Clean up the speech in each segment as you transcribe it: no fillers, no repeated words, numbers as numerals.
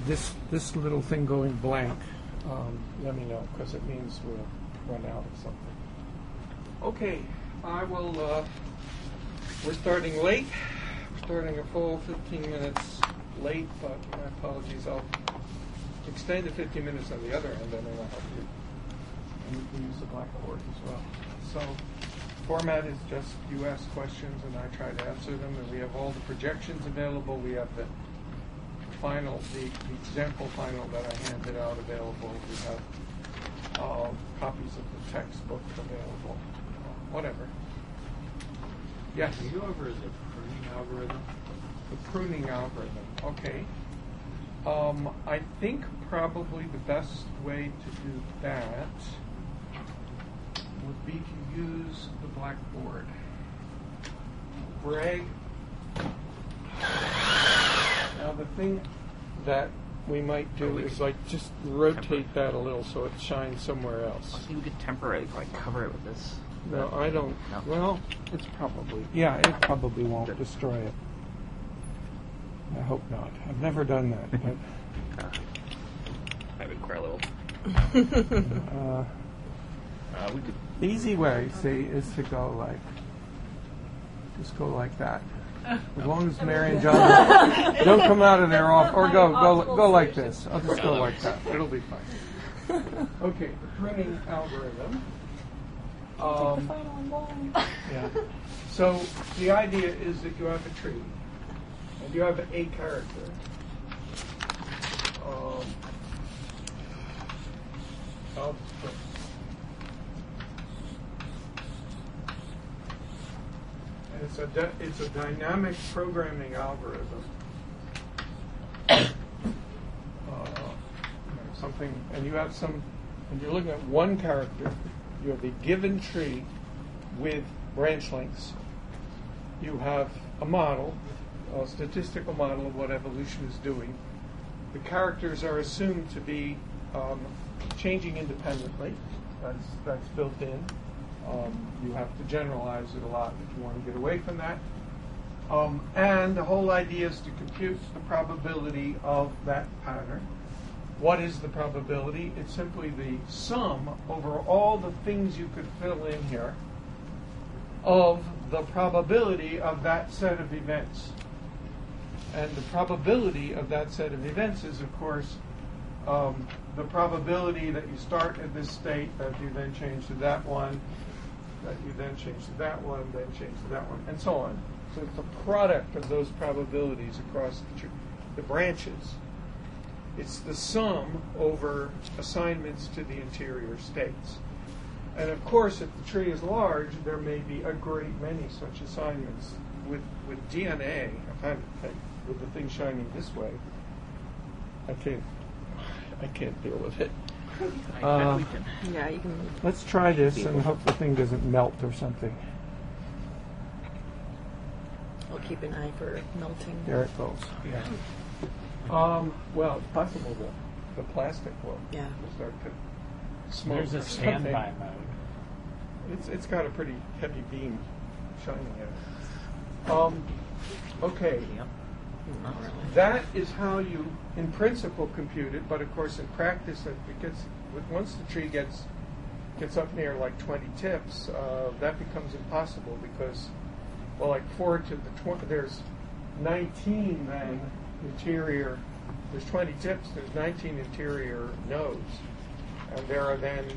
this little thing going blank, let me know, because it means we'll run out of something. Okay, I will. We're starting late. We're starting a full 15 minutes late, but my apologies. I'll extend the 15 minutes on the other end, and then I'll help you. And we can use the blackboard as well. So, format is just you ask questions, and I try to answer them. And we have all the projections available. We have the final, the example final that I handed out available. We have copies of the textbook available. Whatever. Yes? Can you go over the pruning algorithm? The pruning algorithm. Okay. I think probably the best way to do that would be to use the blackboard. Greg. Now the thing that we might do is like just rotate that a little so it shines somewhere else. I think we could temporarily probably cover it with this. No, I don't. No. Well, it's probably. Yeah, it probably won't destroy it. I hope not. I've never done that. But I would require a little. We could. The easy way, see, is to go like, just go like that. As long as Mary and John don't come out of there off, or go like this. I'll just go like that. It'll be fine. Okay, the pruning algorithm. Yeah. So the idea is that you have a tree, and you have a character. And it's a dynamic programming algorithm. Something, and you have some, and you're looking at one character. You have a given tree with branch lengths. You have a model, a statistical model of what evolution is doing. The characters are assumed to be changing independently. That's built in. You have to generalize it a lot if you want to get away from that. And the whole idea is to compute the probability of that pattern. What is the probability? It's simply the sum over all the things you could fill in here of the probability of that set of events. And the probability of that set of events is, of course, the probability that you start at this state, that you then change to that one, that you then change to that one, then change to that one, and so on. So it's a product of those probabilities across the branches. It's the sum over assignments to the interior states. And of course, if the tree is large, there may be a great many such assignments. With DNA, with the thing shining this way, I can't deal with it. Yeah, you can. Let's try this and hope the thing doesn't melt or something. I'll keep an eye for melting. There it goes. Yeah. Well, it's possible that the plastic will start to smoke. There's a standby mode. It's got a pretty heavy beam shining at it. Okay. Not really. That is how you, in principle, compute it. But of course, in practice, once the tree gets up near like 20 tips, that becomes impossible because, well, like 4 to the 20, there's 19 then interior. There's 20 tips. There's 19 interior nodes, and there are then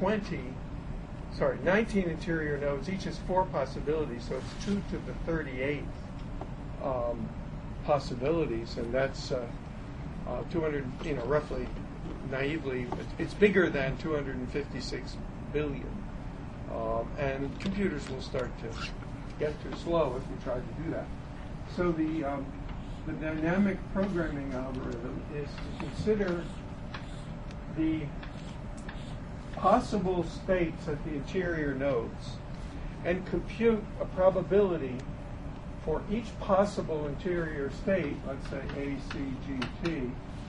19 interior nodes. Each has 4 possibilities, so it's 2 to the 38 possibilities, and that's 200. Roughly, naively, it's bigger than 256 billion, and computers will start to get too slow if we try to do that. So the dynamic programming algorithm is to consider the possible states at the interior nodes and compute a probability for each possible interior state, let's say A, C, G, T,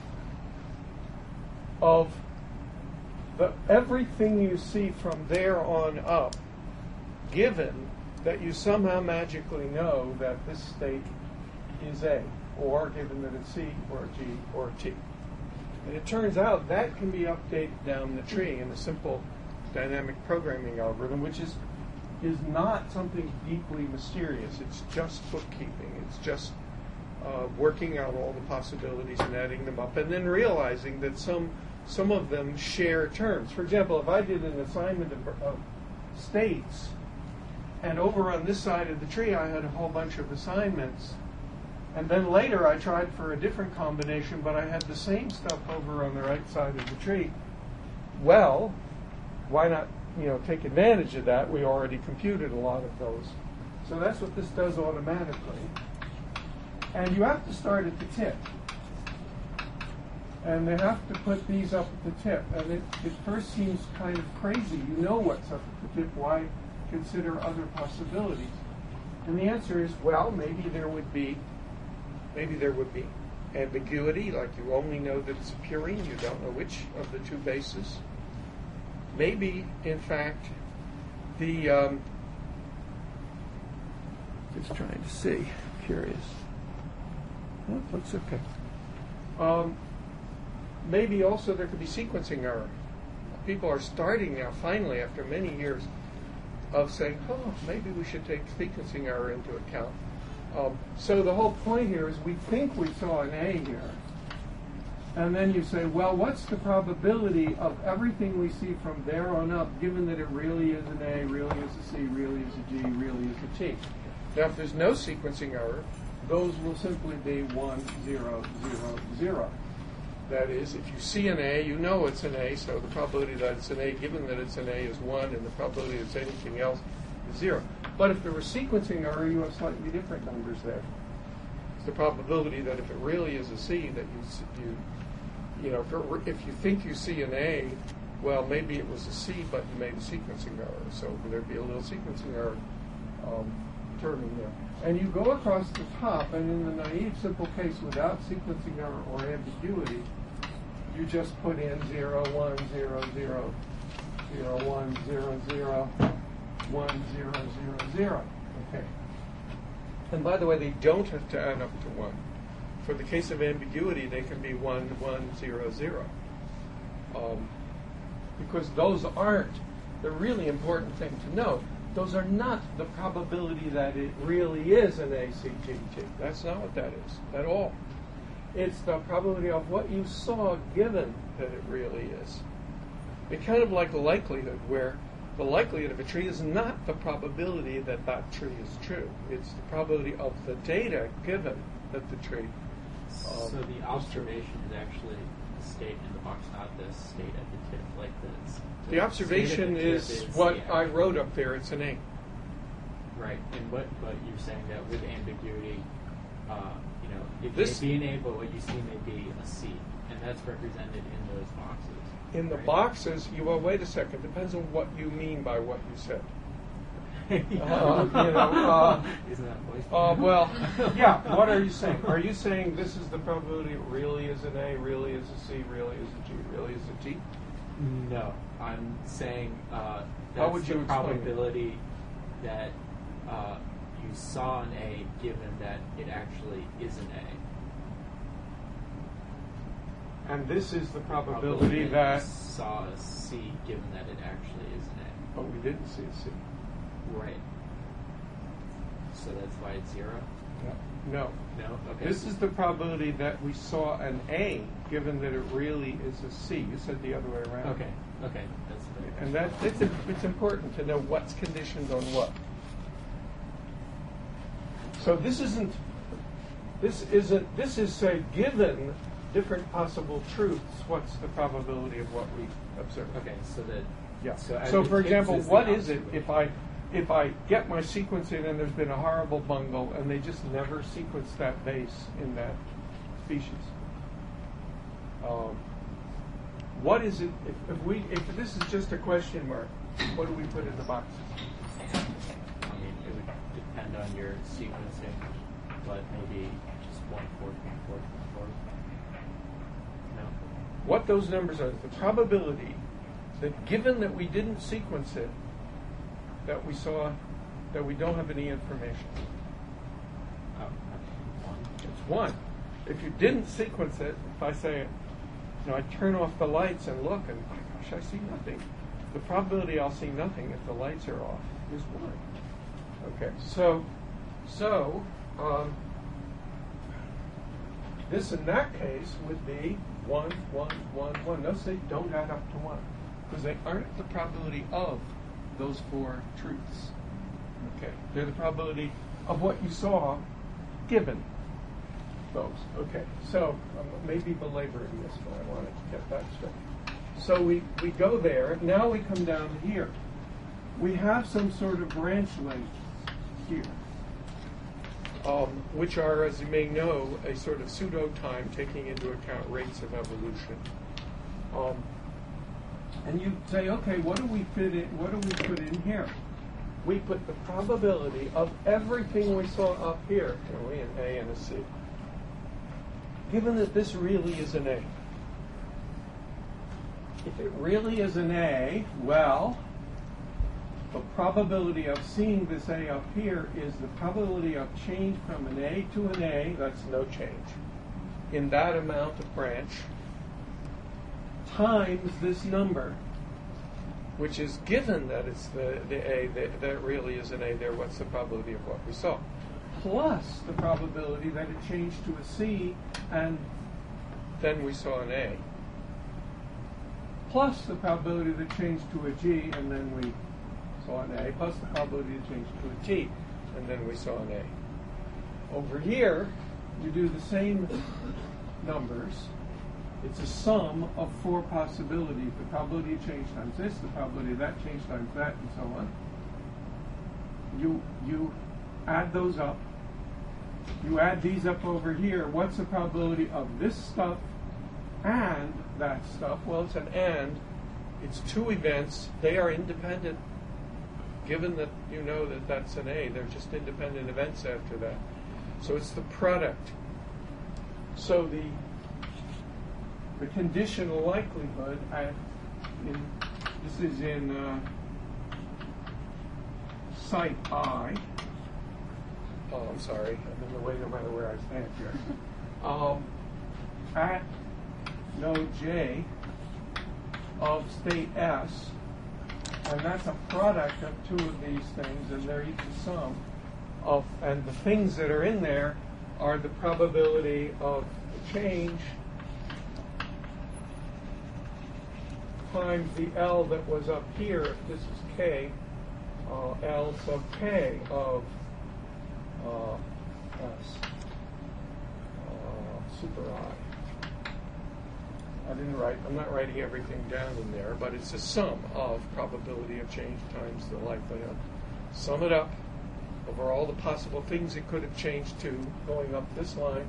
of everything you see from there on up, given that you somehow magically know that this state is A, or given that it's C or G or T. And it turns out that can be updated down the tree in a simple dynamic programming algorithm, which is not something deeply mysterious. It's just bookkeeping. It's just working out all the possibilities and adding them up, and then realizing that some of them share terms. For example, if I did an assignment of states, and over on this side of the tree I had a whole bunch of assignments, and then later I tried for a different combination, but I had the same stuff over on the right side of the tree, well, why not take advantage of that? We already computed a lot of those. So that's what this does automatically. And you have to start at the tip. And they have to put these up at the tip. And it first seems kind of crazy. You know what's up at the tip. Why consider other possibilities? And the answer is, well, maybe there would be ambiguity, like you only know that it's appearing, you don't know which of the two bases. Maybe, in fact, it's trying to see. Curious. Oh, looks okay. Maybe also there could be sequencing error. People are starting now, finally, after many years, of saying, maybe we should take sequencing error into account. So the whole point here is we think we saw an A here. And then you say, well, what's the probability of everything we see from there on up, given that it really is an A, really is a C, really is a G, really is a T? Now, if there's no sequencing error, those will simply be 1, 0, 0, 0. That is, if you see an A, you know it's an A, so the probability that it's an A, given that it's an A, is 1, and the probability that it's anything else is 0. But if there was sequencing error, you have slightly different numbers there. It's the probability that if it really is a C, that if you think you see an A, well, maybe it was a C, but you made a sequencing error, so there'd be a little sequencing error term in there. And you go across the top, and in the naive simple case without sequencing error or ambiguity, you just put in 0, 1, 0, 0, 0, 1, 0, 0, 1, 0, 0, 0. Okay. And by the way, they don't have to add up to 1. For the case of ambiguity, they can be 1, 1, 0, 0. Because those aren't the really important thing to know. Those are not the probability that it really is an ACGT. That's not what that is at all. It's the probability of what you saw given that it really is. It's kind of like a likelihood, where the likelihood of a tree is not the probability that that tree is true. It's the probability of the data given that the tree so the observation is actually the state in the box, not the state at the tip, like this. The observation is what I wrote up there. It's an A. Right, but you're saying that with ambiguity, it this may be an A, but what you see may be a C, and that's represented in those boxes. In the boxes, wait a second. Depends on what you mean by what you said. Isn't that voice? Well, yeah. What are you saying? Are you saying this is the probability it really is an A, really is a C, really is a G, really is a T? No, I'm saying How that's would the you explain probability that you saw an A, given that it actually is an A. And this is the probability that you saw a C, given that it actually is an A. but we didn't see a C. Right. So that's why it's 0? No. No? Okay. This is the probability that we saw an A, given that it really is a C. You said the other way around. Okay. That's the And it's important to know what's conditioned on what. So this is say, given different possible truths, what's the probability of what we observe? Okay, so that... Yeah. So, So for example, is what the is it if I get my sequence in and there's been a horrible bungle and they just never sequence that base in that species? What is it if this is just a question mark? What do we put in the boxes? I mean, it would depend on your sequencing, but maybe just 1, 4, 4, 4. No. What those numbers are, the probability that given that we didn't sequence it, that we saw that we don't have any information. Oh, okay. 1. It's 1. If you didn't sequence it, if I say I turn off the lights and look, and my gosh, I see nothing. The probability I'll see nothing if the lights are off is 1. Okay, so this in that case would be 1, 1, 1, 1. Notice they don't add up to 1 because they aren't the probability of those 4 truths. Okay, they're the probability of what you saw given those. Okay, so maybe belaboring this, but I wanted to get that straight. So we go there. Now we come down to here. We have some sort of branch lengths here, which are, as you may know, a sort of pseudo-time taking into account rates of evolution. And you say, okay, what do we fit in? What do we put in here? We put the probability of everything we saw up here, an A and a C. Given that this really is an A. If it really is an A, well, the probability of seeing this A up here is the probability of change from an A to an A, that's no change, in that amount of branch, times this number, which is given that it's the A, that really is an A there, what's the probability of what we saw? Plus the probability that it changed to a C, and then we saw an A. Plus the probability that it changed to a G, and then we saw an A, plus the probability it changed to a T, and then we saw an A. Over here, you do the same numbers. It's a sum of 4 possibilities. The probability of change times this, the probability of that change times that, and so on. You add those up. You add these up over here. What's the probability of this stuff and that stuff? Well, it's an and. It's 2 events. They are independent. Given that you know that that's an A, they're just independent events after that. So it's the product. So the conditional likelihood, this is in site I. Oh, I'm sorry. I'm in the way no matter where I stand here. At node J of state S, and that's a product of 2 of these things, and they're each a sum of, and the things that are in there are the probability of change times the L that was up here, if this is K, L sub K of S, super I. I'm not writing everything down in there, but it's a sum of probability of change times the likelihood. Sum it up over all the possible things it could have changed to going up this line.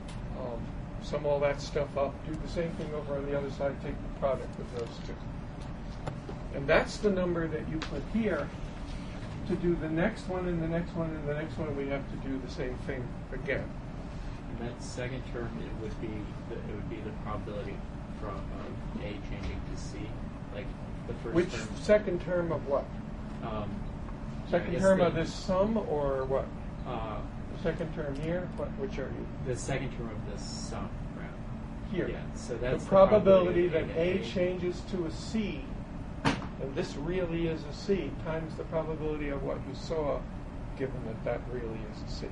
Sum all that stuff up, do the same thing over on the other side, take the product of those 2. And that's the number that you put here. To do the next one and the next one and the next one, we have to do the same thing again. And that second term, it would be the probability from A changing to C, like the first Which term. second term of what? Second term of this sum, or what? The second term here? Which are you? The second term of this sum, right? Here. Yeah, so that's the probability of that A A changes to a C, and this really is a C, times the probability of what you saw, given that that really is a C.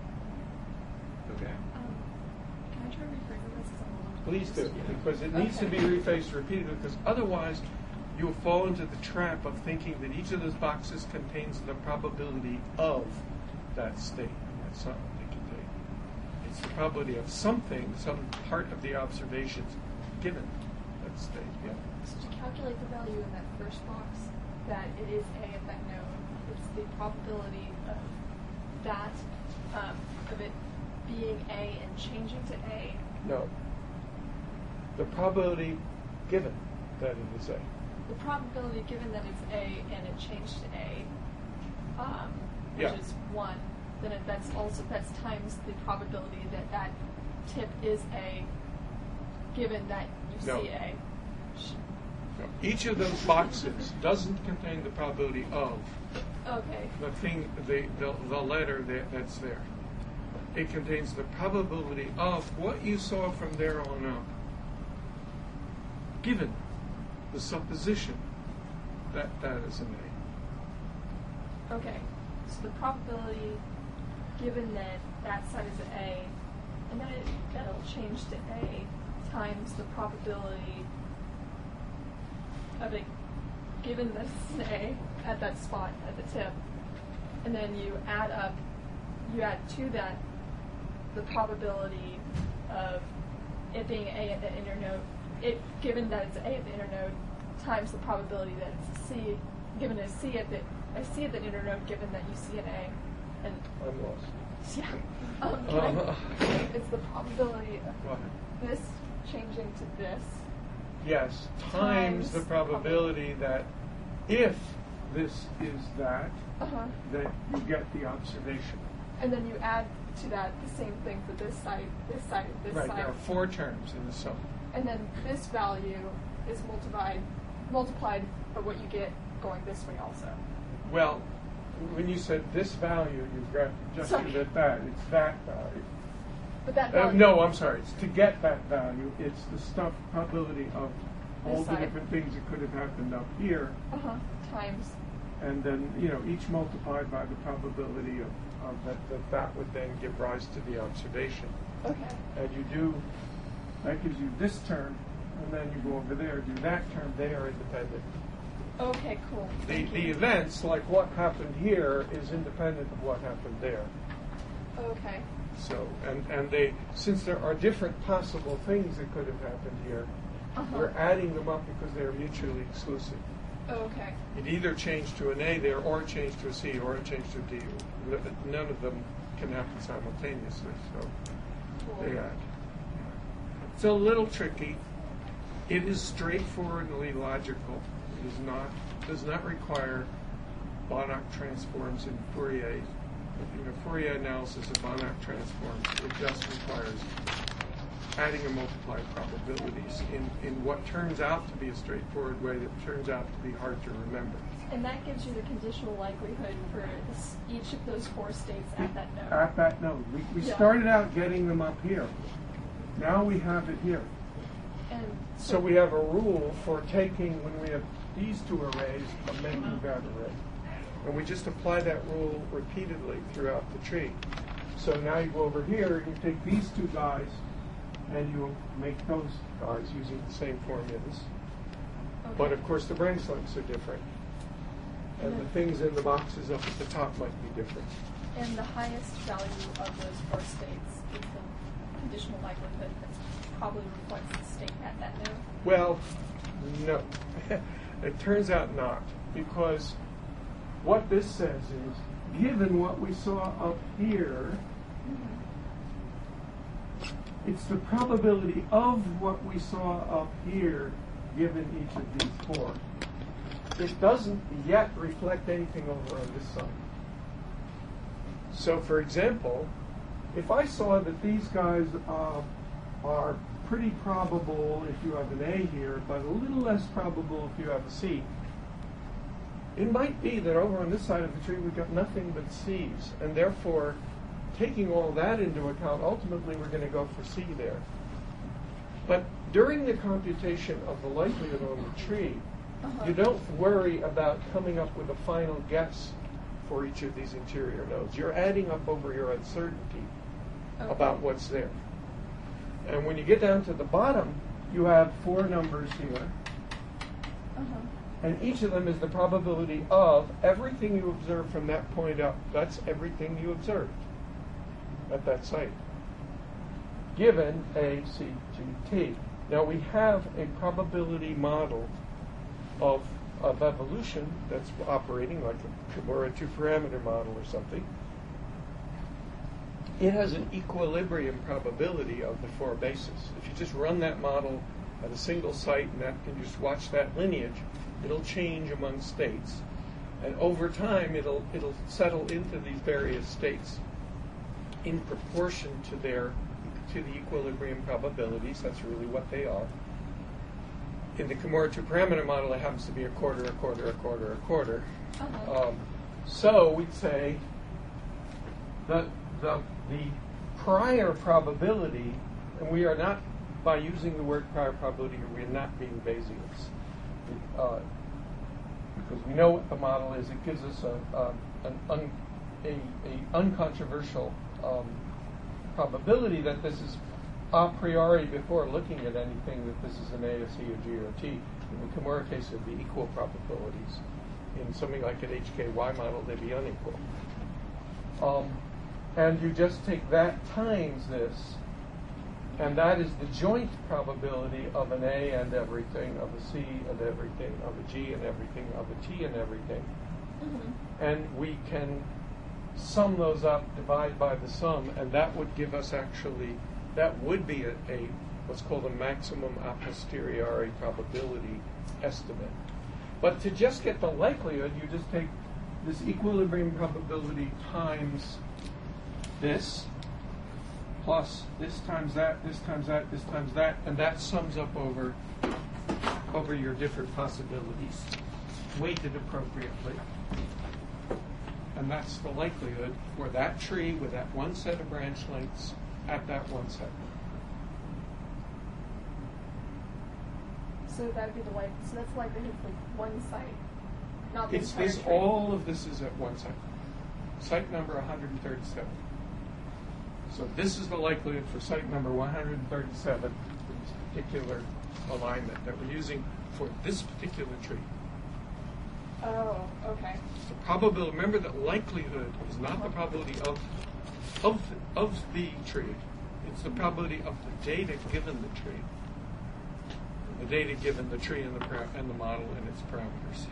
Okay. Can I try rephrasing this? 'Cause I'm a little Please do, confused. because it needs to be refaced repeatedly, because otherwise you'll fall into the trap of thinking that each of those boxes contains the probability of that state. And that's not what they contain. It's the probability of something, some part of the observations given that state. Yeah. So to calculate the value in that first box, that it is A at that node, it's the probability of that, of it being A and changing to A. No. The probability given that it is A. The probability given that it's A and it changed to A, which Yeah. is 1, then that's times the probability that that tip is A, given that you No. see A. No. Each of those boxes doesn't contain the probability of Okay. the thing, the letter that's there. It contains the probability of what you saw from there on up. given the supposition that that is an A. Okay, so the probability, given that that side is an A, and then that'll change to A times the probability of it, given that it's an A at that spot at the tip, and then you add to that the probability of it being A at the inner node, given that it's A at the inner node, times the probability that it's a C, given a C at the inner node, given that you see an A, and I'm lost. yeah, it's the probability Go of ahead. this changing to this. Yes, times Times the probability that if this is that, Uh-huh. that you get the observation. And then you add to that the same thing for this side, this side, this Right, side. there are 4 terms in the sum. And then this value is multiplied by what you get going this way also. Well, when you said this value, you've got just Sorry. at that, it's that value. But that value, No, I'm sorry, it's to get that value, it's the stuff probability of all This the side. different things that could have happened up here, times. and then, each multiplied by the probability of that would then give rise to the observation. Okay. And that gives you this term, and then you go over there, do that term, they are independent. Okay, cool. The Thank you. events, like what happened here, is independent of what happened there. Okay. So, and they, since there are different possible things that could have happened here, we're adding them up because they are mutually exclusive. Okay. It either changed to an A there, or it changed to a C, or it changed to a D. None of them can happen simultaneously, so Cool. they add. It's a little tricky. It is straightforwardly logical. It does not require Banach transforms in Fourier. Fourier analysis of Banach transforms, it just requires adding and multiplying probabilities in what turns out to be a straightforward way that turns out to be hard to remember. And that gives you the conditional likelihood for each of those 4 states at that node. At that node. We Yeah. started out getting them up here. Now we have it here. And So we have a rule for taking, when we have these 2 arrays, of making that array. And we just apply that rule repeatedly throughout the tree. So now you go over here, you take these 2 guys, and you make those guys using the same formulas. Okay. But of course the branch lengths are different. And the things in the boxes up at the top might be different. And the highest value of those 4 states is the conditional likelihood that probably reflects the state at that node. Well, no. It turns out not. Because what this says is, given what we saw up here, it's the probability of what we saw up here given each of these 4. It doesn't yet reflect anything over on this side. So, for example, if I saw that these guys are pretty probable if you have an A here, but a little less probable if you have a C, it might be that over on this side of the tree we've got nothing but C's, and therefore, taking all that into account, ultimately we're going to go for C there. But during the computation of the likelihood on the tree, you don't worry about coming up with a final guess for each of these interior nodes. You're adding up over your uncertainty about what's there. And when you get down to the bottom, you have 4 numbers here. And each of them is the probability of everything you observe from that point up. That's everything you observed at that site, given A, C, G, T. Now we have a probability model of evolution that's operating like a Kimura 2-parameter model or something. It has an equilibrium probability of the 4 bases. If you just run that model at a single site and just watch that lineage, it'll change among states. And over time, it'll settle into these various states in proportion to the equilibrium probabilities. That's really what they are. In the Kimura 2-parameter model, it happens to be a quarter, a quarter, a quarter, a quarter. So we'd say that the prior probability, and we are not by using the word prior probability, we're not being Bayesians. Because we know what the model is. It gives us an uncontroversial probability that this is a priori, before looking at anything, that this is an A, a C, a G, or a T. In the Kimura case, it would be equal probabilities. In something like an HKY model, they'd be unequal. And you just take that times this, and that is the joint probability of an A and everything, of a C and everything, of a G and everything, of a T and everything. Mm-hmm. And we can sum those up, divide by the sum, and that would give us actually, that would be a what's called a maximum a posteriori probability estimate. But to just get the likelihood, you just take this equilibrium probability times this, plus this times that, this times that, this times that, and that sums up over your different possibilities, weighted appropriately. And that's the likelihood for that tree with that one set of branch lengths at that one set. So that'd be so that's likelihood for one site, not the It's entire this. tree. All of this is at one site. Site number 137. So this is the likelihood for site number 137, for this particular alignment that we're using for this particular tree. Oh, okay. The probability. Remember that likelihood is not the probability of the tree. It's the probability of the data given the tree. The data given the tree and the model and its parameters.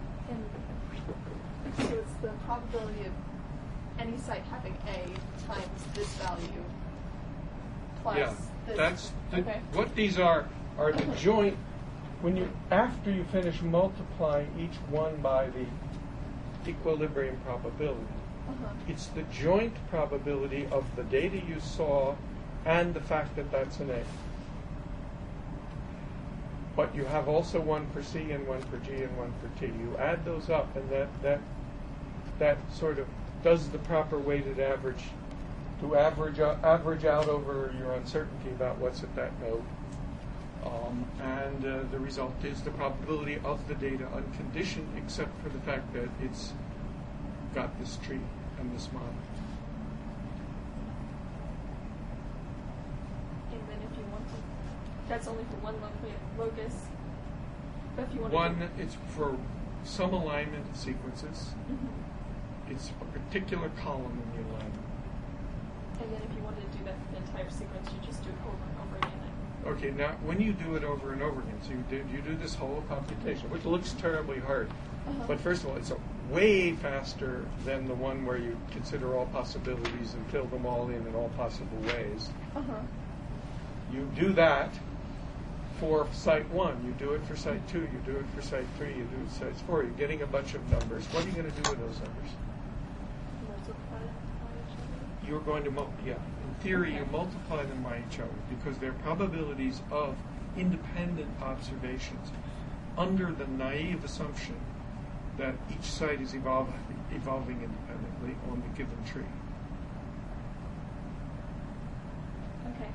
And so it's the probability of any site having A times this value plus Yeah, this. that's okay. what these are the joint. When you after you finish multiplying each one by the equilibrium probability, it's the joint probability of the data you saw and the fact that that's an A. But you have also one for C and one for G and one for T. You add those up, and that sort of does the proper weighted average to average out over your uncertainty about what's at that node. And the result is the probability of the data unconditioned, except for the fact that it's got this tree and this model. And then if you want to, that's only for one locus. But if you want One, it's for some alignment sequences. Mm-hmm. It's a particular column in the alignment. And then if you wanted to do that for the entire sequence, you just do it over and over again. Okay, now when you do it over and over again, so you do this whole computation, which looks terribly hard. But first of all, it's way faster than the one where you consider all possibilities and fill them all in all possible ways. You do that for site 1, you do it for site 2, you do it for site 3, you do it for site 4. You're getting a bunch of numbers. What are you going to do with those numbers? Multiply each other? You're going to in theory, you multiply them by each other because they're probabilities of independent observations under the naive assumption that each site is evolving independently on the given tree. Okay.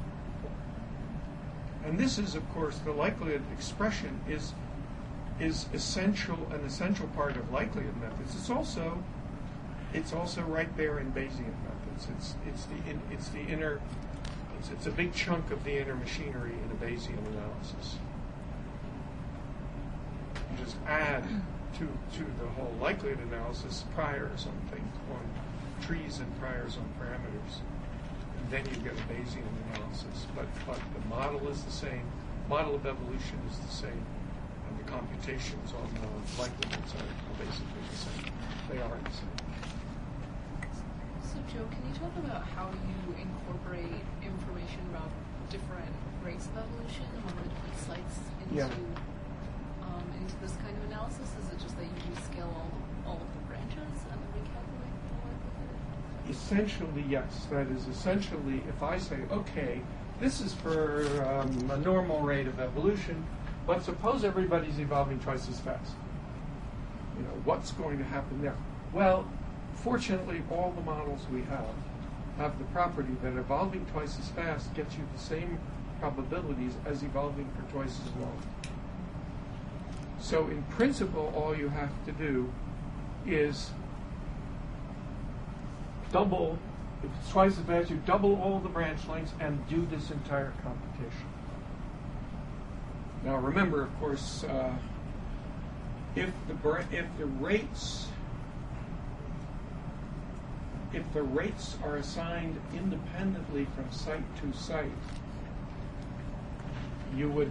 And this is, of course, the likelihood expression is an essential part of likelihood methods. It's also right there in Bayesian methods. It's a big chunk of the inner machinery in a Bayesian analysis. You just add to the whole likelihood analysis priors on things, on trees and priors on parameters, and then you get a Bayesian analysis. But the model is the same. Model of evolution is the same, and the computations on the likelihoods are basically the same. They are the same. So, Joe, can you talk about how you incorporate information about different rates of evolution on the different sites into this kind of analysis? Is it just that you scale all of the branches and then recalculate the likelihood? Essentially, yes. That is essentially, if I say, okay, this is for a normal rate of evolution, but suppose everybody's evolving twice as fast. What's going to happen there? Well, fortunately, all the models we have the property that evolving twice as fast gets you the same probabilities as evolving for twice as long. So in principle, all you have to do is double, if it's twice as fast, you double all the branch lengths and do this entire computation. Now remember, of course, if the rates are assigned independently from site to site, you'll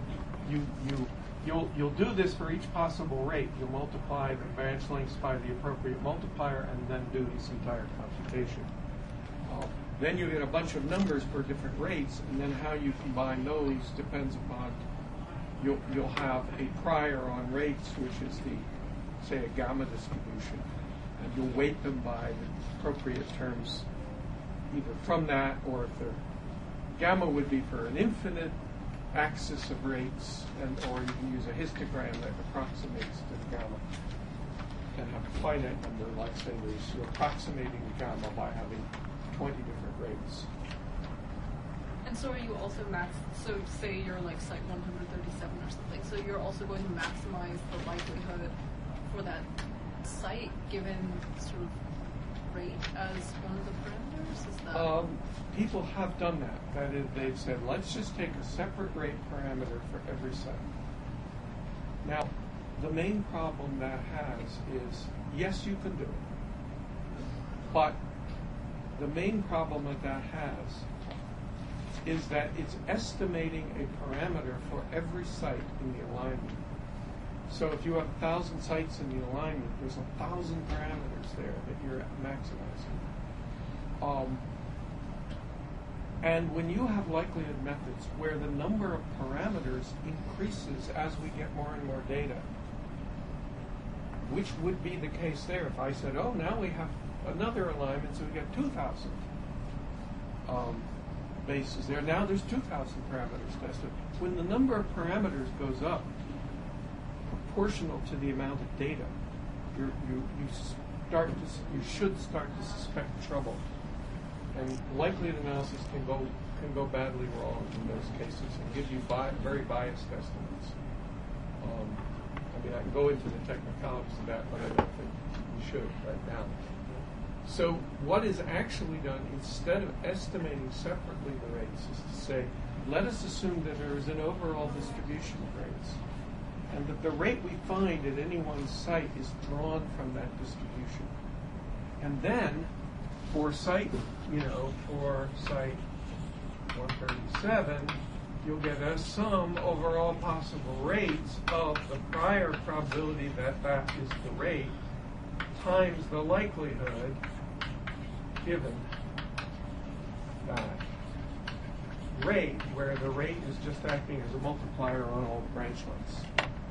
do this for each possible rate. You'll multiply the branch lengths by the appropriate multiplier and then do this entire computation. Then you get a bunch of numbers for different rates, and then how you combine those depends upon, you'll have a prior on rates, which is say a gamma distribution, and you'll weight them by the appropriate terms either from that, or if they're gamma would be for an infinite axis of rates, or you can use a histogram that approximates to the gamma, and have a finite number, like say you're approximating the gamma by having 20 different rates. And so are you also so say you're like site 137 or something, so you're also going to maximize the likelihood for that site given sort of rate as one of the parameters? Is that People have done that. That is, they've said, let's just take a separate rate parameter for every site. Now, the main problem that has is, yes, you can do it, but the main problem that has is that it's estimating a parameter for every site in the alignment. So if you have 1,000 sites in the alignment, there's 1,000 parameters there that you're maximizing. And when you have likelihood methods where the number of parameters increases as we get more and more data, which would be the case there if I said, oh, now we have another alignment, so we get 2,000 bases there. Now there's 2,000 parameters tested. When the number of parameters goes up, proportional to the amount of data, you should start to suspect trouble, and likelihood analysis can go badly wrong in those cases and give you very biased estimates. I mean, I can go into the technicalities of that, but I don't think we should right now. So what is actually done, instead of estimating separately the rates, is to say, let us assume that there is an overall distribution of rates, and that the rate we find at any one site is drawn from that distribution. And then, for site 137, you'll get a sum over all possible rates of the prior probability that that is the rate times the likelihood given that rate, where the rate is just acting as a multiplier on all branch lengths.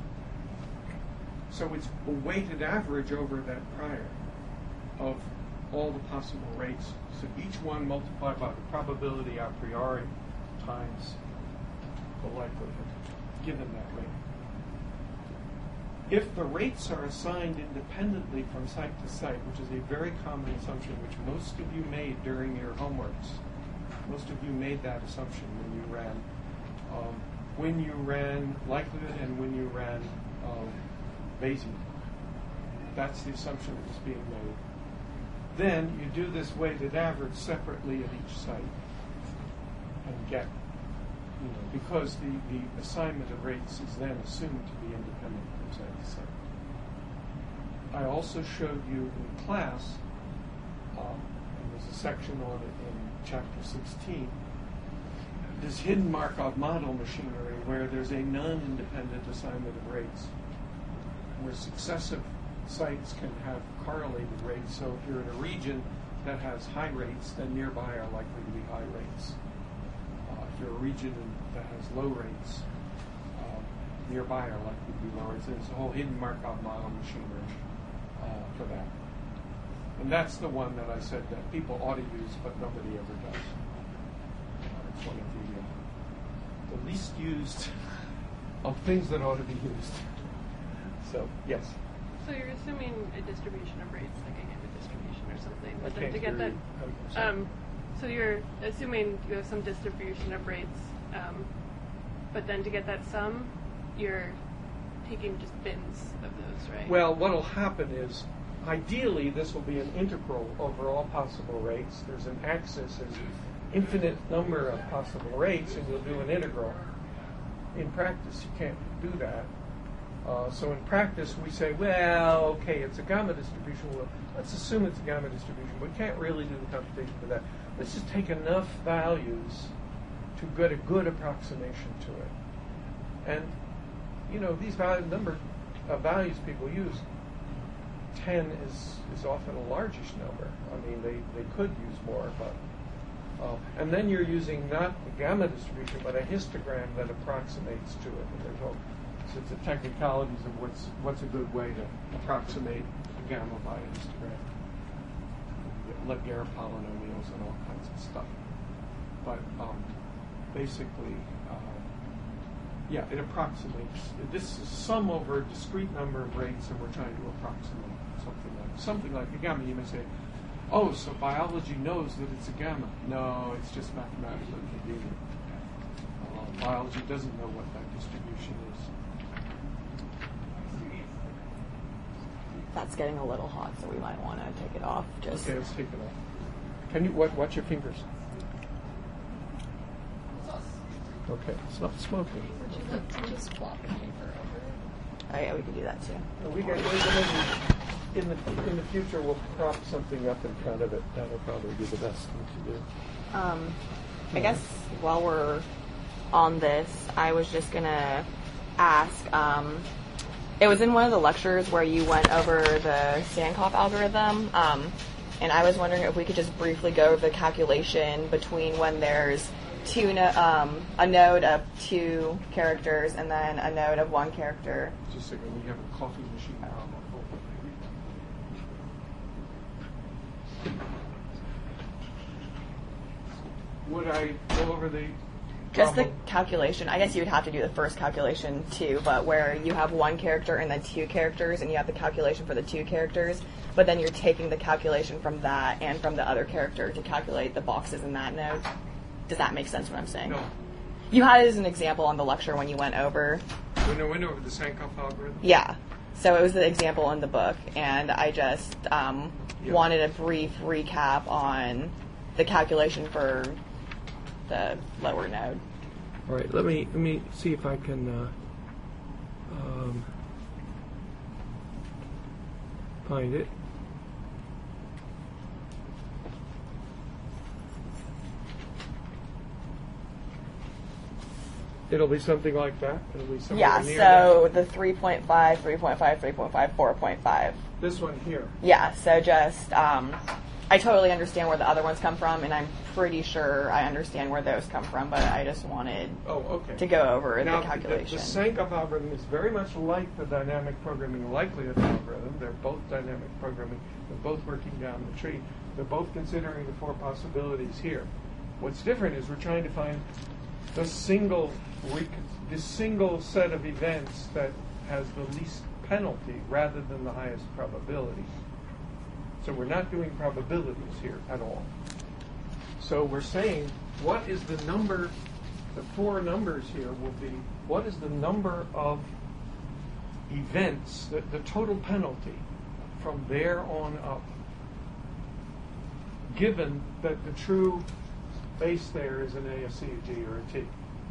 So it's a weighted average over that prior of all the possible rates. So each one multiplied by the probability a priori times the likelihood given that rate. If the rates are assigned independently from site to site, which is a very common assumption which most of you made during your homeworks, most of you made that assumption when you ran likelihood and when you ran Bayesian. That's the assumption that was being made. Then you do this weighted average separately at each site and get, because the assignment of rates is then assumed to be independent from site to site. I also showed you in class, and there's a section on it in chapter 16, this hidden Markov model machinery where there's a non-independent assignment of rates, where successive sites can have correlated rates. So if you're in a region that has high rates, then nearby are likely to be high rates. If you're a region that has low rates, nearby are likely to be low rates. There's a whole hidden Markov model machinery for that. And that's the one that I said that people ought to use, but nobody ever does. It's one of the least used of things that ought to be used. So, yes. So you're assuming a distribution of rates, like a gamma distribution or something, but then can't to get hear that, you. so you're assuming you have some distribution of rates, But then to get that sum, you're taking just bins of those, right? Well, what will happen is, ideally, this will be an integral over all possible rates. There's an axis, there's an infinite number of possible rates, and you'll do an integral. In practice, you can't do that. So in practice, we say, well, okay, it's a gamma distribution. Well, let's assume it's a gamma distribution. We can't really do the computation for that. Let's just take enough values to get a good approximation to it. And, you know, these number of values people use, 10 is often a largish number. I mean, they could use more, but... and then you're using not the gamma distribution, but a histogram that approximates to it. And there's all sorts of technicalities of what's a good way to approximate the gamma by a histogram. You get Laguerre polynomials and all kinds of stuff. But basically, yeah, it approximates. This is sum over a discrete number of rates, and we're trying to approximate something like a gamma. You may say, oh, so biology knows that it's a gamma. No, it's just mathematically convenient. Biology doesn't know what that distribution is. That's getting a little hot, so we might want to take it off. Just Okay, let's take it off. Can you watch your fingers? Okay, stop smoking. Would you like to just flop the paper over? oh yeah, we could do that too. We're gonna in the future we'll prop something up in front of it. That'll probably be the best thing to do. I guess while we're on this, I was just gonna ask. It was in one of the lectures where you went over the Sankoff algorithm, and I was wondering if we could just briefly go over the calculation between when there's a node of 2 characters and then a node of 1 character. Just a second, we have a coffee machine now. Would I go over the Just the problem? calculation. I guess you would have to do the first calculation too, but where you have 1 character and then 2 characters, and you have the calculation for the 2 characters, but then you're taking the calculation from that and from the other character to calculate the boxes in that node. Does that make sense what I'm saying? No. You had it as an example on the lecture when you went over. When I went over the Sankoff algorithm? Yeah. So it was the example in the book, and I just wanted a brief recap on the calculation for the lower node. All right, let me see if I can find it. It'll be something like that. It'll be somewhere Yeah, near so the 3.5, 3.5, 3.5, 4.5. that. This one here. Yeah, so just, I totally understand where the other ones come from, and I'm pretty sure I understand where those come from, but I just wanted to go over Now, the calculation. The Sankoff algorithm is very much like the dynamic programming likelihood algorithm. They're both dynamic programming. They're both working down the tree. They're both considering the 4 possibilities here. What's different is we're trying to find the single set of events that has the least penalty rather than the highest probability. So we're not doing probabilities here at all. So we're saying, what is the number, the 4 numbers here will be, what is the number of events, the total penalty from there on up, given that the true base there is an A, a C, a G, or a T.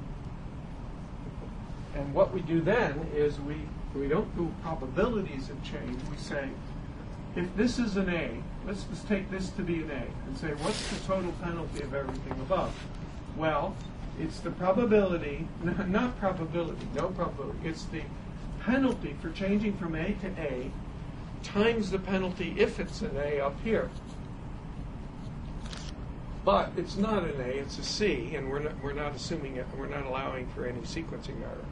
And what we do then is we don't do probabilities of change. We say, if this is an A, let's just take this to be an A and say, what's the total penalty of everything above? Well, it's the probability, not probability, no probability. It's the penalty for changing from A to A times the penalty if it's an A up here. But it's not an A, it's a C, and we're not assuming it, we're not allowing for any sequencing error.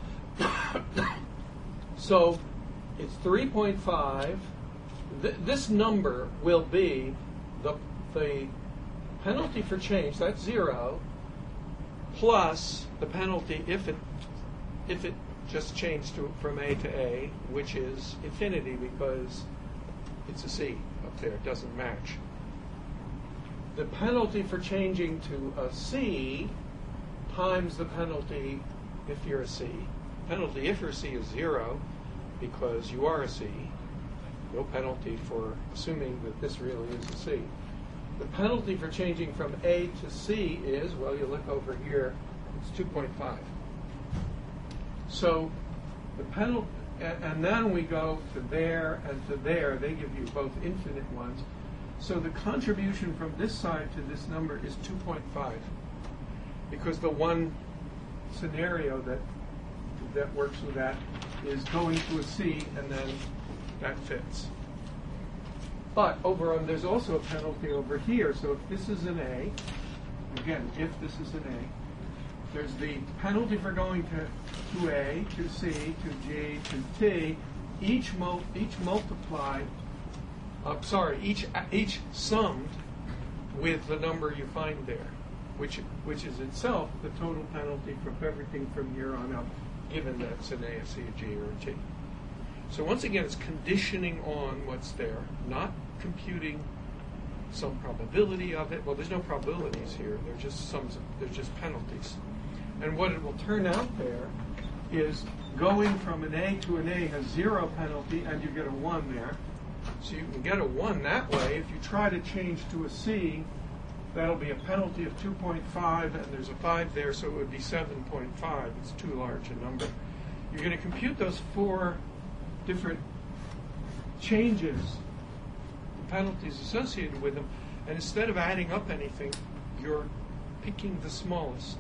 So it's 3.5. This number will be the penalty for change, that's 0, plus the penalty if it just changed from A to A, which is infinity because it's a C up there, it doesn't match. The penalty for changing to a C times the penalty if you're a C. Penalty if your C is 0 because you are a C. No penalty for assuming that this really is a C. The penalty for changing from A to C is, well, you look over here, it's 2.5. So the penalty, and then we go to there and to there. They give you both infinite ones. So the contribution from this side to this number is 2.5, because the one scenario that works with that is going to a C, and then that fits. But there's also a penalty over here. So if this is an A, again, if this is an A, there's the penalty for going to A, to C, to G, to T, each summed with the number you find there, which is itself the total penalty from everything from here on up, given that it's an A, a C, a G, or a T. So once again, it's conditioning on what's there, not computing some probability of it. Well, there's no probabilities here. They're just penalties. And what it will turn out there is going from an A to an A has 0 penalty, and you get a 1 there. So you can get a 1 that way. If you try to change to a C, that'll be a penalty of 2.5, and there's a 5 there, so it would be 7.5. It's too large a number. You're going to compute those 4 different changes, the penalties associated with them, and instead of adding up anything, you're picking the smallest.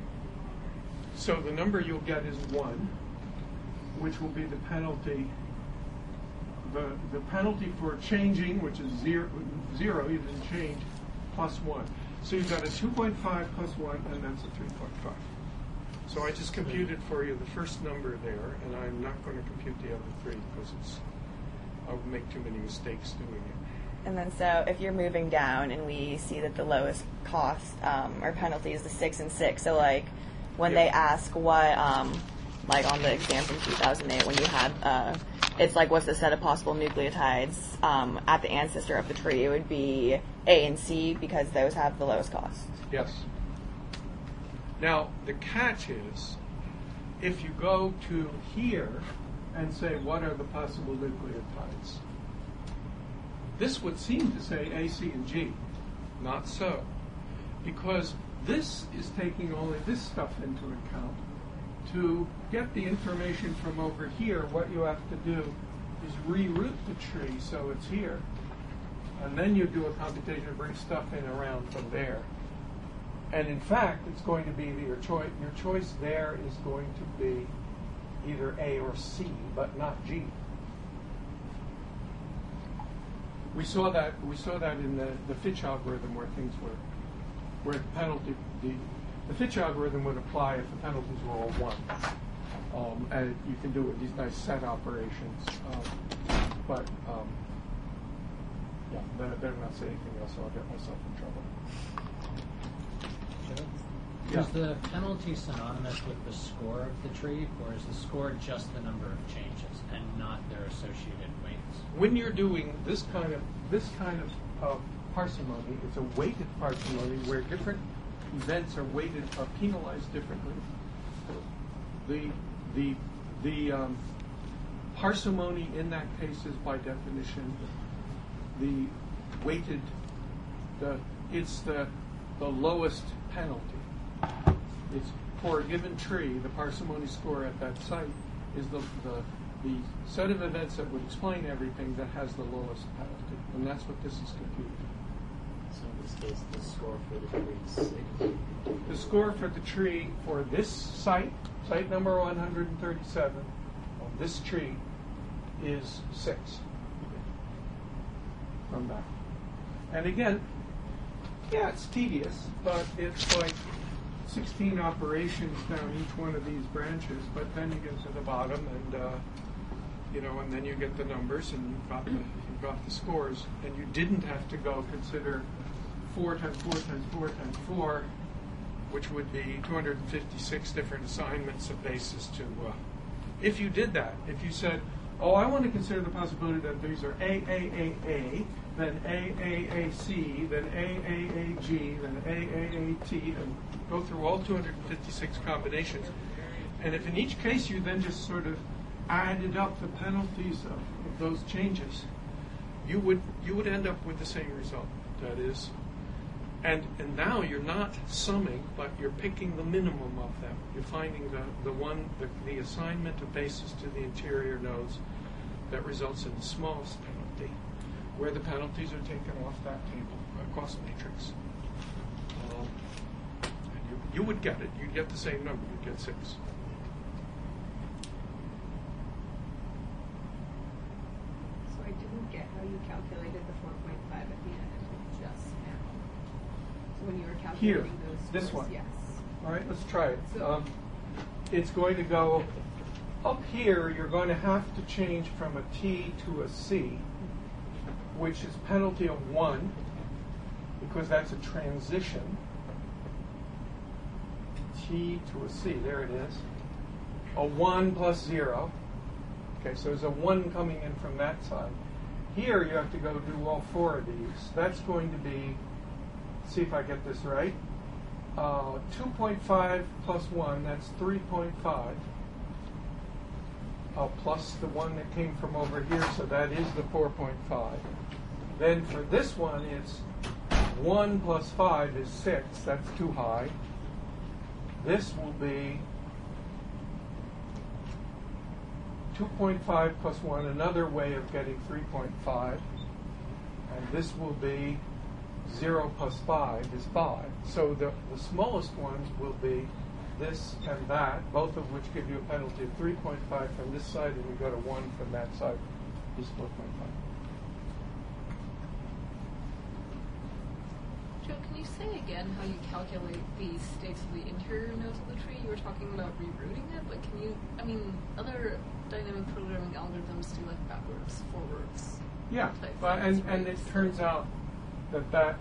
So the number you'll get is 1, which will be the penalty. The penalty for changing, which is 0, you didn't change, plus 1. So you've got a 2.5 plus 1, and that's a 3.5. So I just computed for you the first number there, and I'm not going to compute the other 3 because I would make too many mistakes doing it. And then so if you're moving down and we see that the lowest cost or penalty is the 6 and 6, so like when they ask what, like on the exam from 2008, when you had, it's like what's the set of possible nucleotides at the ancestor of the tree, it would be A and C because those have the lowest cost. Yes. Now, the catch is, if you go to here and say, what are the possible nucleotides? This would seem to say A, C, and G. Not so. Because this is taking only this stuff into account. To get the information from over here, what you have to do is reroute the tree so it's here. And then you do a computation to bring stuff in around from there. And in fact, it's going to be your choice. Your choice there is going to be either A or C, but not G. We saw that in the Fitch algorithm where things were, where the penalty, the Fitch algorithm would apply if the penalties were all 1. And you can do it with these nice set operations. Yeah, better not say anything else, or I'll get myself in trouble. Is the penalty synonymous with the score of the tree, or is the score just the number of changes and not their associated weights? When you're doing this kind of parsimony, it's a weighted parsimony where different events are weighted, are penalized differently. The parsimony in that case is by definition the weighted. It's the lowest penalty. It's for a given tree, the parsimony score at that site is the set of events that would explain everything that has the lowest penalty, and that's what this is computed. So in this case, the score for the tree is 6. The score for the tree for this site number 137, on this tree, is 6. From that. And again, yeah, it's tedious, but it's like 16 operations down each one of these branches, but then you get to the bottom and then you get the numbers and you've got the scores, and you didn't have to go consider 4 times 4 times 4 times 4, which would be 256 different assignments of basis to, if you did that, if you said, oh, I want to consider the possibility that these are AAAA, then AAAC, then AAAG, then AAAT, and go through all 256 combinations, And if in each case you then just sort of added up the penalties of those changes, you would end up with the same result. That is, and now you're not summing, but you're picking the minimum of them. You're finding the assignment of basis to the interior nodes that results in the smallest penalty, where the penalties are taken off that table, cost matrix. And you would get it. You'd get the same number. You'd get 6. So I didn't get how you calculated the 4.5 at the end just now. So when you were calculating those this scores, one. yes. All right, let's try it. So- It's going to go up here. You're going to have to change from a T to a C, which is penalty of 1, because that's a transition. T to a C, there it is. A 1 plus 0. Okay, so there's a 1 coming in from that side. Here you have to go do all 4 of these. That's going to be, see if I get this right, 2.5 plus 1, that's 3.5. Plus the one that came from over here, so that is the 4.5. Then for this one, it's 1 plus 5 is 6. That's too high. This will be 2.5 plus 1, another way of getting 3.5. And this will be 0 plus 5 is 5. So the smallest ones will be this and that, both of which give you a penalty of 3.5 from this side, and you go to 1 from that side, is 4.5. Joe, can you say again how you calculate the states of the interior nodes of the tree? You were talking about rerouting it, but can you, other dynamic programming algorithms do like backwards, forwards. Yeah, type but, things, and right? it turns out that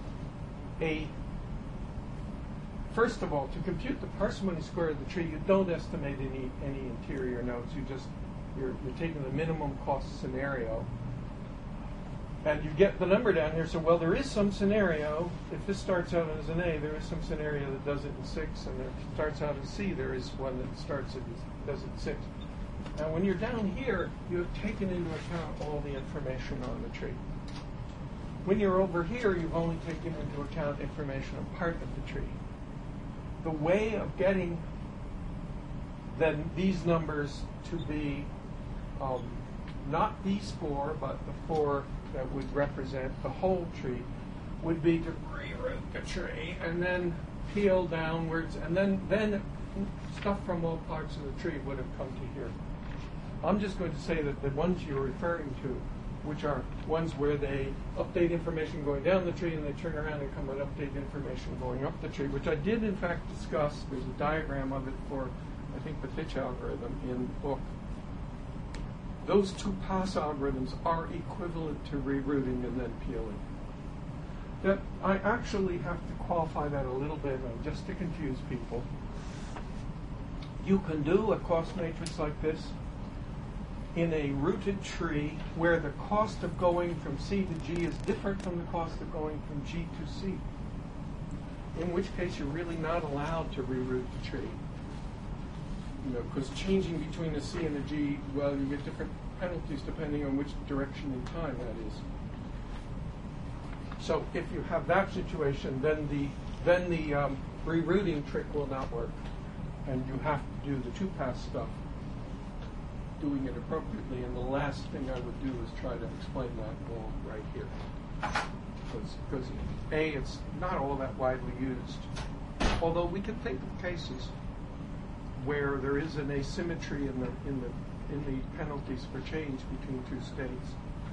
first of all, to compute the parsimony square of the tree, you don't estimate any interior nodes. You're taking the minimum cost scenario, and you get the number down here. So, well, there is some scenario. If this starts out as an A, there is some scenario that does it in 6, and if it starts out as C, there is one that does it in 6. Now, when you're down here, you have taken into account all the information on the tree. When you're over here, you've only taken into account information on part of the tree. The way of getting then these numbers to be not these 4, but the 4 that would represent the whole tree, would be to reroute the tree and then peel downwards, and then stuff from all parts of the tree would have come to here. I'm just going to say that the ones you're referring to, which are ones where they update information going down the tree and they turn around and come and update information going up the tree, which I did in fact discuss. There's a diagram of it for, I think, the Fitch algorithm in the book. Those 2 pass algorithms are equivalent to rerouting and then peeling. That I actually have to qualify that a little bit, just to confuse people. You can do a cost matrix like this in a rooted tree where the cost of going from C to G is different from the cost of going from G to C, in which case you're really not allowed to reroute the tree. Because changing between the C and the G, well, you get different penalties depending on which direction in time that is. So if you have that situation, then the rerouting trick will not work, and you have to do the 2-pass stuff, doing it appropriately. And the last thing I would do is try to explain that all right here, because A, it's not all that widely used, although we can think of cases where there is an asymmetry in the penalties for change between 2 states,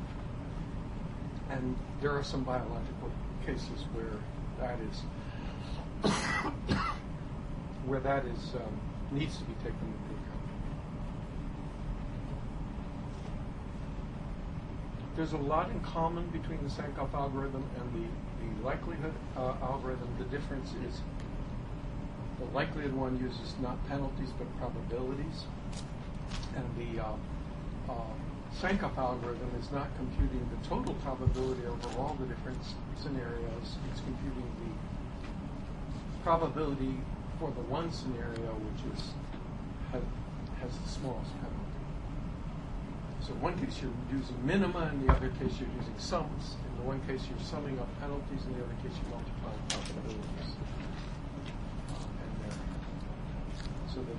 and there are some biological cases where that is needs to be taken into account. There's a lot in common between the Sankoff algorithm and the likelihood algorithm. The difference is the likelihood one uses not penalties but probabilities, and the Sankoff algorithm is not computing the total probability over all the different scenarios. It's computing the probability for the one scenario, which is has the smallest penalty. So in one case you're using minima, in the other case you're using sums. In the one case you're summing up penalties, in the other case you're multiplying probabilities. So that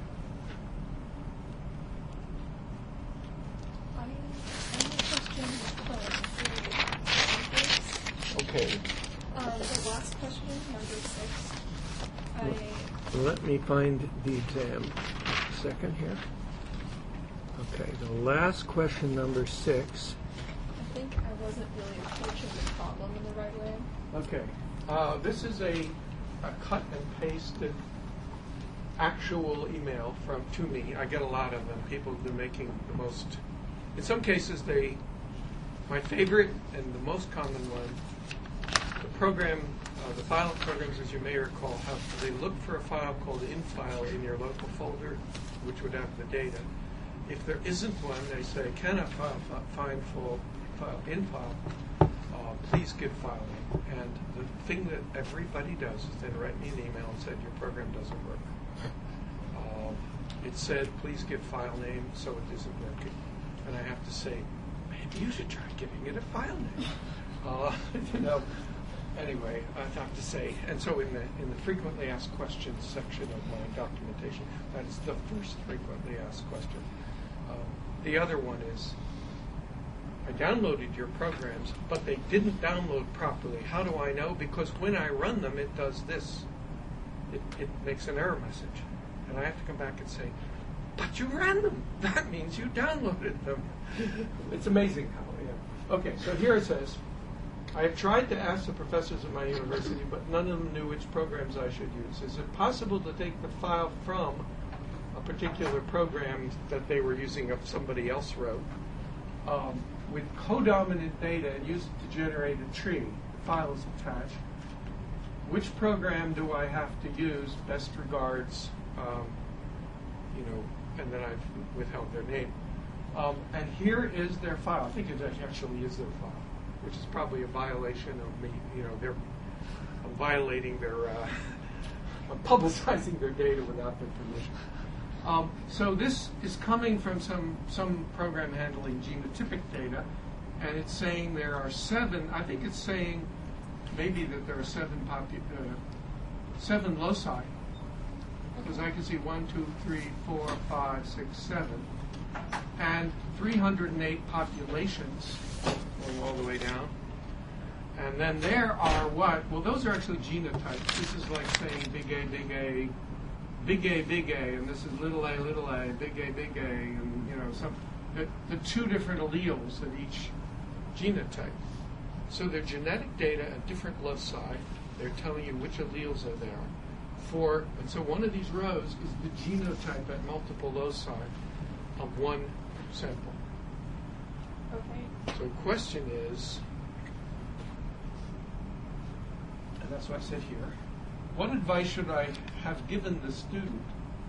I have a question. okay. The last question, number 6. Let me find the exam. Second here. Okay, the last question, number 6. I think I wasn't really approaching the problem in the right way. Okay. This is a cut and pasted actual email to me. I get a lot of them. People have been making the most. In some cases, my favorite and the most common one, the program, the file programs, as you may recall, they look for a file called infile in your local folder, which would have the data. If there isn't one, they say, cannot find full file infile. Please give file name. And the thing that everybody does is they write me an email and said your program doesn't work. It said, please give file name, so it isn't working. And I have to say, maybe you should try giving it a file name. Anyway, I have to say, and so in the frequently asked questions section of my documentation, that is the first frequently asked question. The other one is, I downloaded your programs, but they didn't download properly. How do I know? Because when I run them, it does this. It makes an error message. And I have to come back and say, but you ran them. That means you downloaded them. It's amazing how, yeah. Okay, so here it says, I have tried to ask the professors at my university, but none of them knew which programs I should use. Is it possible to take the file from a particular program that they were using if somebody else wrote, with codominant data and use it to generate a tree? The file is attached. Which program do I have to use? Best regards, and then I've withheld their name. And here is their file. I think it actually is their file, which is probably a violation of me. They're violating their, publicizing their data without their permission. So this is coming from some program handling genotypic data, and it's saying there are 7. I think it's saying maybe that there are 7 loci, because I can see 1, 2, 3, 4, 5, 6, 7, and 308 populations going all the way down. And then there are what? Well, those are actually genotypes. This is like saying big A, big A, big A, big A, and this is little a, big A, and the 2 different alleles of each genotype. So they're genetic data at different loci. They're telling you which alleles are there. And so one of these rows is the genotype at multiple loci of one sample. Okay. So the question is, and that's what I said here, what advice should I have given the student?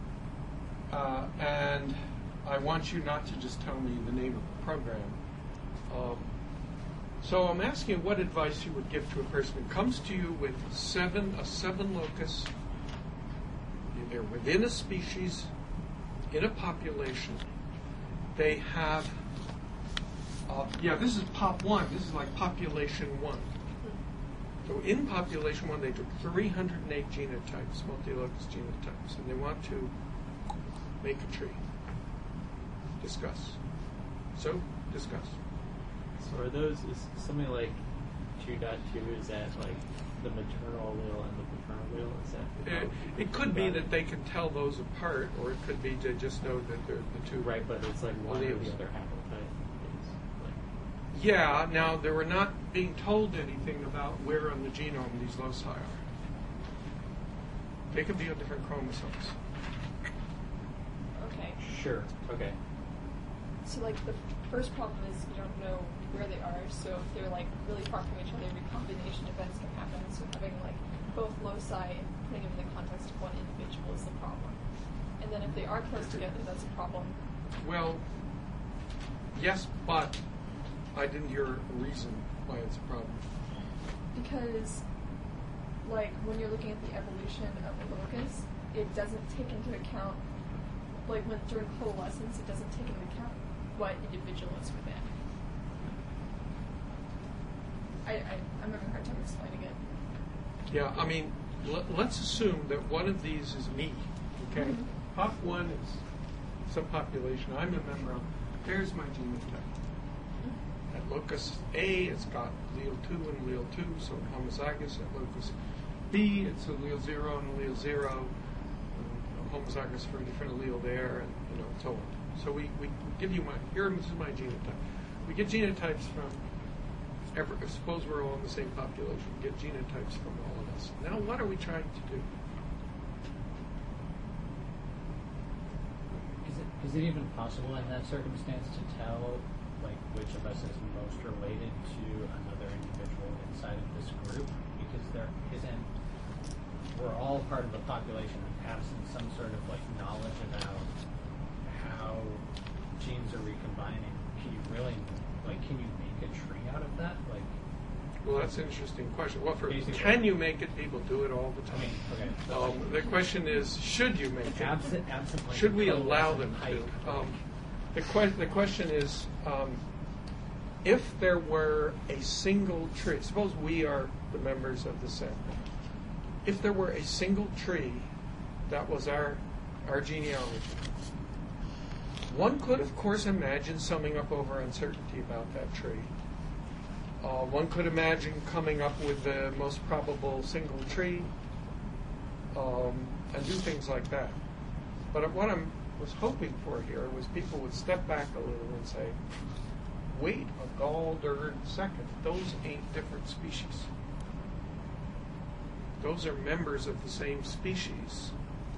And I want you not to just tell me the name of the program. So I'm asking what advice you would give to a person who comes to you with a 7 locus. They're within a species, in a population. They have, this is pop 1. This is like population 1. So in population 1, they took 308 genotypes, multilocus genotypes, and they want to make a tree. Discuss. So, discuss. So are those, is something like 2.2, is that like the maternal allele and the paternal allele? Is that it could be that they can tell those apart, or it could be to just know that they're the 2. Right, but it's like one or the other haplotype. Yeah, now they were not being told anything about where on the genome these loci are. They could be on different chromosomes. Okay. Sure, okay. So the first problem is you don't know where they are, so if they're really far from each other, recombination events can happen. So having both loci and putting them in the context of one individual is the problem. And then if they are close together, that's a problem. Well, yes, but I didn't hear a reason why it's a problem. Because when you're looking at the evolution of the locus, it doesn't take into account like when during coalescence, it doesn't take into account what individual is within. I'm having a hard time explaining it. Yeah, I mean, let's assume that one of these is me, okay? Pop 1 is some population I'm a member of. There's my genotype. At locus A, it's got allele 2 and allele 2, so homozygous. At locus B, it's allele 0 and allele 0, homozygous for a different allele there, and so on. So we give you this is my genotype. We get genotypes from, suppose we're all in the same population, we get genotypes from all of us. Now what are we trying to do? Is it even possible in that circumstance to tell, like, which of us is most related to another individual inside of this group? Because there isn't, we're all part of a population that has some sort of, like, knowledge about how genes are recombining. Can you really, like, can you make a tree out of that? Like, well, that's an interesting question. Well, Basically. can you make it? People do it all the I time. mean, okay. So The question is, should you make it? absent like, Should we allow coalescent them to? height, The question is, if there were a single tree, suppose we are the members of the set. If there were a single tree that was our genealogy, one could, of course, imagine summing up over uncertainty about that tree. One could imagine coming up with the most probable single tree and do things like that. But what I was hoping for here was people would step back a little and say, wait a gall darn second, those ain't different species. Those are members of the same species.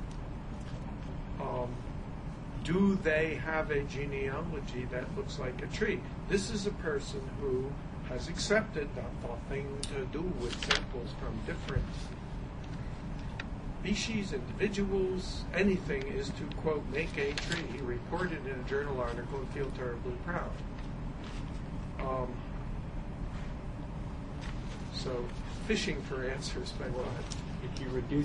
Do they have a genealogy that looks like a tree? This is a person who has accepted that nothing to do with samples from different species, individuals, anything is to, quote, make a tree, report it in a journal article, and feel terribly proud. So, fishing for answers, my God. If you reduce,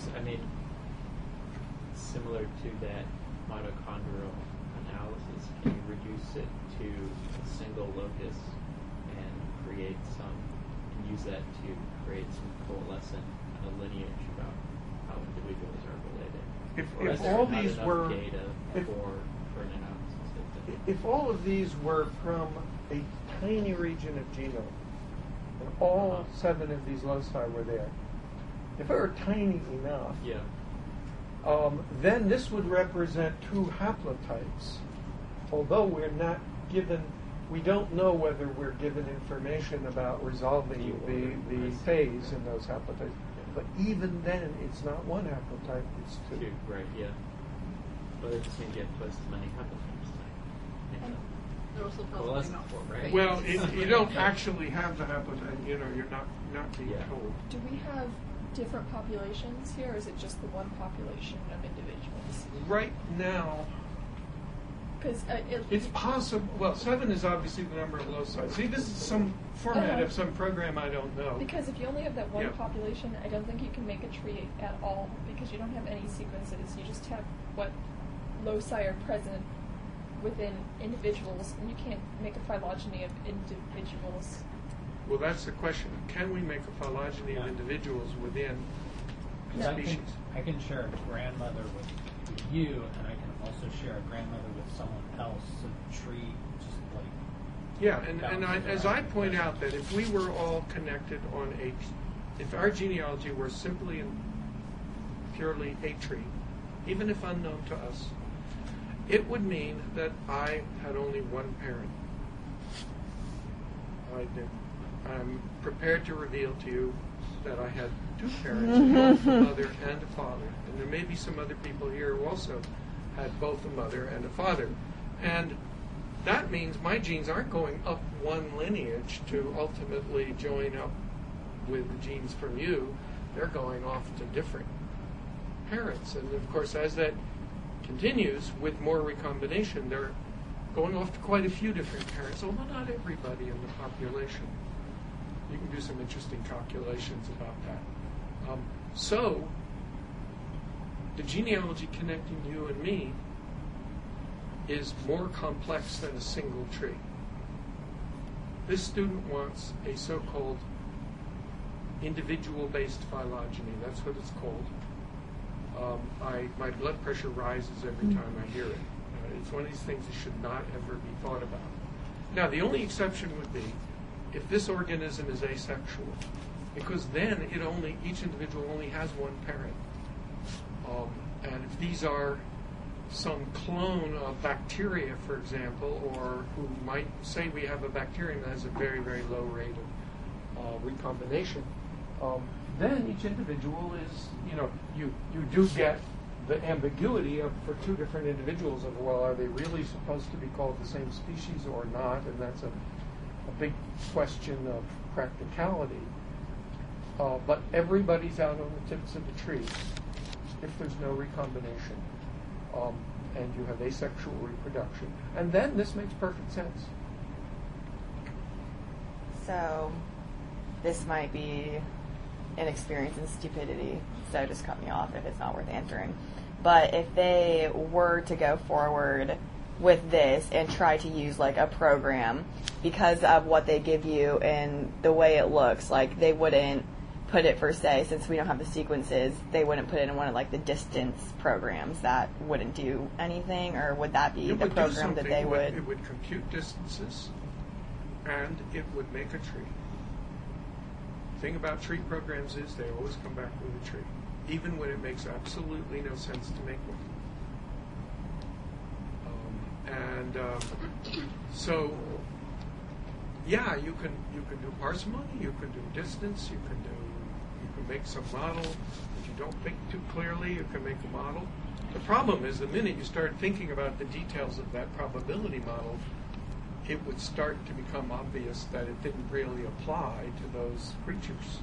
similar to that mitochondrial analysis, can you reduce it to a single locus and create and use that to create some coalescent lineage about how individuals are related? Or is If there all not these enough were, data if, for an analysis? if all of these were from a tiny region of genome, and all 7 of these loci were there, if it were tiny enough, Yeah. Then this would represent 2 haplotypes. Although we're not given, we don't know whether we're given information about resolving the phase in those haplotypes. But even then, it's not 1 haplotype, it's 2. Right, yeah. But it just means you have twice as many haplotypes. They're also Well, probably that's not four, right. right? Well, you don't actually have the haplotype, you're not being Yeah. told. Do we have different populations here, or is it just the one population of individuals? Right now, Because it's possible, well, 7 is obviously the number of loci. See, this is some format of some program I don't know. because if you only have that one Yeah. population, I don't think you can make a tree at all, because you don't have any sequences. You just have what loci are present within individuals, and you can't make a phylogeny of individuals. Well, that's the question. Can we make a phylogeny of Yeah. individuals within because species? I can share a grandmother with you, and I can also share a grandmother with someone else. A tree, just like Yeah, as I point out, that if we were all connected on if our genealogy were simply and purely a tree, even if unknown to us, it would mean that I had only one parent. I'm prepared to reveal to you that I had 2 parents, both a mother and a father. And there may be some other people here who also had both a mother and a father. And that means my genes aren't going up one lineage to ultimately join up with the genes from you. They're going off to different parents. And of course, as that continues with more recombination, they're going off to quite a few different parents, although not everybody in the population. You can do some interesting calculations about that. So, the genealogy connecting you and me is more complex than a single tree. This student wants a so-called individual-based phylogeny. That's what it's called. My blood pressure rises every time I hear it. It's one of these things that should not ever be thought about. Now, the only exception would be if this organism is asexual, because then each individual only has one parent. And if these are some clone of bacteria, for example, or who might say we have a bacterium that has a very, very low rate of recombination, then each individual is, you do get the ambiguity for two different individuals of, well, are they really supposed to be called the same species or not? And that's a big question of practicality. But everybody's out on the tips of the tree if there's no recombination. And you have asexual reproduction. And then this makes perfect sense. So this might be inexperience and stupidity, so just cut me off if it's not worth answering. But if they were to go forward with this and try to use like a program, because of what they give you and the way it looks, like they wouldn't put it for, say, since we don't have the sequences, they wouldn't put it in one of like the distance programs that wouldn't do anything, or would that be the program that they would? It would compute distances, and it would make a tree. The thing about tree programs is they always come back with a tree, even when it makes absolutely no sense to make one. So, yeah, you can do parsimony, you can do distance, you can make some model. If you don't think too clearly, you can make a model. The problem is the minute you start thinking about the details of that probability model, it would start to become obvious that it didn't really apply to those creatures.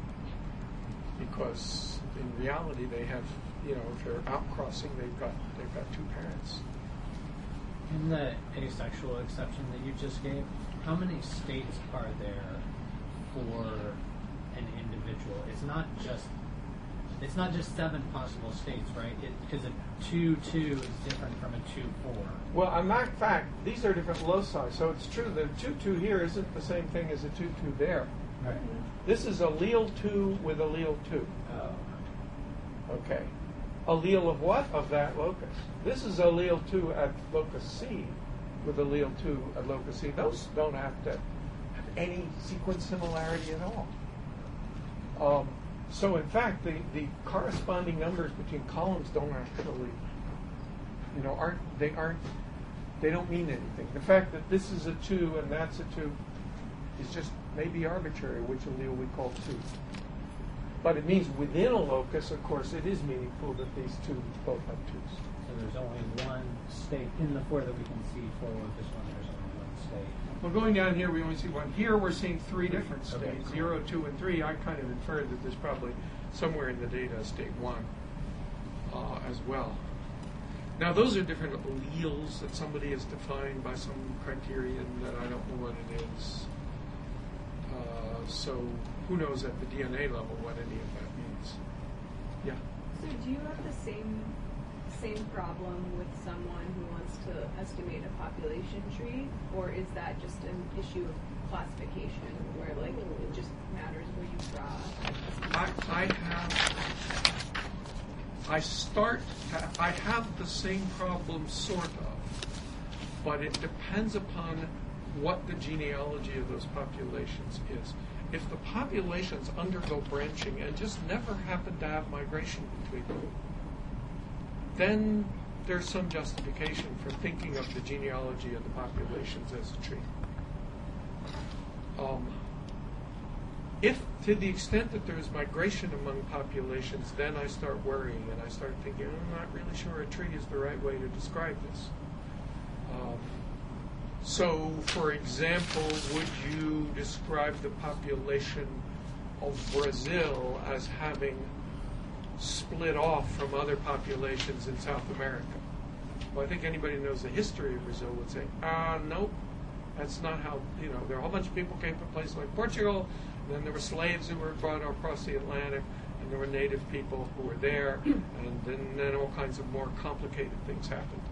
Because in reality they have, if they're outcrossing, they've got two parents. In the asexual exception that you just gave, how many states are there for an individual? It's not just 7 possible states, right? Because a 2-2 is different from a 2-4. Well, in fact, these are different loci. So it's true that 2-2 here isn't the same thing as a 2-2 there. Right. This is allele 2 with allele 2. Oh. Okay. Allele of what? Of that locus. This is allele 2 at locus C with allele 2 at locus C. Those don't have to have any sequence similarity at all. So in fact, the corresponding numbers between columns don't actually, they don't mean anything. The fact that this is a 2 and that's a 2 is just maybe arbitrary, which allele we call 2. But it means within a locus, of course, it is meaningful that these two both have 2s. So there's only one state in the 4 that we can see. For this one, there's only one state. Well, going down here, we only see one. Here, we're seeing 3 different states, Okay, cool. 0, 2, and 3. I kind of inferred that there's probably somewhere in the data state 1 as well. Now, those are different alleles that somebody has defined by some criterion that I don't know what it is. So who knows at the DNA level what any of that means? Yeah. So do you have the same problem with someone who wants to estimate a population tree, or is that just an issue of classification where like it just matters where you draw? I have the same problem sort of, but it depends upon what the genealogy of those populations is. If the populations undergo branching and just never happen to have migration between them, then there's some justification for thinking of the genealogy of the populations as a tree. If, to the extent that there's migration among populations, then I start worrying and I start thinking, I'm not really sure a tree is the right way to describe this. So, for example, would you describe the population of Brazil as having split off from other populations in South America? Well, I think anybody who knows the history of Brazil would say, nope, that's not how, there are a whole bunch of people came from places like Portugal, and then there were slaves who were brought across the Atlantic, and there were native people who were there, and then all kinds of more complicated things happened.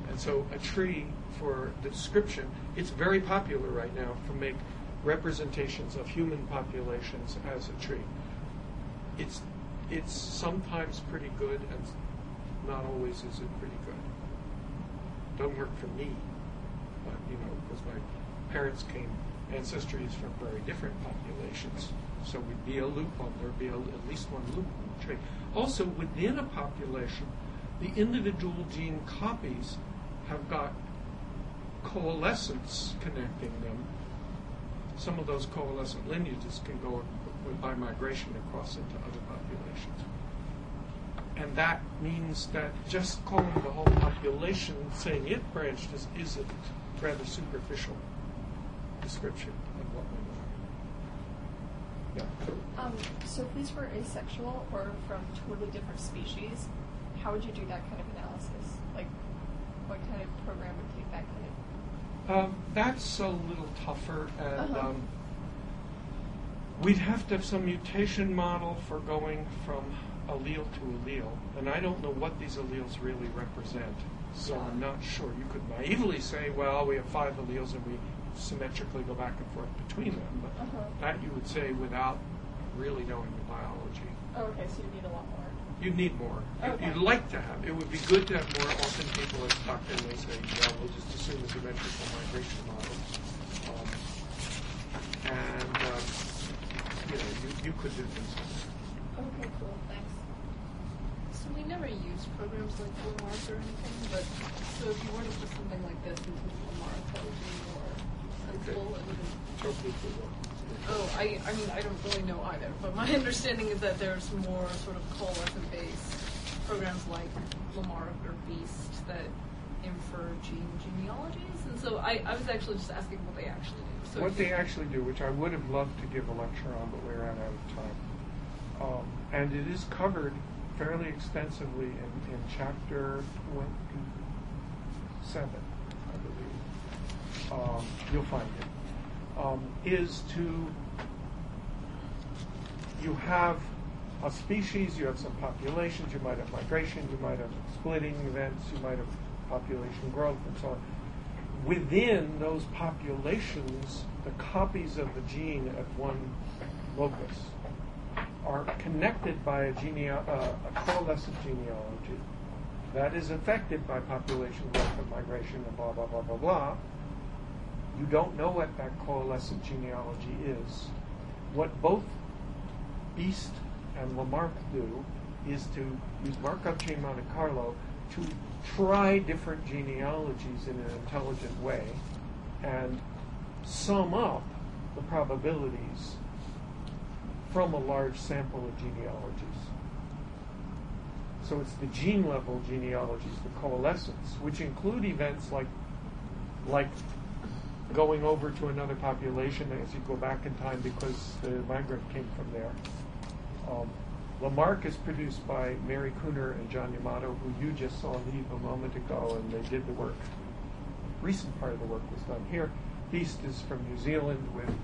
And so a tree, for the description, it's very popular right now to make representations of human populations as a tree. It's sometimes pretty good, and not always is it pretty good. Don't work for me, but because my parents came, ancestry is from very different populations, so we'd be a loophole. There'd be at least one loophole in the tree. Also, within a population, the individual gene copies have got coalescence connecting them. Some of those coalescent lineages can go by migration across into other populations. And that means that just calling the whole population, saying it branched, is a rather superficial description of what we know. Yeah. So if these were asexual or from totally different species, how would you do that kind of analysis? Like, what kind of program would take that kind of? That's a little tougher, and we'd have to have some mutation model for going from allele to allele, and I don't know what these alleles really represent, so I'm not sure. You could naively say, well, we have 5 alleles and we symmetrically go back and forth between them, but that you would say without really knowing the biology. Oh, okay, so you need a lot more. You'd need more. Okay. You'd like to have. It would be good to have more. Often people are stuck and they say, well, we'll just assume a symmetrical migration model. You could do things like that. Okay, cool, thanks. So we never use programs like Lamarck or anything, but so if you were to put something like this into Lamarck, that would be more sensible. It wouldn't. Oh, I mean, I don't really know either, but my understanding is that there's more sort of coalescent-based programs like Lamarck or Beast that infer genealogies, and so I was actually just asking what they actually do. So what they actually do, which I would have loved to give a lecture on, but we ran out of time. And it is covered fairly extensively in chapter 27, I believe. You'll find it. Is to, you have a species, you have some populations, you might have migration, you might have splitting events, you might have population growth, and so on. Within those populations, the copies of the gene at one locus are connected by a coalescent genealogy that is affected by population growth and migration and blah, blah, blah, blah, blah. You don't know what that coalescent genealogy is. What both Beast and Lamarck do is to use Markov chain Monte Carlo to try different genealogies in an intelligent way and sum up the probabilities from a large sample of genealogies. So it's the gene level genealogies, the coalescence, which include events like going over to another population as you go back in time because the migrant came from there. Lamarck is produced by Mary Cooner and John Yamato, who you just saw leave a moment ago, and they did the work. Recent part of the work was done here. Beast is from New Zealand with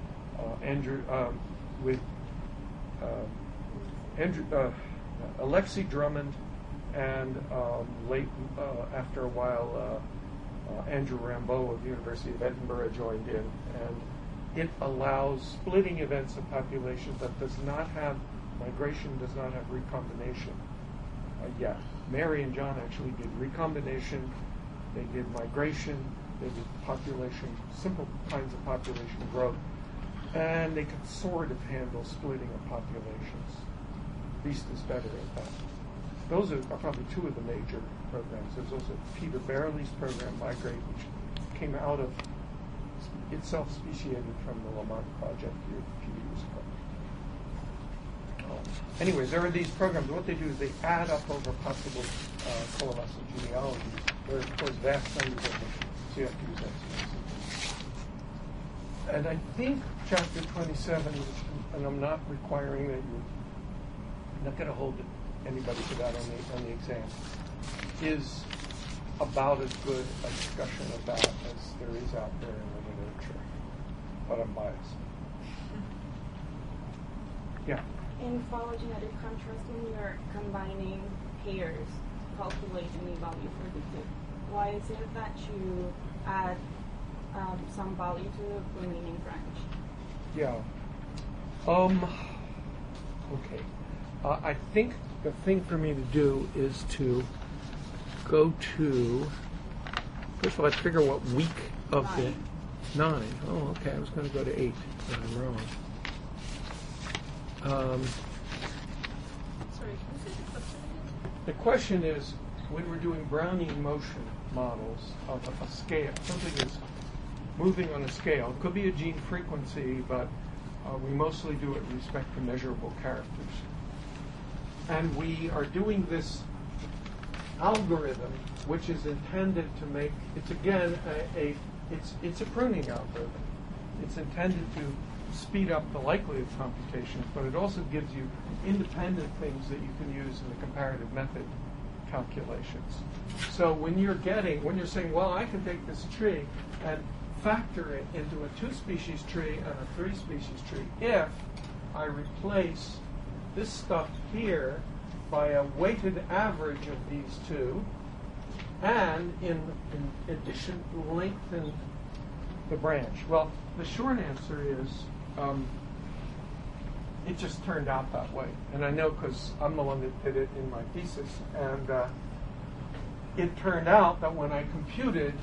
Alexi Drummond, and after a while, Andrew Rambeau of the University of Edinburgh joined in, and it allows splitting events of populations that does not have migration, does not have recombination yet. Mary and John actually did recombination, they did migration, they did population, simple kinds of population growth, and they could sort of handle splitting of populations. Beast is better at that. Those are probably two of the major programs. There's also Peter Barley's program, Migrate, which came out of itself speciated from the Lamarck project here a few years ago. Anyways, there are these programs. What they do is they add up over possible coalescent genealogies. There are, of course, vast numbers of them, so you have to use that. And I think chapter 27, and I'm not requiring that I'm not going to hold anybody to that on the exam, is about as good a discussion of that as there is out there in the literature. But I'm biased. Yeah. In phylogenetic contrast, when you're combining pairs, calculate any value for the why is it that you add some value to the remaining branch? Yeah. Okay. I think the thing for me to do is to go to, first of all, let's figure what week of the 9. Oh, okay. I was going to go to 8, but I'm wrong. Sorry, can you say the question again? The question is, when we're doing Brownian motion models of a scale, something is moving on a scale. It could be a gene frequency, but we mostly do it with respect to measurable characters. And we are doing this algorithm, which is intended to make, it's again, it's a pruning algorithm. It's intended to speed up the likelihood computations, but it also gives you independent things that you can use in the comparative method calculations. So when you're saying, well, I can take this tree and factor it into a 2-species tree and a 3-species tree if I replace this stuff here by a weighted average of these two, and in addition lengthen the branch. Well, the short answer is it just turned out that way, and I know because I'm the one that did it in my thesis, and it turned out that when I computed,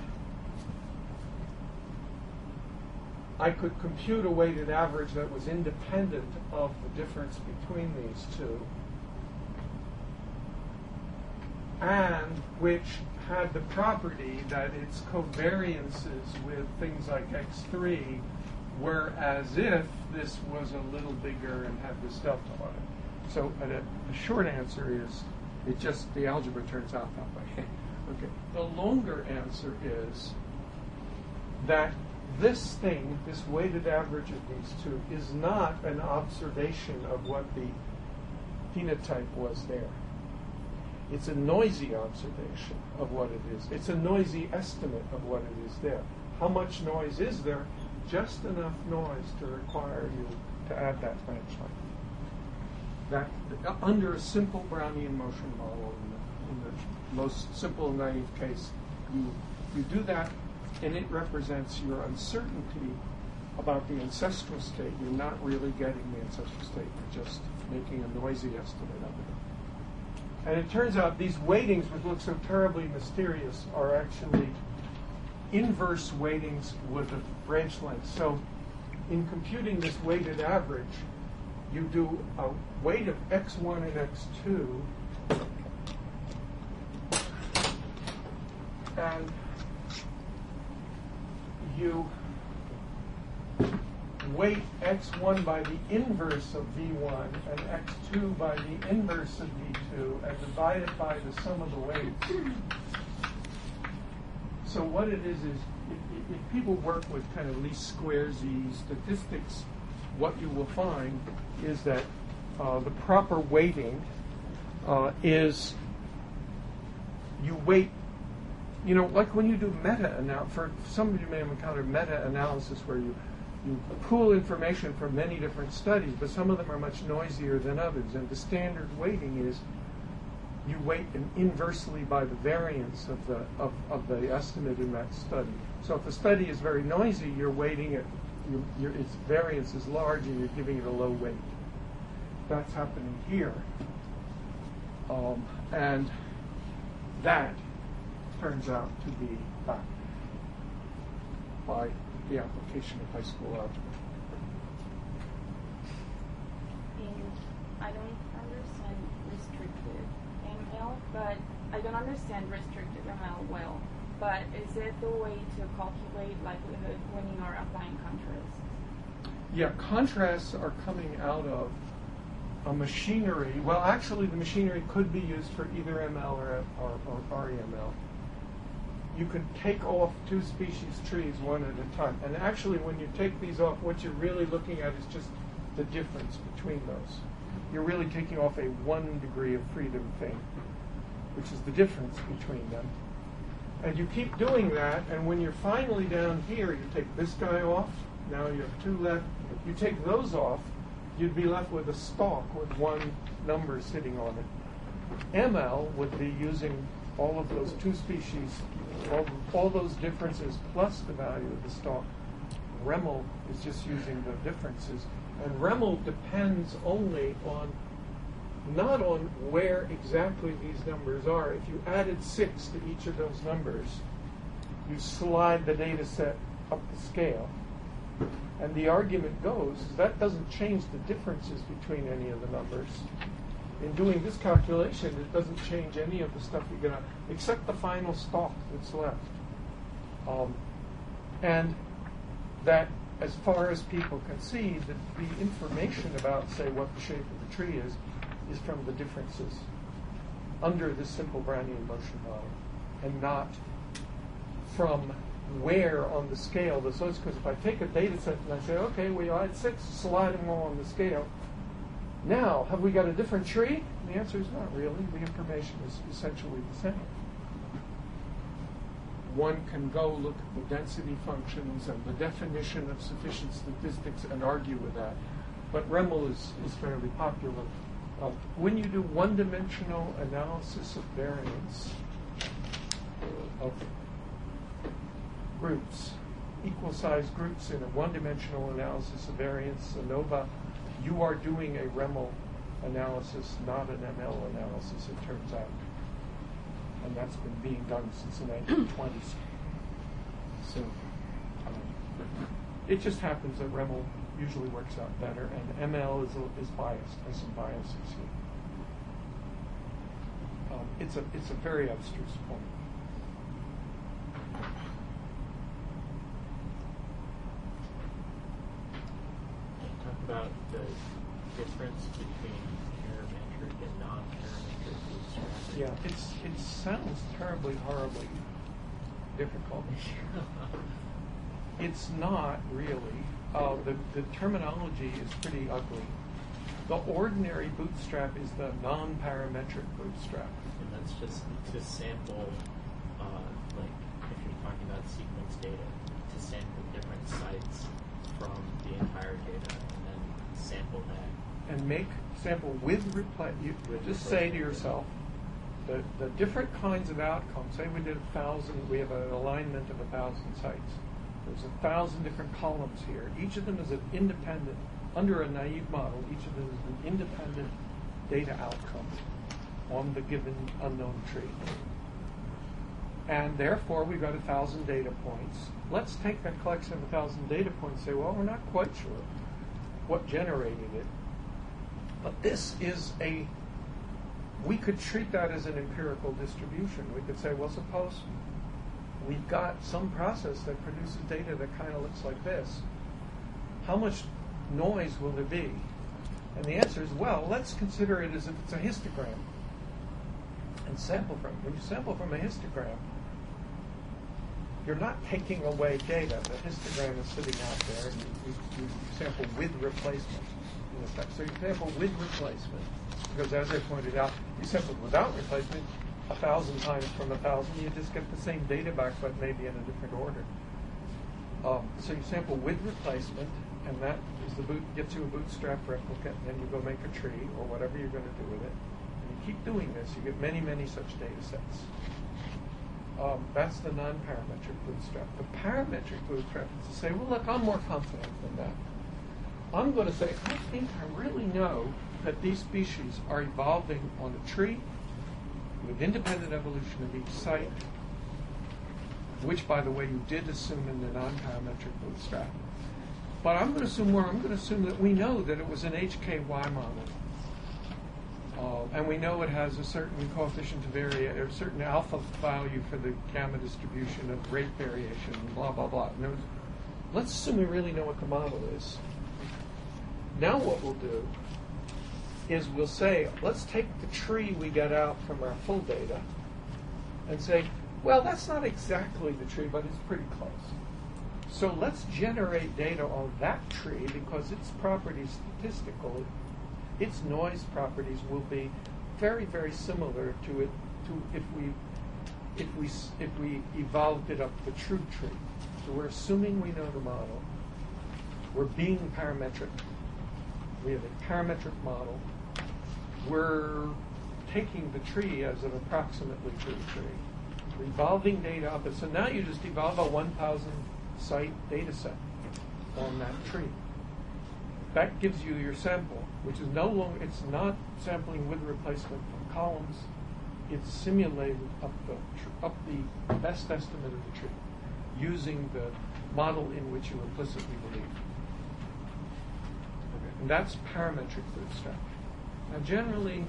I could compute a weighted average that was independent of the difference between these two, and which had the property that its covariances with things like x3 were as if this was a little bigger and had this delta on it. So the short answer is the algebra turns out that way. Okay. The longer answer is that this thing, this weighted average of these two, is not an observation of what the phenotype was there. It's a noisy observation of what it is. It's a noisy estimate of what it is there. How much noise is there? Just enough noise to require you to add that branch length. That under a simple Brownian motion model, in the most simple and naive case, you do that, and it represents your uncertainty about the ancestral state. You're not really getting the ancestral state. You're just making a noisy estimate of it. And it turns out these weightings, which look so terribly mysterious, are actually inverse weightings with the branch length. So in computing this weighted average, you do a weight of x1 and x2, and you weight x1 by the inverse of v1 and x2 by the inverse of v2 and divide it by the sum of the weights. So what it is if people work with kind of least squares statistics, what you will find is that the proper weighting is you weight, like when you do meta-analysis, for some of you may have encountered meta-analysis where you pool information from many different studies, but some of them are much noisier than others. And the standard weighting is you weight inversely by the variance of the estimate in that study. So if the study is very noisy, you're weighting it, its variance is large, and you're giving it a low weight. That's happening here. And that turns out to be backed by the application of high school algebra. I don't understand restricted ML, but I don't understand restricted ML well. But is it the way to calculate likelihood when you are applying contrasts? Yeah, contrasts are coming out of a machinery. Well, actually, the machinery could be used for either ML or REML. You can take off 2-species trees one at a time. And actually, when you take these off, what you're really looking at is just the difference between those. You're really taking off a 1 degree of freedom thing, which is the difference between them. And you keep doing that, and when you're finally down here, you take this guy off. Now you have 2 left. You take those off, you'd be left with a stalk with 1 number sitting on it. ML would be using all of those 2-species all those differences plus the value of the stalk. REML is just using the differences. And REML depends only on, not on where exactly these numbers are. If you added 6 to each of those numbers, you slide the data set up the scale. And the argument goes is that doesn't change the differences between any of the numbers. In doing this calculation, it doesn't change any of the stuff you're going to, except the final stalk that's left. And that, as far as people can see, the information about, say, what the shape of the tree is from the differences under this simple Brownian motion model, and not from where on the scale this is. Because if I take a data set and I say, okay, we add 6, slide them all on the scale. Now, have we got a different tree? The answer is not really. The information is essentially the same. One can go look at the density functions and the definition of sufficient statistics and argue with that. But REML is fairly popular. When you do one-dimensional analysis of variance of groups, equal-sized groups in a one-dimensional analysis of variance, ANOVA, you are doing a REML analysis, not an ML analysis, it turns out. And that's been being done since the 1920s. So it just happens that REML usually works out better, and ML is biased, has some biases here. It's a very abstruse point. Talk about the difference between parametric and non-parametric bootstrapping. Yeah, it sounds terribly, horribly difficult. It's not really. The terminology is pretty ugly. The ordinary bootstrap is the non-parametric bootstrap. And that's just to sample, like if you're talking about sequence data, to sample different sites from the entire data and then sample that. And sample with replay. You just say to yourself, the different kinds of outcomes. Say we did 1,000, we have an alignment of 1,000 sites. There's 1,000 different columns here. Each of them is an independent, under a naive model, each of them is an independent data outcome on the given unknown tree. And therefore, we've got 1,000 data points. Let's take that collection of 1,000 data points and say, well, we're not quite sure what generated it. But this is we could treat that as an empirical distribution. We could say, well, suppose we've got some process that produces data that kind of looks like this. How much noise will there be? And the answer is, well, let's consider it as if it's a histogram and sample from it. When you sample from a histogram, you're not taking away data. The histogram is sitting out there, and you sample with replacement, in effect. So you sample with replacement, because as I pointed out, you sample without replacement 1,000 times from 1,000, you just get the same data back, but maybe in a different order. So you sample with replacement, and that is gets you a bootstrap replicate, and then you go make a tree, or whatever you're going to do with it. And you keep doing this, you get many, many such data sets. That's the non-parametric bootstrap. The parametric bootstrap is to say, well, look, I'm more confident than that. I'm going to say, I think I really know that these species are evolving on a tree with independent evolution of each site, which, by the way, you did assume in the non-parametric bootstrap. But I'm going to assume more. I'm going to assume that we know that it was an HKY model. And we know it has a certain coefficient of variation, or a certain alpha value for the gamma distribution of rate variation, and blah, blah, blah. Let's assume we really know what the model is. Now what we'll do is we'll say, let's take the tree we get out from our full data and say, well, that's not exactly the tree, but it's pretty close. So let's generate data on that tree because its properties statistical, its noise properties will be very, very similar to it if we evolved it up the true tree. So we're assuming we know the model. We're being parametric. We have a parametric model. We're taking the tree as an approximately true tree. You're evolving data up. And so now you just evolve a 1,000 site data set on that tree. That gives you your sample, which is no longer, it's not sampling with replacement from columns. It's simulated up the best estimate of the tree using the model in which you implicitly believe. And that's parametric bootstrap. Now, generally,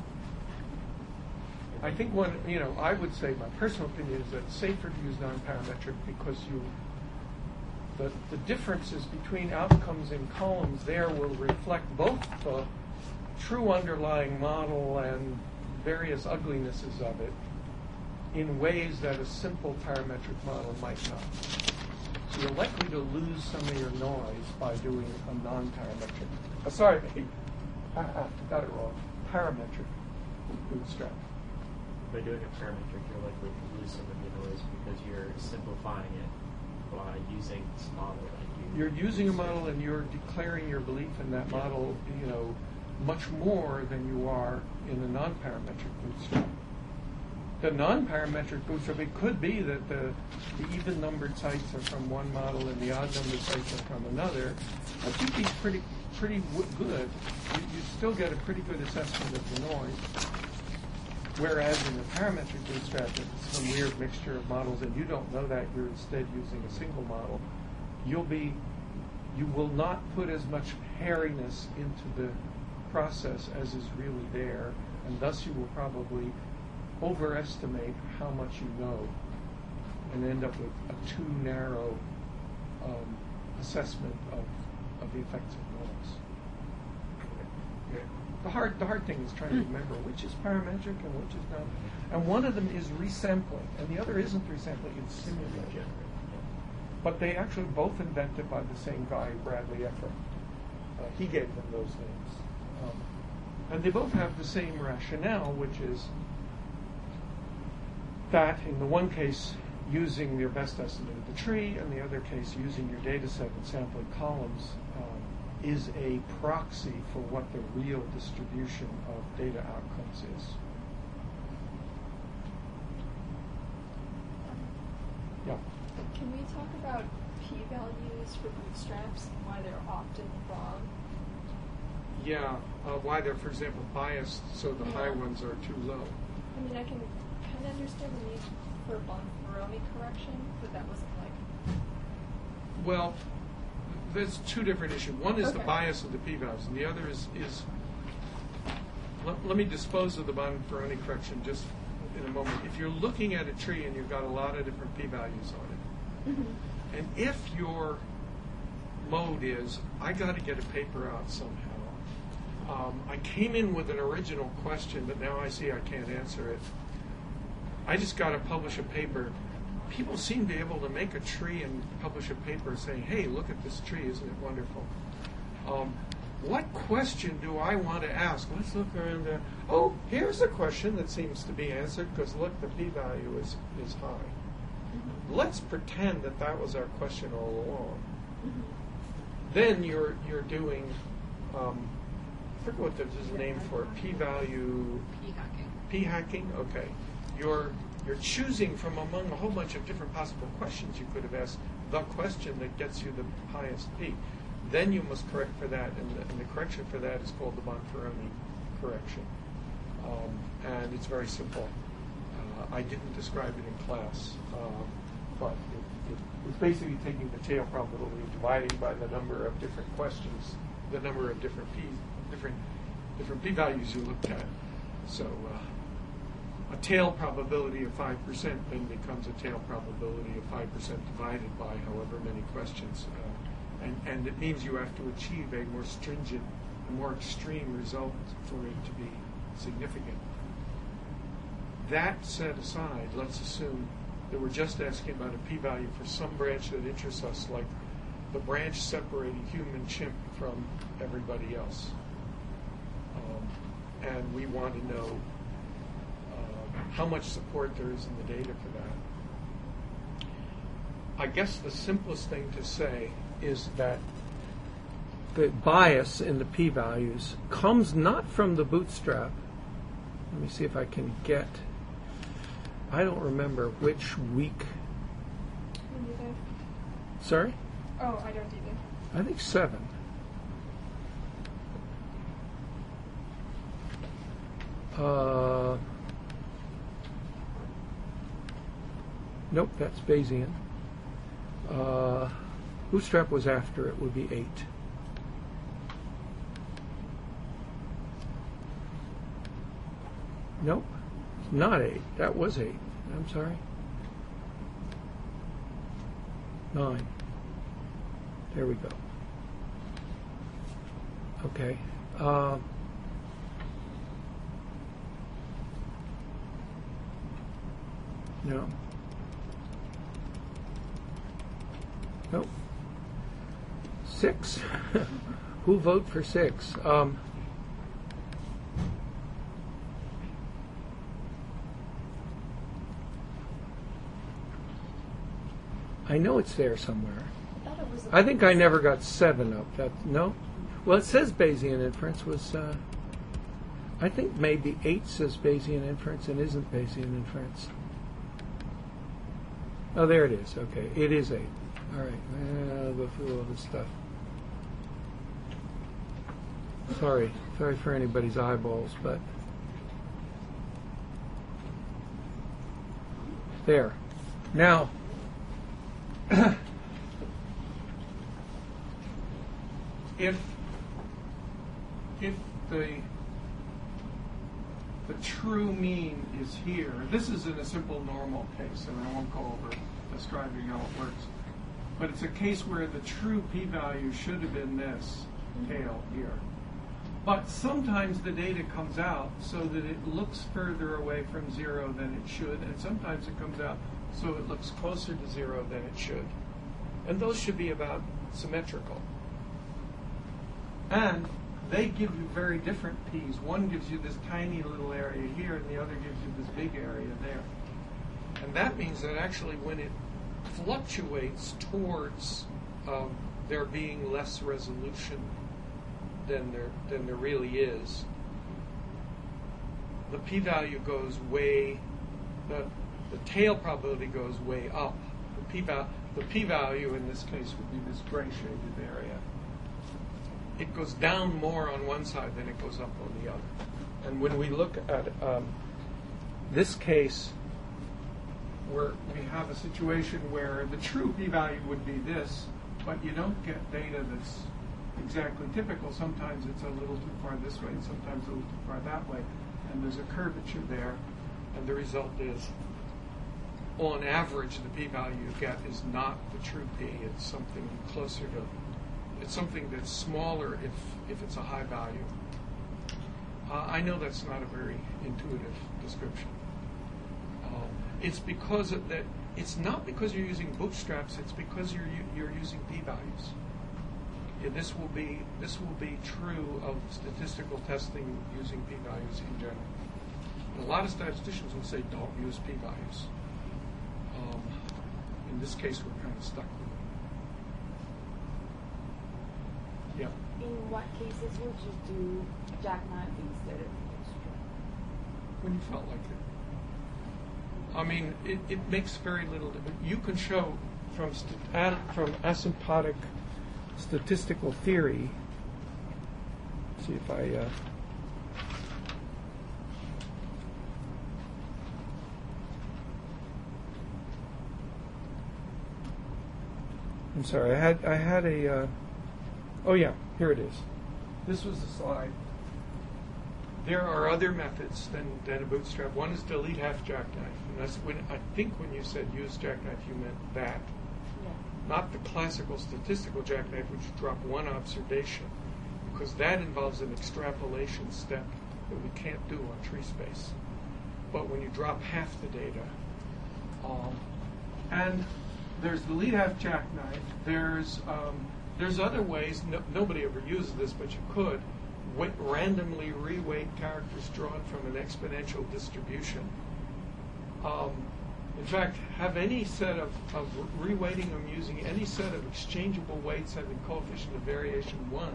I think I would say my personal opinion is that it's safer to use non-parametric because the differences between outcomes in columns there will reflect both the true underlying model and various uglinesses of it in ways that a simple parametric model might not. So you're likely to lose some of your noise by doing a non-parametric. Sorry, got it wrong. Parametric bootstrap. By doing a parametric, you're likely to lose some of your noise because you're simplifying it by using this model that you're using a model and you're declaring your belief in that model, much more than you are in the non-parametric bootstrap. The non-parametric bootstrap, it could be that the even-numbered sites are from one model and the odd-numbered sites are from another. I think these pretty good. You still get a pretty good assessment of the noise. Whereas in the parametric bootstrap, it's some weird mixture of models, and you don't know that. You're instead using a single model. You will not put as much hairiness into the process as is really there, and thus you will probably overestimate how much you know and end up with a too narrow assessment of the effects of noise. The hard thing is trying to remember which is parametric and which is not. And one of them is resampling, and the other isn't resampling, it's simulation. But they actually both invented by the same guy, Bradley Eckert. He gave them those names. And they both have the same rationale, which is that in the one case, using your best estimate of the tree, and the other case, using your data set and sampling columns, is a proxy for what the real distribution of data outcomes is. Yeah. Can we talk about p-values for bootstraps and why they're often wrong? Yeah, why they're, for example, biased so the high ones are too low. I mean, I can kind of understand the need for Bonferroni correction, but that wasn't like... Well, there's two different issues. One is the bias of the p-values, and the other is let me dispose of the Bonferroni correction just in a moment. If you're looking at a tree and you've got a lot of different p-values on it, and if your mode is, I got to get a paper out somehow, I came in with an original question, but now I see I can't answer it, I just got to publish a paper. People seem to be able to make a tree and publish a paper saying, hey, look at this tree, isn't it wonderful? What question do I want to ask? Let's look around there. Oh, here's a question that seems to be answered because look, the p-value is high. Let's pretend that was our question all along. Then you're doing, I forget what there's a name for it, p-value... P-hacking. P-hacking, okay. You're choosing from among a whole bunch of different possible questions you could have asked the question that gets you the highest P. Then you must correct for that, and the correction for that is called the Bonferroni correction. And it's very simple. I didn't describe it in class, but it's basically taking the tail probability, dividing by the number of different questions, the number of different p-values you looked at. So a tail probability of 5% then becomes a tail probability of 5% divided by however many questions. And it means you have to achieve a more stringent, a more extreme result for it to be significant. That set aside, let's assume that we're just asking about a p-value for some branch that interests us, like the branch separating human chimp from everybody else. And we want to know how much support there is in the data for that. I guess the simplest thing to say is that the bias in the p-values comes not from the bootstrap. Let me see if I can get I don't remember which week. Me neither. Sorry? Oh, I don't either. I think 7. Nope, that's Bayesian. Bootstrap was after it, would be 8. Nope, it's not 8. That was 8. I'm sorry. 9. There we go. Okay. No. Nope. 6. Who vote for 6? I know it's there somewhere. I think I never got 7 up. No? Well, it says Bayesian inference was... I think maybe 8 says Bayesian inference and isn't Bayesian inference. Oh, there it is. Okay, it is 8. All right, I'll go through all this stuff. Sorry for anybody's eyeballs, but there. Now, if the true mean is here, this is in a simple normal case, and I won't go over describing how it works, but it's a case where the true p-value should have been this tail here. But sometimes the data comes out so that it looks further away from 0 than it should, and sometimes it comes out so it looks closer to 0 than it should. And those should be about symmetrical. And they give you very different p's. One gives you this tiny little area here, and the other gives you this big area there. And that means that actually when it fluctuates towards there being less resolution than there really is, the p-value goes way, the tail probability goes way up. The p-value in this case would be this gray shaded area. It goes down more on one side than it goes up on the other. And when we look at this case, where we have a situation where the true p-value would be this, but you don't get data that's exactly typical. Sometimes it's a little too far this way, and sometimes a little too far that way, and there's a curvature there, and the result is, on average, the p-value you get is not the true p. It's something closer to, it's something that's smaller if it's a high value. I know that's not a very intuitive description. It's because of that. It's not because you're using bootstraps. It's because you're using p-values. Yeah, this will be true of statistical testing using p-values in general. And a lot of statisticians will say don't use p-values. In this case, we're kind of stuck with it. Yeah. In what cases would you do jackknife instead of bootstrap? When you felt like it. I mean, it makes very little difference. You can show from asymptotic statistical theory. See if I. I'm sorry. I had a. Oh yeah, here it is. This was the slide. There are other methods than a bootstrap. One is delete half jackknife, and that's when I think when you said use jackknife, you meant that, not the classical statistical jackknife, which you drop one observation, because that involves an extrapolation step that we can't do on tree space. But when you drop half the data, and there's delete half jackknife. There's other ways. Nobody ever uses this, but you could. Randomly reweight characters drawn from an exponential distribution. In fact, have any set of reweighting them using any set of exchangeable weights having coefficient of variation 1.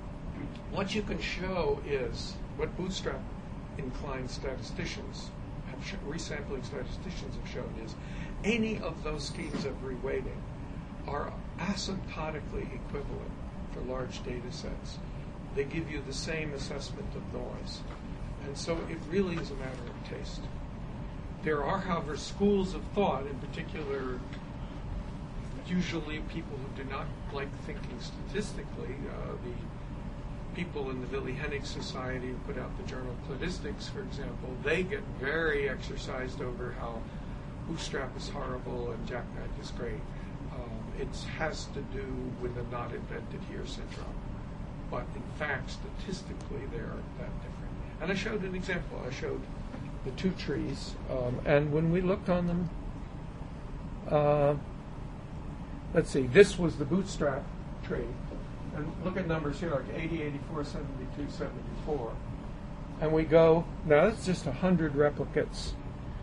What you can show is what bootstrap inclined statisticians have resampling statisticians have shown is any of those schemes of reweighting are asymptotically equivalent for large data sets. They give you the same assessment of noise. And so it really is a matter of taste. There are, however, schools of thought, in particular, usually people who do not like thinking statistically. The people in the Willy Hennig Society who put out the journal Cladistics, for example, they get very exercised over how Bootstrap is horrible and Jackknife is great. It has to do with the not invented here syndrome. But in fact, statistically, they aren't that different. And I showed an example. I showed the two trees, and when we looked on them, let's see, this was the Bootstrap tree. And look at numbers here, like 80, 84, 72, 74. And we go, now that's just 100 replicates.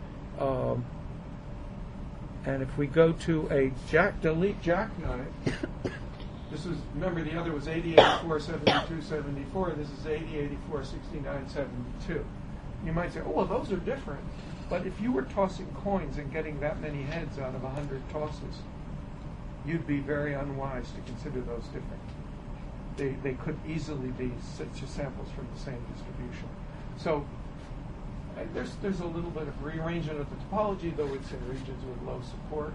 And if we go to a delete Jackknife, this is, remember the other was 80, 84, 72, 74. This is 80, 84, 69, 72. You might say, oh, well, those are different. But if you were tossing coins and getting that many heads out of 100 tosses, you'd be very unwise to consider those different. They could easily be such samples from the same distribution. So there's a little bit of rearrangement of the topology, though it's in regions with low support.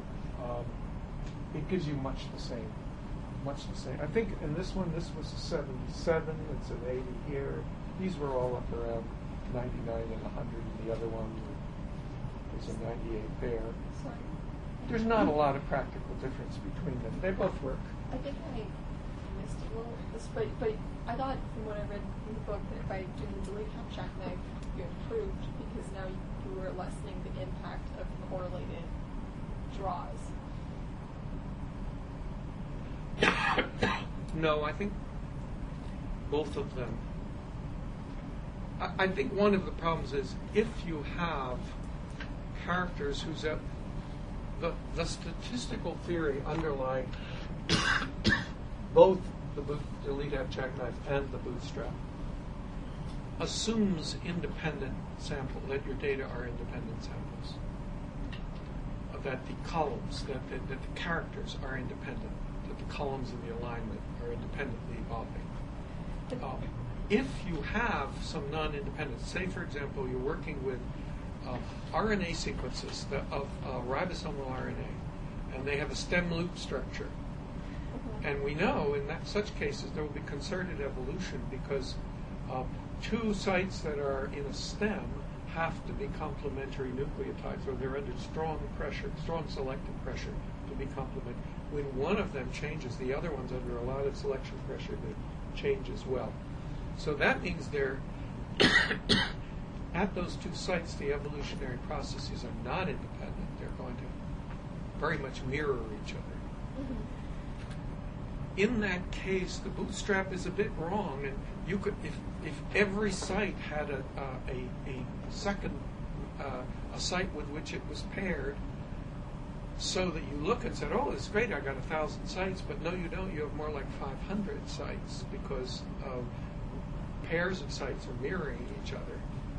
It gives you much the same. I think in this one, this was a 77. It's an 80 here. These were all up around 99 and 100, and the other one was a 98 there. Sorry. There's not a lot of practical difference between them. They both work. I think I missed a little of this, but I thought from what I read in the book that by doing the delete count Jackknife, you improved because now you were lessening the impact of correlated draws. No, I think both of them. I think one of the problems is if you have characters whose the statistical theory underlying both the delete at Jackknife and the Bootstrap assumes independent sample, that your data are independent samples, that the columns, that the characters are independent, that the columns in the alignment are independently evolving. If you have some non-independent, say for example you're working with RNA sequences of ribosomal RNA, and they have a stem loop structure, and we know in such cases there will be concerted evolution because two sites that are in a stem have to be complementary nucleotides, or they're under strong pressure, strong selective pressure to be complementary. When one of them changes, the other one's under a lot of selection pressure to change as well. So that means they're at those two sites, the evolutionary processes are not independent. They're going to very much mirror each other. Mm-hmm. In that case, the Bootstrap is a bit wrong, and you could, if every site had a second a site with which it was paired, so that you look and said, oh, it's great, I got 1,000 sites, but no, you don't. You have more like 500 sites because pairs of sites are mirroring each other.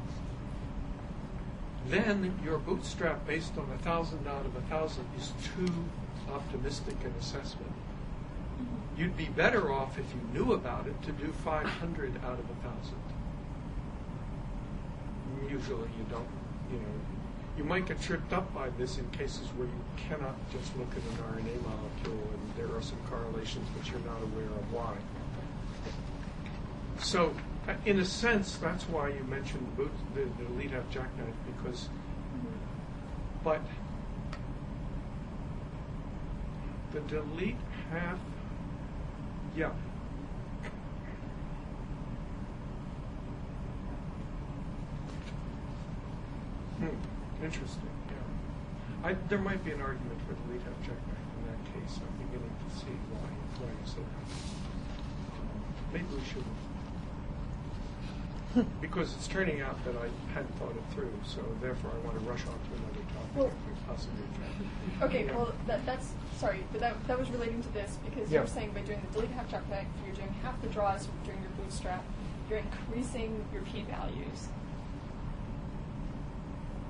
Then your Bootstrap based on 1,000 out of 1,000 is too optimistic an assessment. You'd be better off if you knew about it to do 500 out of 1,000. Usually you don't, you might get tripped up by this in cases where you cannot just look at an RNA molecule and there are some correlations but you're not aware of why. So, in a sense, that's why you mentioned the delete half Jackknife, because, but the delete half, yeah. Interesting, yeah. There might be an argument for delete half Jackknife in that case. I'm beginning to see why you said that. Maybe we shouldn't. Because it's turning out that I hadn't thought it through, so therefore I want to rush on to another topic if we possibly can. Okay, well, that's sorry, but that was relating to this because you were saying by doing the delete half Jackknife, you're doing half the draws during your Bootstrap, you're increasing your p-values.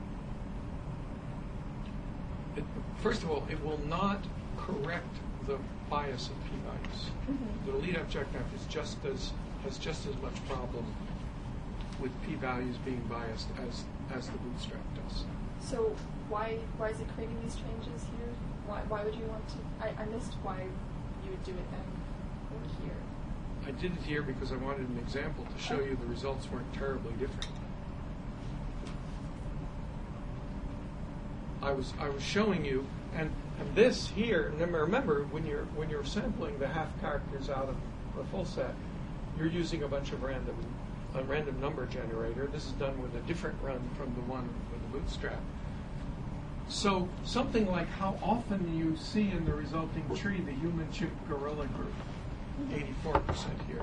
first of all, it will not correct the bias of p-values. The lead objective has just as much problem with p-values being biased as the bootstrap does. So why is it creating these changes here? Why would you want to? I missed why you would do it then over here. I did it here because I wanted an example to show you the results weren't terribly different. I was showing you, and this here. And remember, when you're sampling the half characters out of a full set, you're using a bunch of a random number generator. This is done with a different run from the one with the bootstrap. So something like how often you see in the resulting tree the human chimp gorilla group, 84% here.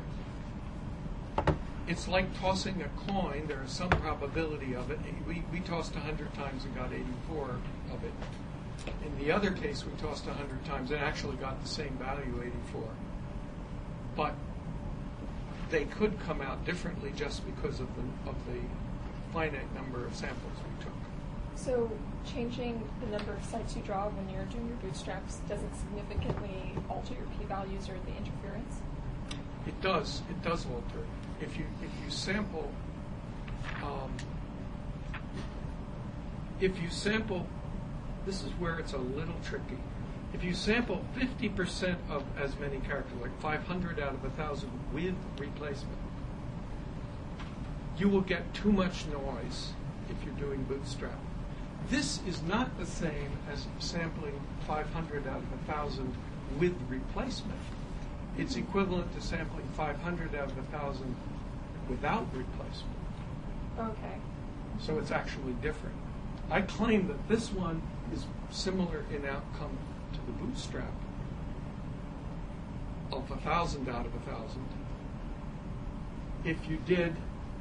It's like tossing a coin. There is some probability of it. We tossed 100 times and got 84 of it. In the other case, we tossed 100 times and actually got the same value, 84. But they could come out differently just because of the finite number of samples we took. So changing the number of sites you draw when you're doing your bootstraps doesn't significantly alter your p-values or the interference? It does. It does alter. If you sample, this is where it's a little tricky. If you sample 50% of as many characters, like 500 out of 1,000 with replacement, you will get too much noise if you're doing bootstrap. This is not the same as sampling 500 out of 1,000 with replacement. It's equivalent to sampling 500 out of 1,000 without replacement. Okay. So it's actually different. I claim that this one is similar in outcome to the bootstrap of 1,000 out of 1,000. If you did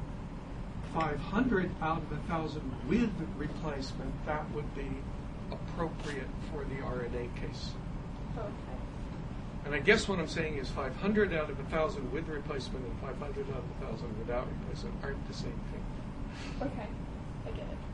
500 out of 1,000 with replacement, that would be appropriate for the RNA case. Okay. And I guess what I'm saying is 500 out of 1,000 with replacement and 500 out of 1,000 without replacement aren't the same thing. Okay. I get it.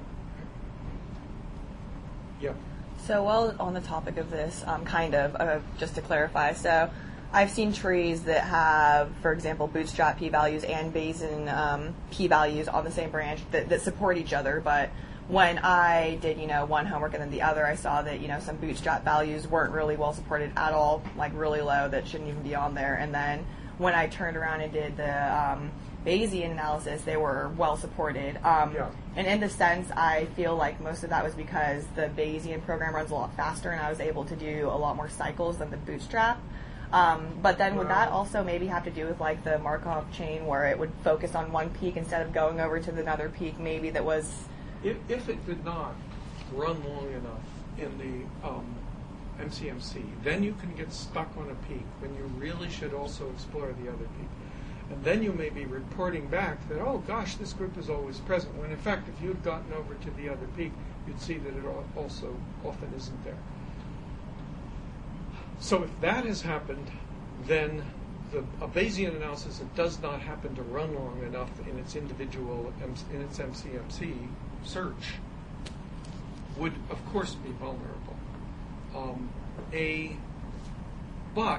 Yep. So while on the topic of this, just to clarify, so I've seen trees that have, for example, bootstrap p-values and Bayesian p-values on the same branch that support each other, but when I did, one homework and then the other, I saw that, some bootstrap values weren't really well supported at all, like really low, that shouldn't even be on there. And then when I turned around and did the Bayesian analysis, they were well supported. And in the sense, I feel like most of that was because the Bayesian program runs a lot faster and I was able to do a lot more cycles than the bootstrap. But then would that also maybe have to do with like the Markov chain where it would focus on one peak instead of going over to another peak maybe that was... If it did not run long enough in the MCMC, then you can get stuck on a peak when you really should also explore the other peak. And then you may be reporting back that, oh gosh, this group is always present, when in fact if you had gotten over to the other peak, you'd see that it also often isn't there. So if that has happened, then a Bayesian analysis that does not happen to run long enough in its MCMC search would, of course, be vulnerable. But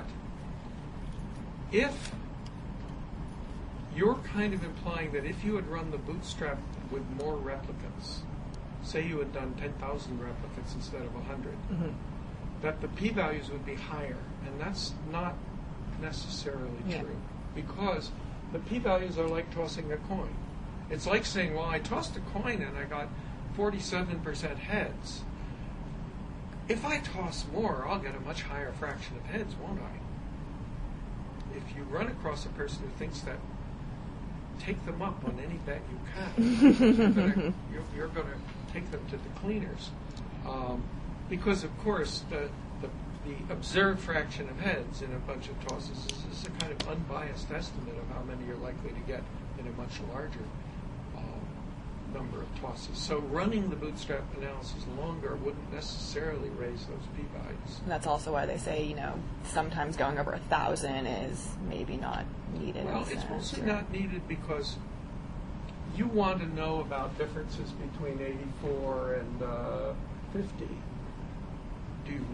if you're kind of implying that if you had run the bootstrap with more replicants, say you had done 10,000 replicants instead of 100, that the p-values would be higher, and that's not necessarily true, because the p-values are like tossing a coin. It's like saying, well, I tossed a coin and I got 47% heads. If I toss more, I'll get a much higher fraction of heads, won't I? If you run across a person who thinks that, take them up on any bet you can. You're going to take them to the cleaners. Because, of course, the observed fraction of heads in a bunch of tosses is a kind of unbiased estimate of how many you're likely to get in a much larger number of tosses. So running the bootstrap analysis longer wouldn't necessarily raise those p-values. And that's also why they say, sometimes going over 1,000 is maybe not needed. Well, it's mostly not needed because you want to know about differences between 84 and 50.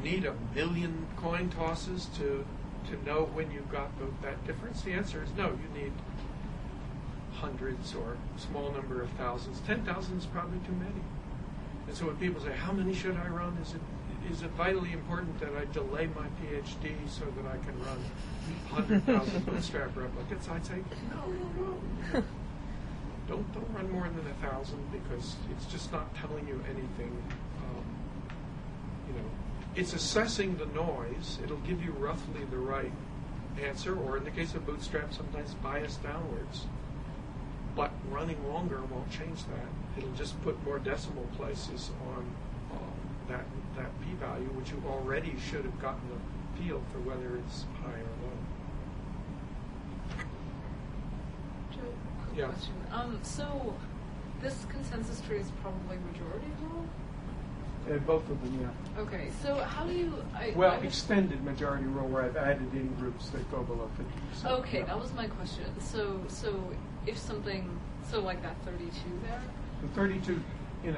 need 1 million coin tosses to know when you got that difference? The answer is no. You need hundreds or small number of thousands. 10,000 is probably too many. And so when people say, how many should I run? Is it vitally important that I delay my PhD so that I can run 100,000 bootstrap replicates? I'd say, no. Don't run more than 1,000 because it's just not telling you anything. It's assessing the noise. It'll give you roughly the right answer, or in the case of Bootstrap, sometimes bias downwards. But running longer won't change that. It'll just put more decimal places on that p-value, which you already should have gotten a feel for whether it's high or low. Joe, quick Yeah. question. So this consensus tree is probably majority rule? Both of them, yeah. Okay, so how do you... Extended majority rule where I've added in groups that go below 50%. Okay, yeah. that was my question. So if something... So like that 32 there? The 32 in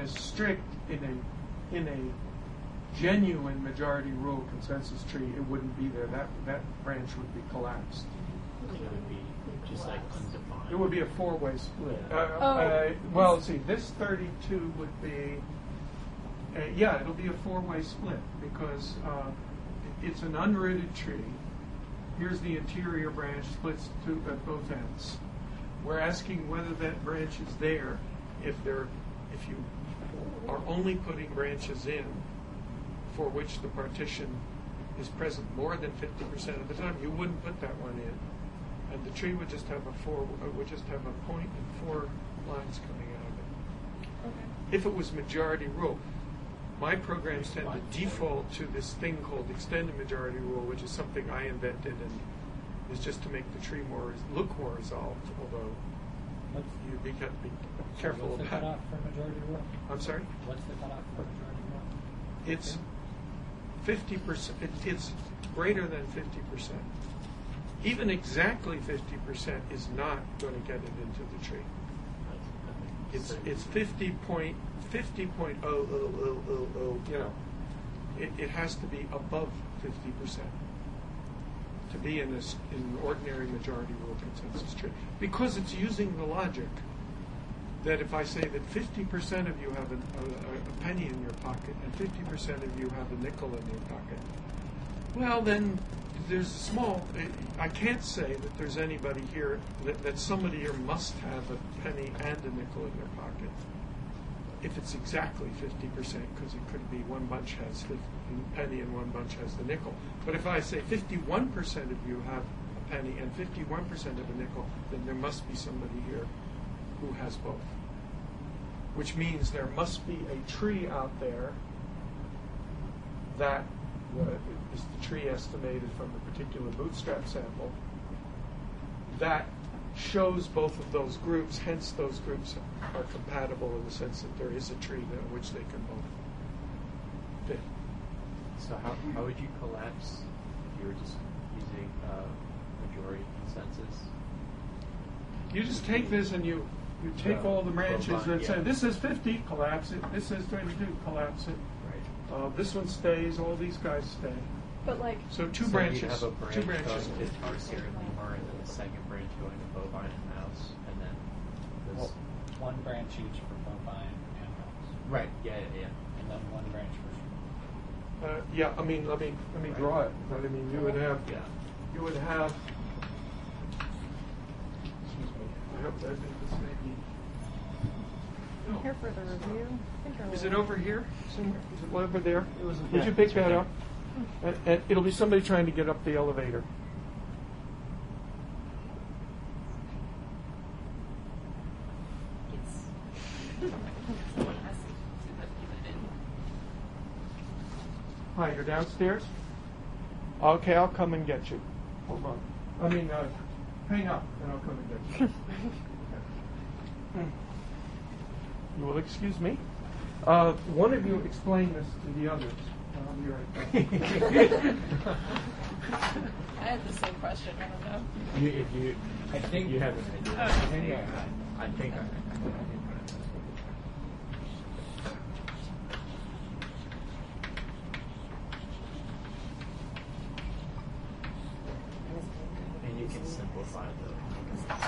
a genuine majority rule consensus tree, it wouldn't be there. That branch would be collapsed. It would be just like undefined. It would be a four-way split. Yeah. Well, see, this 32 would be, it'll be a four-way split because it's an unrooted tree. Here's the interior branch, splits at both ends. We're asking whether that branch is there. If you are only putting branches in for which the partition is present more than 50% of the time, you wouldn't put that one in, and the tree would just have a point and 4 lines coming out of it. Okay. If it was majority rule, my programs tend to default to this thing called extended majority rule, which is something I invented and is just to make the tree look more resolved, although you be careful What's the about cutoff for majority rule? I'm sorry? What's the cutoff for majority rule? It's 50%. It's greater than 50%. Even exactly 50% is not going to get it into the tree. It's 50.000. It has to be above 50% to be in an ordinary majority rule consensus tree, because it's using the logic that if I say that 50% of you have a penny in your pocket and 50% of you have a nickel in your pocket, well, then there's a small... I can't say that there's anybody here, that somebody here must have a penny and a nickel in their pocket if it's exactly 50%, because it could be one bunch has the penny and one bunch has the nickel. But if I say 51% of you have a penny and 51% of a nickel, then there must be somebody here who has both. Which means there must be a tree out there that is the tree estimated from a particular bootstrap sample that shows both of those groups, hence those groups are compatible in the sense that there is a tree in which they can both fit. So how would you collapse if you were just using majority consensus? You just take this and you take all the branches that say this is 50, collapse it. This is 22, collapse it. Right. This one stays. All these guys stay. But like, So two You branches. have a branch Two branches. going to Tarsier and Lemur, and then the second branch going to Bovine and Mouse, and then this. Well, one branch each for bovine and mouse. Right. Yeah. And then one branch for Let me draw it. But I mean, you would have. Excuse me. I hope that this may be. No. Here for the review. Is it over here somewhere? Is it over there? Would yeah, you pick it's right that there. up? And it'll be somebody trying to get up the elevator. Hi, you're downstairs? Okay, I'll come and get you. Hold on. Hang up, and I'll come and get you. Okay. You will excuse me. One of you explain this to the others. I'll be right back. I had the same question. I don't know. I think You have an idea. I think. simplify the.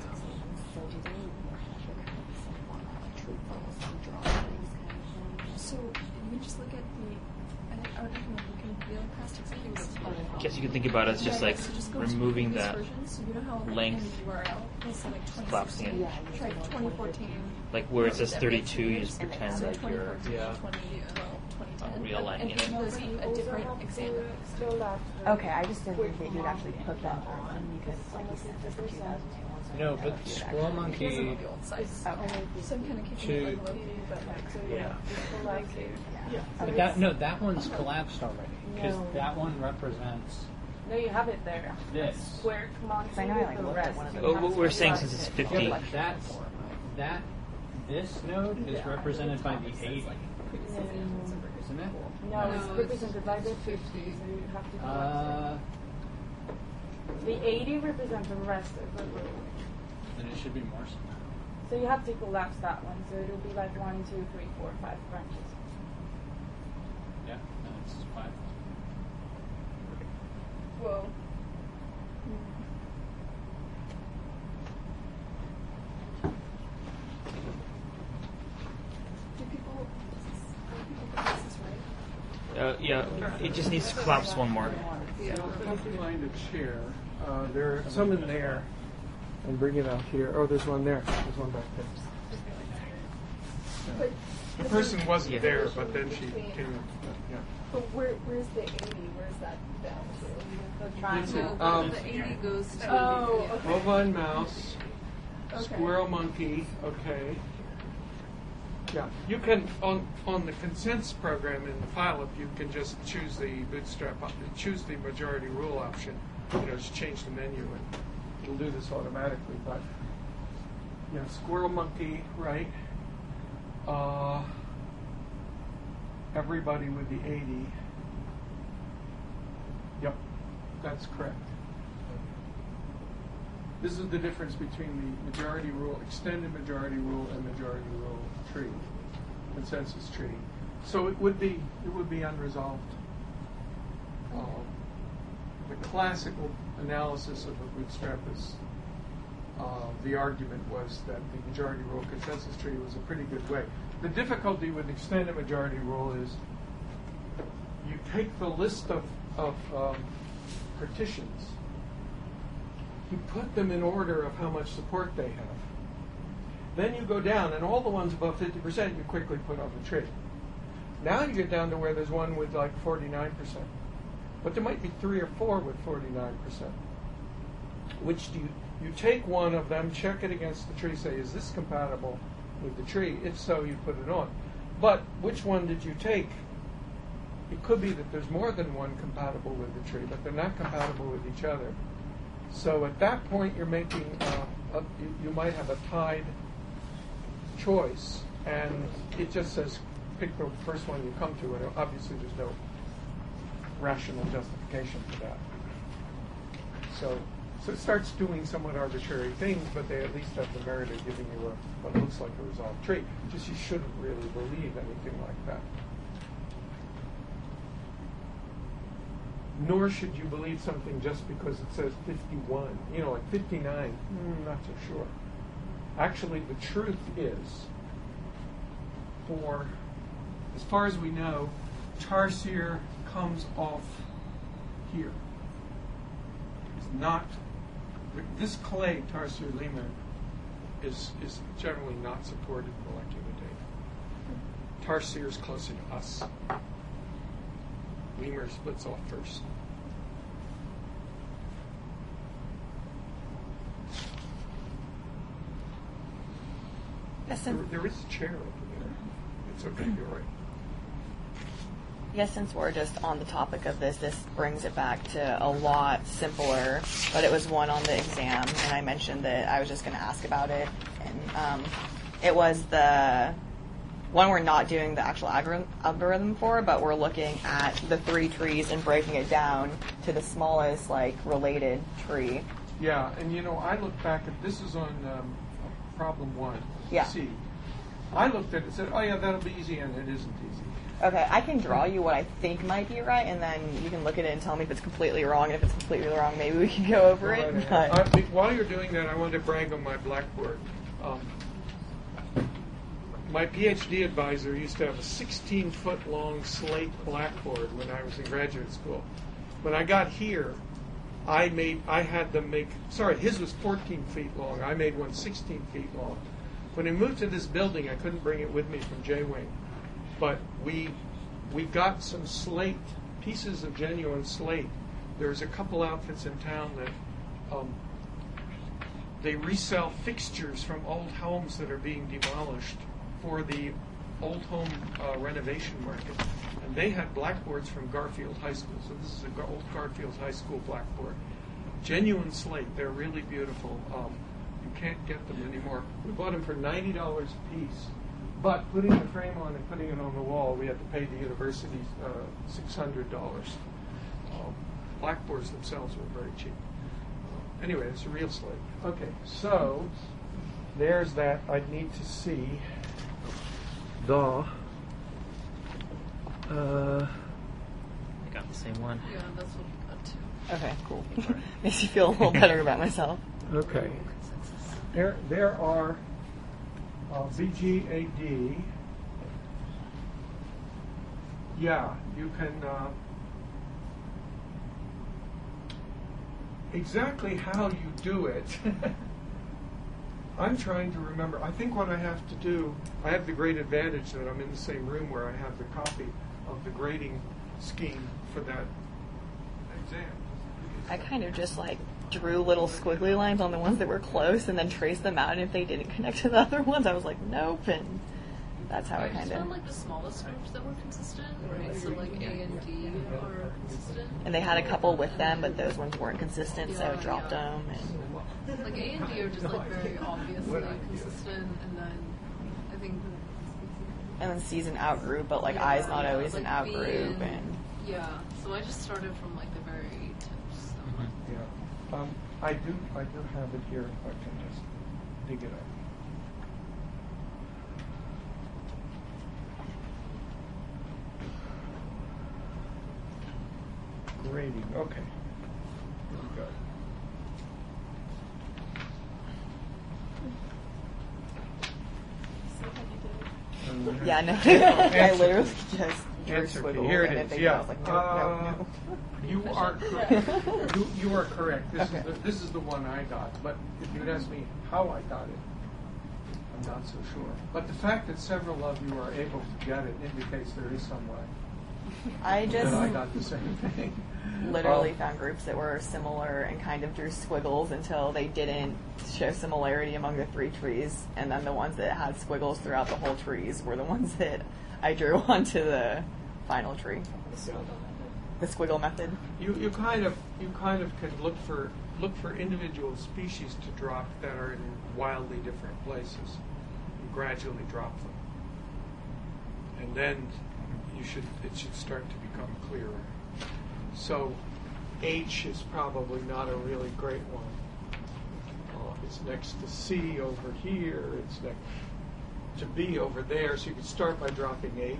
So you just look at I would recommend looking really past examples. I guess you could think about it as just like so just go to removing previous that versions. So you know how length, in the URL it'll say like collapsing 2016, it. try 2014. Like where it says 32, you just pretend So like you're 2014, Yeah. 2012, 2010. realigning And it. give those a different example. Okay, I just didn't think that you'd actually put them on because, like you said, this is 2002. No, but Squirrel Monkey. The old size. So I'm kind of keeping To- it low key, but Yeah. But that one's collapsed already because No. that one represents No, you have it there. this. Square monkey I know I, like, with the looked at rest. one of You those. Oh, have what we're to saying collapse since it's it. 50. Yeah, but this node is represented by the 80, isn't it? No, it's represented by the 50, so you have to collapse it. The 80 represents the rest of the row. Then it should be more. So you have to collapse that one, so it'll be like 1, 2, 3, 4, 5 branches. Yeah, that's 5. whoa. Do people think this is right? Yeah, it just needs to collapse one more. Behind a chair. There are some in there. And bring it out here. Oh, there's one there. There's one back there. But The person wasn't Yeah. there, but then she came. Yeah. But where's the 80? Where's that down to? The triangle. The 80 goes to. Oh, okay. Bovine mouse, Okay. squirrel monkey. Okay. Yeah, you can on the consents program in the file. If you can just choose the bootstrap, choose the majority rule option. Just change the menu and it'll do this automatically. But squirrel monkey, right? Everybody with the 80. Yep, that's correct. This is the difference between the majority rule, extended majority rule, and majority rule tree, consensus tree. So it would be unresolved. The classical analysis of a bootstrap is the argument was that the majority rule consensus tree was a pretty good way. The difficulty with extended majority rule is you take the list of partitions, you put them in order of how much support they have. Then you go down, and all the ones above 50% you quickly put on the tree. Now you get down to where there's one with like 49%. But there might be 3 or 4 with 49%. Which do you take one of them, check it against the tree, say, is this compatible with the tree? If so, you put it on. But which one did you take? It could be that there's more than one compatible with the tree, but they're not compatible with each other. So at that point, you're making, you might have a tied choice, and it just says pick the first one you come to, and obviously there's no rational justification for that. So it starts doing somewhat arbitrary things, but they at least have the merit of giving you what looks like a resolved tree. Just you shouldn't really believe anything like that. Nor should you believe something just because it says 51. Like 59, not so sure. Actually, the truth is, as far as we know, tarsier comes off here. It's not, this clay, tarsier lemur, is generally not supported in molecular data. Tarsier is closer to us. Lemur splits off first. There is a chair over there. It's okay, you're right. Yes, since we're just on the topic of this brings it back to a lot simpler, but it was one on the exam, and I mentioned that I was just going to ask about it. And it was the one we're not doing the actual algorithm for, but we're looking at the 3 trees and breaking it down to the smallest, related tree. Yeah, and I looked back at, this is on problem 1, Yeah. C. I looked at it and said, oh yeah, that'll be easy, and it isn't easy. Okay, I can draw you what I think might be right, and then you can look at it and tell me if it's completely wrong. And if it's completely wrong, maybe we can go over it. But While you're doing that, I wanted to brag on my blackboard. My PhD advisor used to have a 16-foot long slate blackboard when I was in graduate school. When I got here, his was 14 feet long. I made one 16 feet long. When I moved to this building, I couldn't bring it with me from J-Wing. But we got some slate, pieces of genuine slate. There's a couple outfits in town that they resell fixtures from old homes that are being demolished for the old home renovation market. And they had blackboards from Garfield High School. So this is an old Garfield High School blackboard. Genuine slate. They're really beautiful. You can't get them anymore. We bought them for $90 a piece. But putting the frame on and putting it on the wall, we had to pay the university $600. Blackboards themselves were very cheap. Anyway, it's a real slate. Okay, so there's that. I'd need to see the. I got the same one. Yeah, that's what we got too. okay, cool. Makes me feel a little better about myself. Okay. There are BGAD. Yeah, you can. Exactly how you do it. I'm trying to remember. I think what I have to do, I have the great advantage that I'm in the same room where I have the copy of the grading scheme for that exam. I kind of just drew little squiggly lines on the ones that were close and then traced them out, and if they didn't connect to the other ones, I was like, nope, and that's how I just kind found of. the smallest groups that were consistent, right? So A and D are consistent. And they had a couple with them, but those ones weren't consistent, so I dropped them. And A and D are just very obviously consistent, and then I think. And then C's an out group, but I's not always an out B group, and yeah. So I just started from the very tips. Yeah. I do have it here if I can just dig it up. Grading. Okay. Here we go. yeah, no, I literally just drew Answer key. squiggles, Here it and is. then Yeah. I was like, no. You are correct. You are correct. Okay. This is the one I got. But if you'd ask me how I got it, I'm not so sure. But the fact that several of you are able to get it indicates there is some way. I just that I got the same thing. literally found groups that were similar and kind of drew squiggles until they didn't show similarity among the three trees, and then the ones that had squiggles throughout the whole trees were the ones that I drew onto the final tree. The squiggle method. You kind of can look for individual species to drop that are in wildly different places. You gradually drop them, and then it should start to become clearer. So H is probably not a really great one. It's next to C over here. It's next to B over there. So you can start by dropping H.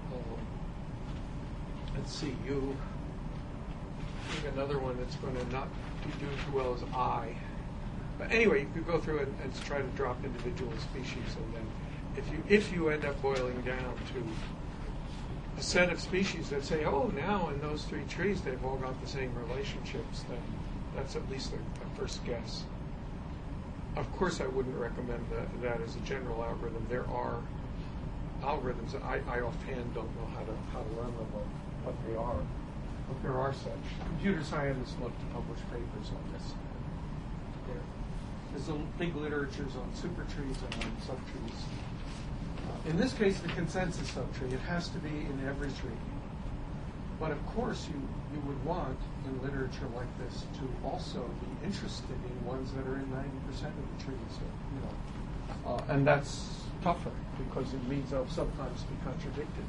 Let's see, U. I think another one that's going to not be doing too well is I. But anyway, you could go through it and try to drop individual species, and then if you end up boiling down to a set of species that say, oh, now in those three trees they've all got the same relationships, then that's at least a first guess. Of course, I wouldn't recommend that as a general algorithm. There are algorithms that I offhand don't know how to run them or what they are, but there are such. Computer scientists look to publish papers on this. There's big literatures on supertrees and on subtrees. In this case, the consensus subtree, it has to be in every tree. But of course, you would want, in literature like this, to also be interested in ones that are in 90% of the trees. And that's tougher, because it means they'll sometimes be contradicted.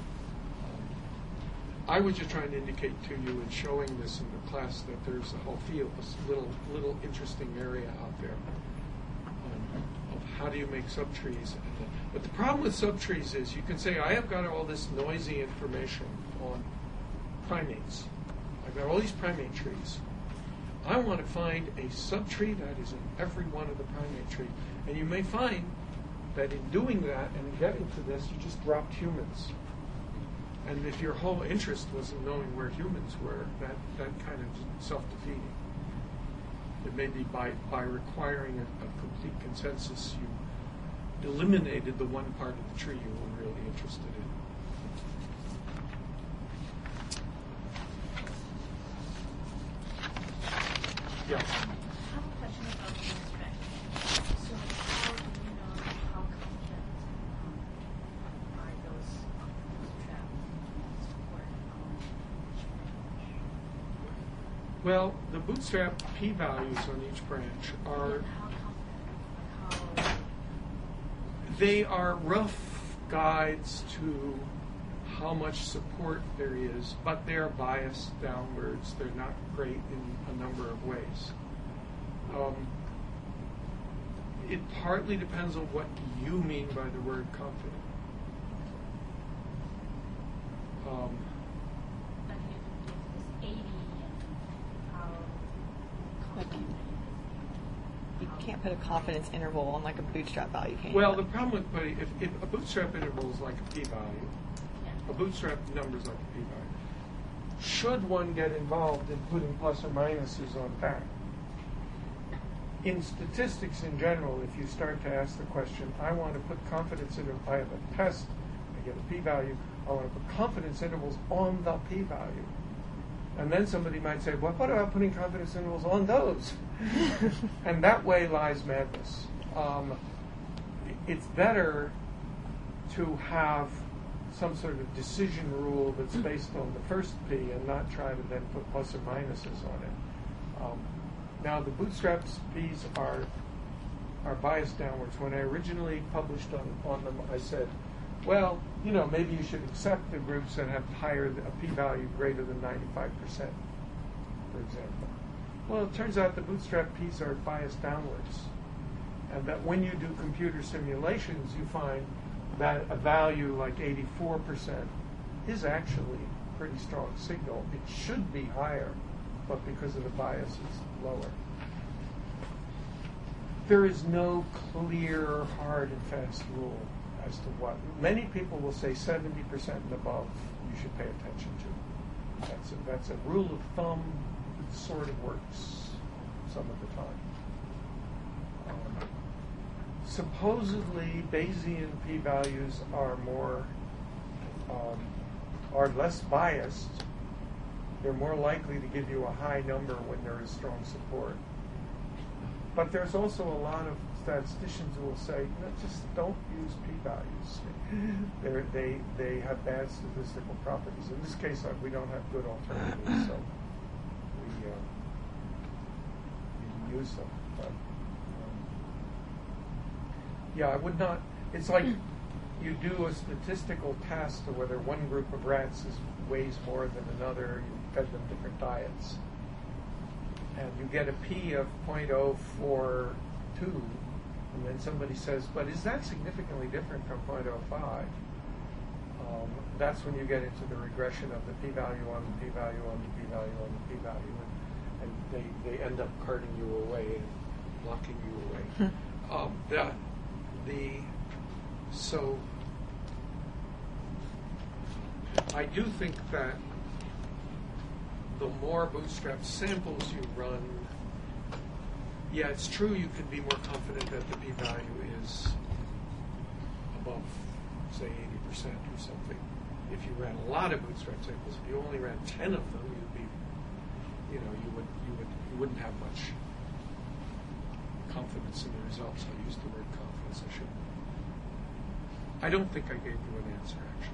I was just trying to indicate to you in showing this in the class that there's a whole field, this little interesting area out there of how do you make subtrees. And But the problem with subtrees is you can say, I have got all this noisy information on primates. I've got all these primate trees. I want to find a subtree that is in every one of the primate trees. And you may find that in doing that and in getting to this, you just dropped humans. And if your whole interest was in knowing where humans were, that kind of self-defeating. It may be by requiring a complete consensus, you eliminated the one part of the tree you were really interested in. Yeah. I have a question about bootstrap. So how do you know how confident are those bootstrap support Well, the bootstrap p-values on each branch are how confident? Like how they are rough guides to how much support there is, but they are biased downwards. They're not great in a number of ways. It partly depends on what you mean by the word confident. like if it is 80 and how confident You can't put a confidence interval on like a bootstrap value, can you? Well, the problem with putting, if a bootstrap interval is like a p-value, a bootstrap number is like a p-value. Should one get involved in putting plus or minuses on that? In statistics in general, if you start to ask the question, I want to put confidence intervals, I have a test, I get a p-value, I want to put confidence intervals on the p-value. And then somebody might say, well, what about putting confidence intervals on those? And that way lies madness. It's better to have some sort of decision rule that's based on the first p and not try to then put plus or minuses on it. Now, the bootstraps p's are biased downwards. When I originally published on them, I said, well, maybe you should accept the groups that have a p-value greater than 95%, for example. Well, it turns out the bootstrap p's are biased downwards. And that when you do computer simulations, you find that a value like 84% is actually a pretty strong signal. It should be higher, but because of the bias, it's lower. There is no clear, hard and fast rule as to what. Many people will say 70% and above you should pay attention to. That's a rule of thumb that sort of works some of the time. Supposedly, Bayesian p-values are less biased. They're more likely to give you a high number when there is strong support. But there's also a lot of statisticians who will say, no, just don't use p-values. They have bad statistical properties. In this case, we don't have good alternatives, so we can use them. But, yeah, I would not. It's like you do a statistical test of whether one group of rats weighs more than another. You fed them different diets, and you get a p of 0.042, and then somebody says, "But is that significantly different from 0.05?" That's when you get into the regression of the p-value on the p-value on the p-value on the p-value, and they end up carting you away and blocking you away. So I do think that the more bootstrap samples you run, yeah, it's true you can be more confident that the p-value is above, say, 80% or something. If you ran a lot of bootstrap samples, if you only ran 10 of them, you'd be, you wouldn't have much confidence in the results. I used the word confidence. I shouldn't. I don't think I gave you an answer, actually.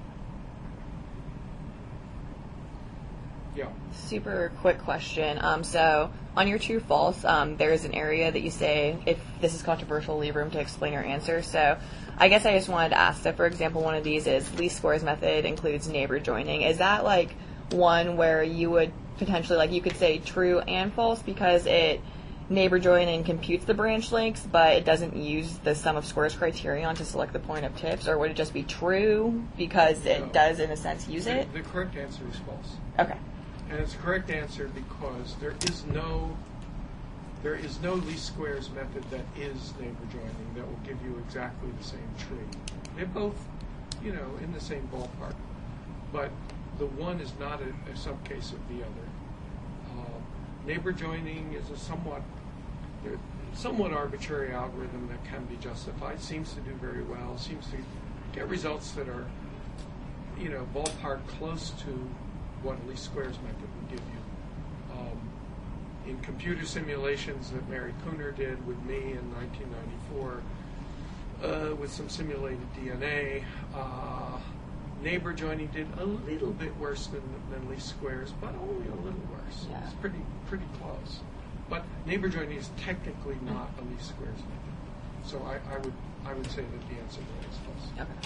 Yeah. Super quick question. So on your true false, there's an area that you say, if this is controversial, leave room to explain your answer. So I guess I just wanted to ask, so for example, one of these is least squares method includes neighbor joining. Is that like one where you would potentially, like you could say true and false because it neighbor joining computes the branch lengths, but it doesn't use the sum of squares criterion to select the point of tips, or would it just be true because it does, in a sense, use it? The correct answer is false. Okay. And it's a correct answer because there is no least squares method that is neighbor joining that will give you exactly the same tree. They're both, in the same ballpark, but the one is not a subcase of the other. Neighbor joining is a somewhat arbitrary algorithm that can be justified. Seems to do very well. Seems to get results that are, ballpark close to what a least squares method would give you. In computer simulations that Mary Cooner did with me in 1994, with some simulated DNA, neighbor joining did a little bit worse than least squares, but only a little worse. Yeah. It's pretty close. But neighbor joining is technically not a least squares method. So I would say that the answer there is false. Okay.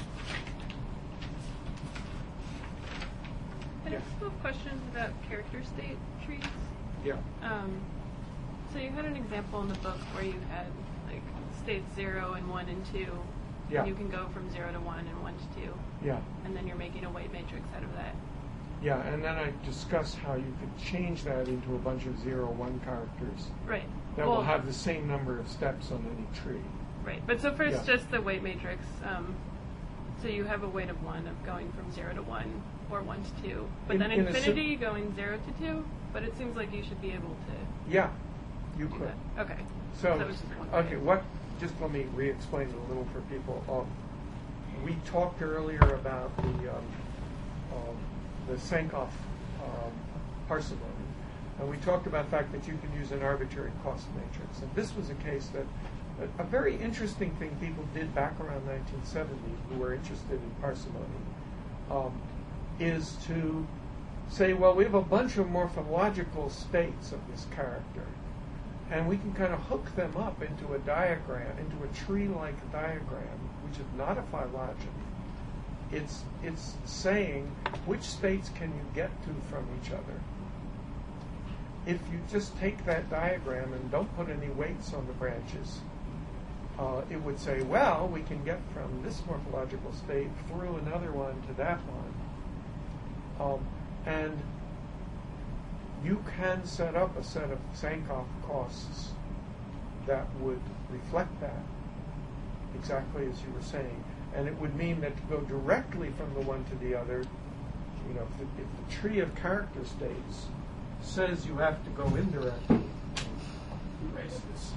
I have a question about character state trees. Yeah. So you had an example in the book where you had like states 0 and 1 and 2. Yeah. You can go from 0 to 1 and 1 to 2. Yeah. And then you're making a weight matrix out of that. Yeah, and then I discussed how you could change that into a bunch of 0-1 characters Right. that will have the same number of steps on any tree. Right. But so first, Yeah. just the weight matrix. So you have a weight of 1 of going from 0 to 1 or 1 to 2. But then infinity going 0 to 2. But it seems like you should be able to Yeah, you do could. that. Okay. So, that was just one okay, thing. just let me re-explain it a little for people. We talked earlier about the Sankoff parsimony, and we talked about the fact that you can use an arbitrary cost matrix. And this was a case that a very interesting thing people did back around 1970 who were interested in parsimony is to say, well, we have a bunch of morphological states of this character, and we can kind of hook them up into a diagram, into a tree-like diagram, which is not a phylogeny. It's saying which states can you get to from each other. If you just take that diagram and don't put any weights on the branches, it would say, well, we can get from this morphological state through another one to that one. And you can set up a set of Sankoff costs that would reflect that, exactly as you were saying. And it would mean that to go directly from the one to the other, if the tree of character states says you have to go indirectly, erase this.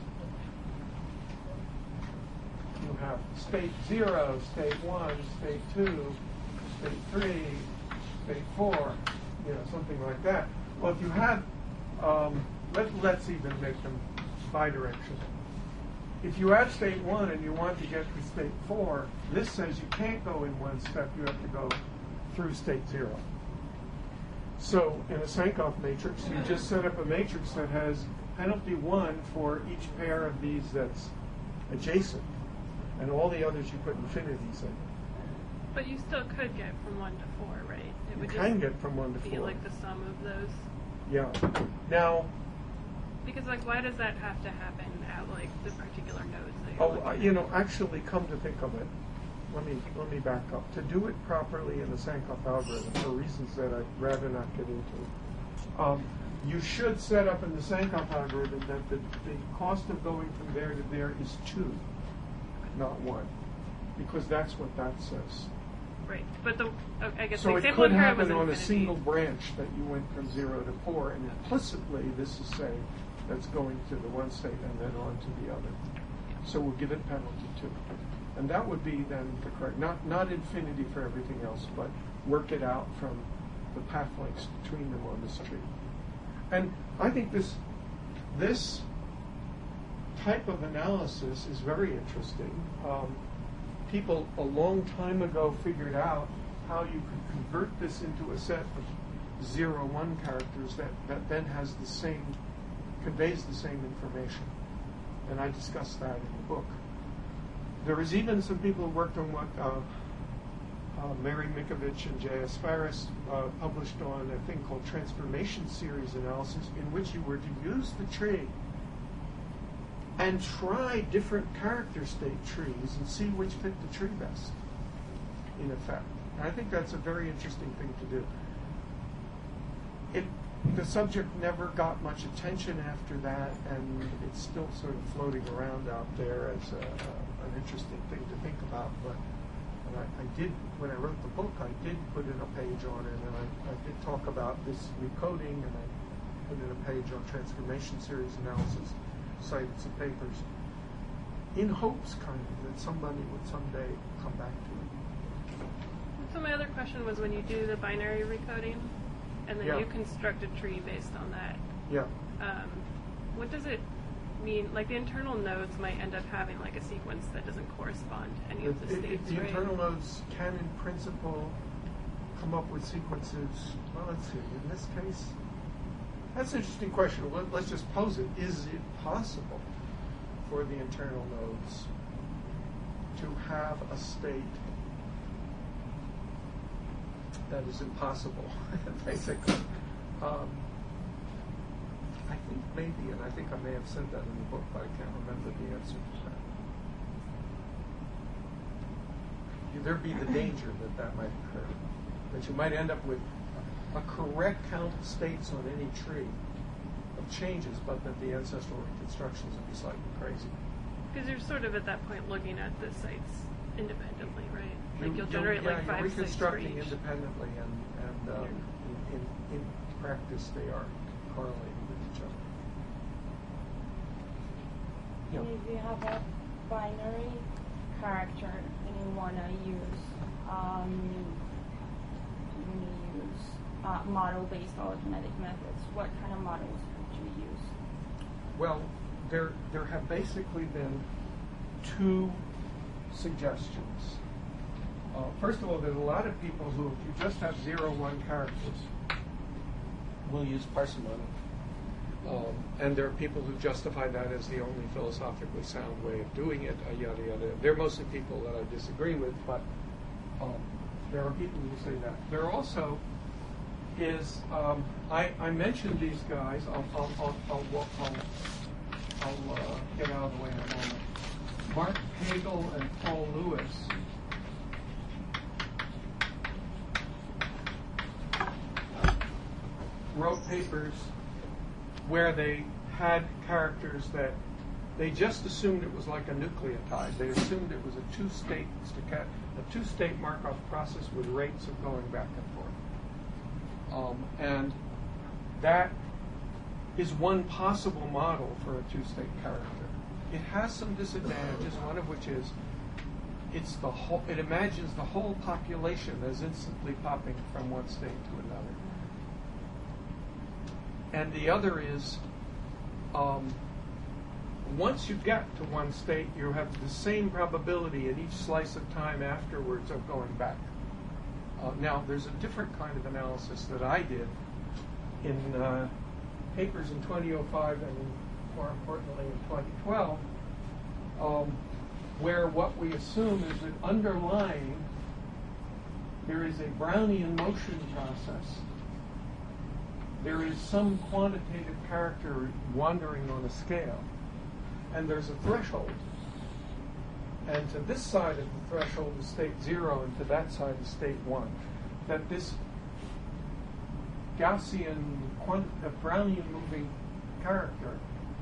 You have state 0, state 1, state 2, state 3, state 4, something like that. Well, if you had, let's even make them bidirectional. If you add state 1 and you want to get to state 4, this says you can't go in one step, you have to go through state 0. So in a Sankoff matrix, you just set up a matrix that has penalty 1 for each pair of these that's adjacent, and all the others you put infinities in. But you still could get from 1 to 4, right? It You would can just get from 1 to 4. be like the sum of those. Yeah. Now, Because why does that have to happen at the particular nodes that you're looking at? actually, come to think of it, let me back up. To do it properly in the Sankoff algorithm, for reasons that I'd rather not get into, you should set up in the Sankoff algorithm that the cost of going from there to there is 2, not 1, because that's what that says. Right. But I guess So the it example could here happen was on a infinity. single branch that you went from 0 to 4, and implicitly this is saying that's going to the one state and then on to the other. So we'll give it penalty 2. And that would be then the correct, not infinity for everything else, but work it out from the path lengths between them on this tree. And I think this type of analysis is very interesting. People a long time ago figured out how you could convert this into a set of 0-1 characters that then has conveys the same information. And I discussed that in the book. There is even some people who worked on what Mary Mikovich and J.S. Faris published on a thing called transformation series analysis, in which you were to use the tree and try different character state trees and see which fit the tree best, in effect. And I think that's a very interesting thing to do. The subject never got much attention after that, and it's still sort of floating around out there as an interesting thing to think about. But I did, when I wrote the book, I did put in a page on it, and I did talk about this recoding, and I put in a page on transformation series analysis, cited some papers, in hopes kind of that somebody would someday come back to it. So my other question was, when you do the binary recoding, and then Yeah. you construct a tree based on that, Yeah. what does it mean? Like, the internal nodes might end up having like a sequence that doesn't correspond to any of the states, The right? internal nodes can, in principle, come up with sequences. Well, let's see. In this case, that's an interesting question. Let's just pose it. Is it possible for the internal nodes to have a state that is impossible, basically? I think maybe, and I think I may have said that in the book, but I can't remember the answer to that. There'd be the danger that might occur, that you might end up with a correct count of states on any tree of changes, but that the ancestral reconstructions would be slightly crazy. Because you're sort of at that point looking at the sites independently, right? Like you'll generate like 5 you're sites for reconstructing each. independently, and in practice they are correlated with each other. Yeah. If you have a binary character and you want to use model-based arithmetic methods, what kind of models would you use? Well, there have basically been two suggestions. First of all, there's a lot of people who, if you just have 0-1 characters, will use parsimony. And there are people who justify that as the only philosophically sound way of doing it, yada, yada. They're mostly people that I disagree with, but there are people who say that. There also is, I mentioned these guys. I'll get out of the way in a moment. Mark Hagel and Paul Lewis wrote papers where they had characters that they just assumed it was like a nucleotide. They assumed it was a two-state Markov process with rates of going back and forth. And that is one possible model for a two-state character. It has some disadvantages, one of which is it imagines the whole population as instantly popping from one state to another. And the other is, once you get to one state, you have the same probability at each slice of time afterwards of going back. Now, there's a different kind of analysis that I did in papers in 2005 and, more importantly, in 2012, where what we assume is that underlying there is a Brownian motion process. There is some quantitative character wandering on a scale, and there's a threshold. And to this side of the threshold is state 0, and to that side is state 1. That this Gaussian, Brownian moving character,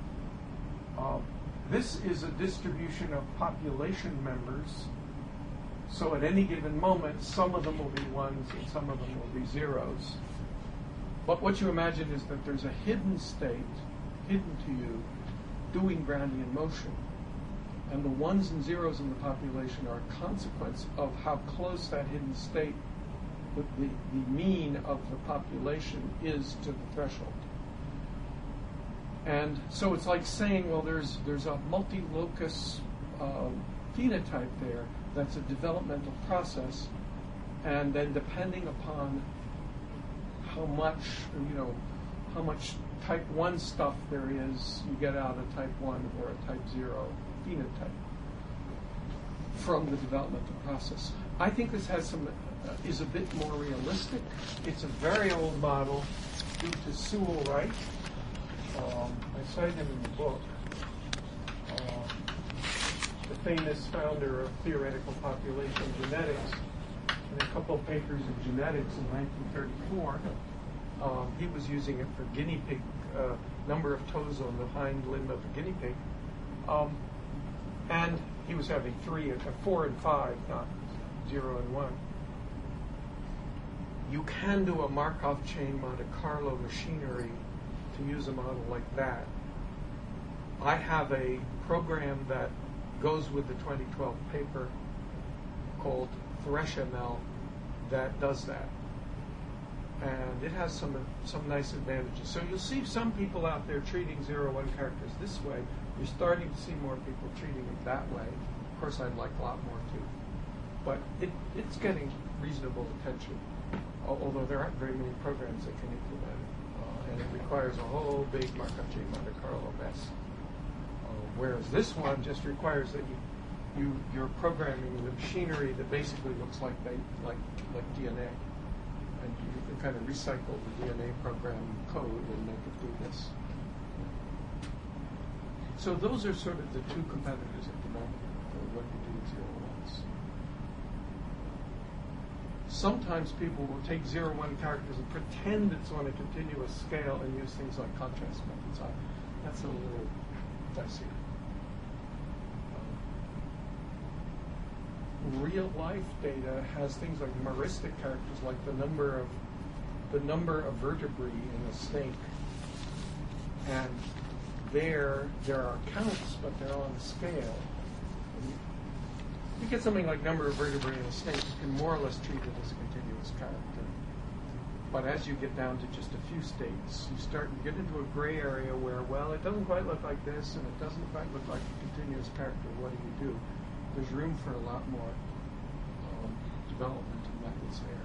this is a distribution of population members. So at any given moment, some of them will be 1s and some of them will be 0s. But what you imagine is that there's a hidden state, hidden to you, doing Brownian motion. And the 1s and 0s in the population are a consequence of how close that hidden state, the mean of the population, is to the threshold. And so it's like saying, well, there's a multi-locus phenotype there that's a developmental process, and then depending upon how much type 1 stuff there is, you get out a type 1 or a type 0 phenotype from the developmental process. I think this has is a bit more realistic. It's a very old model due to Sewell Wright. I cite him in the book. the famous founder of theoretical population genetics, in a couple of papers in genetics in 1934, he was using it for guinea pig, number of toes on the hind limb of a guinea pig. And he was having 4 and 5, not 0 and 1. You can do a Markov chain Monte Carlo machinery to use a model like that. I have a program that goes with the 2012 paper called ThreshML that does that. And it has some nice advantages. So you'll see some people out there treating 0-1 characters this way. You're starting to see more people treating it that way. Of course, I'd like a lot more too. But it's getting reasonable attention, although there aren't very many programs that can implement it. And it requires a whole big Markov chain Monte Carlo mess. Whereas this one just requires that you're programming the machinery that basically looks like DNA. And you can kind of recycle the DNA program code and make it do this. So those are sort of the two competitors at the moment for what you do with 0-1s. Sometimes people will take 0-1 characters and pretend it's on a continuous scale and use things like contrast methods. That's a little dicey. Real life data has things like meristic characters, like the number of vertebrae in a snake, and there are counts, but they're on a scale. You get something like number of vertebrae in a snake, you can more or less treat it as a continuous character. But as you get down to just a few states, you get into a gray area where, well, it doesn't quite look like this, and it doesn't quite look like a continuous character. What do? There's room for a lot more development and methods there.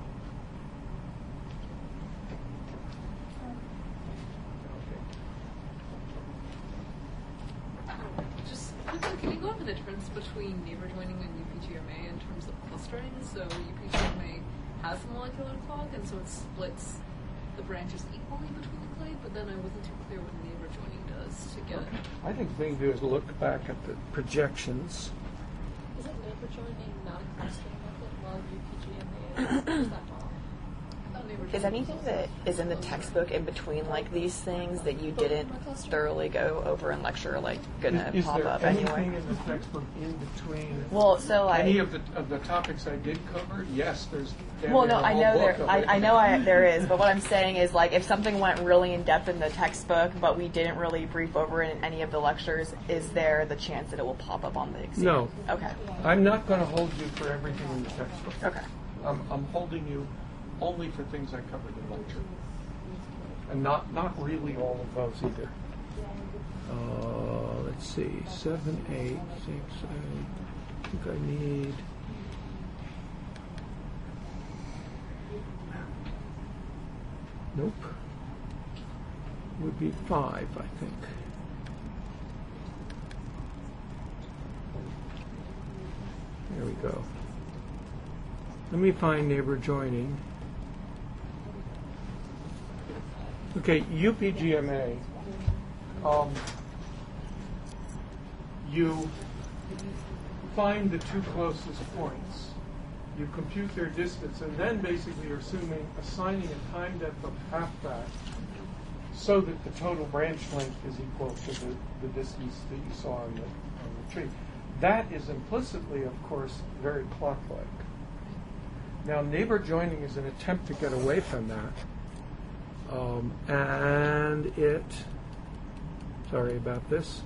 Just quickly, can you go over the difference between neighbor joining and UPGMA in terms of clustering? So UPGMA has a molecular clock, and so it splits the branches equally between the clade, but then I wasn't too clear what neighbor joining does to get it. I think the thing to do is look back at the projections. Isn't neighbor joining not a clustering method while UPGMA is that wrong? Is anything that is in the textbook in between like these things that you didn't thoroughly go over in lecture like gonna pop up anyway? Is there anything in the textbook in between? Well, so any of the topics I did cover? Yes, there's. Well, no, I know there is, but what I'm saying is like if something went really in depth in the textbook, but we didn't really brief over it in any of the lectures, is there the chance that it will pop up on the exam? No. Okay. I'm not going to hold you for everything in the textbook. Okay. I'm holding you only for things I covered in lecture, and not really all of those either. Let's see, 7, 8, 6. I think I need. Nope. Would be 5, I think. There we go. Let me find neighbor joining. Okay, UPGMA. You find the two closest points. You compute their distance, and then basically you're assigning a time depth of half that, so that the total branch length is equal to the distance that you saw on the tree. That is implicitly, of course, very clock-like. Now, neighbor joining is an attempt to get away from that. Sorry about this.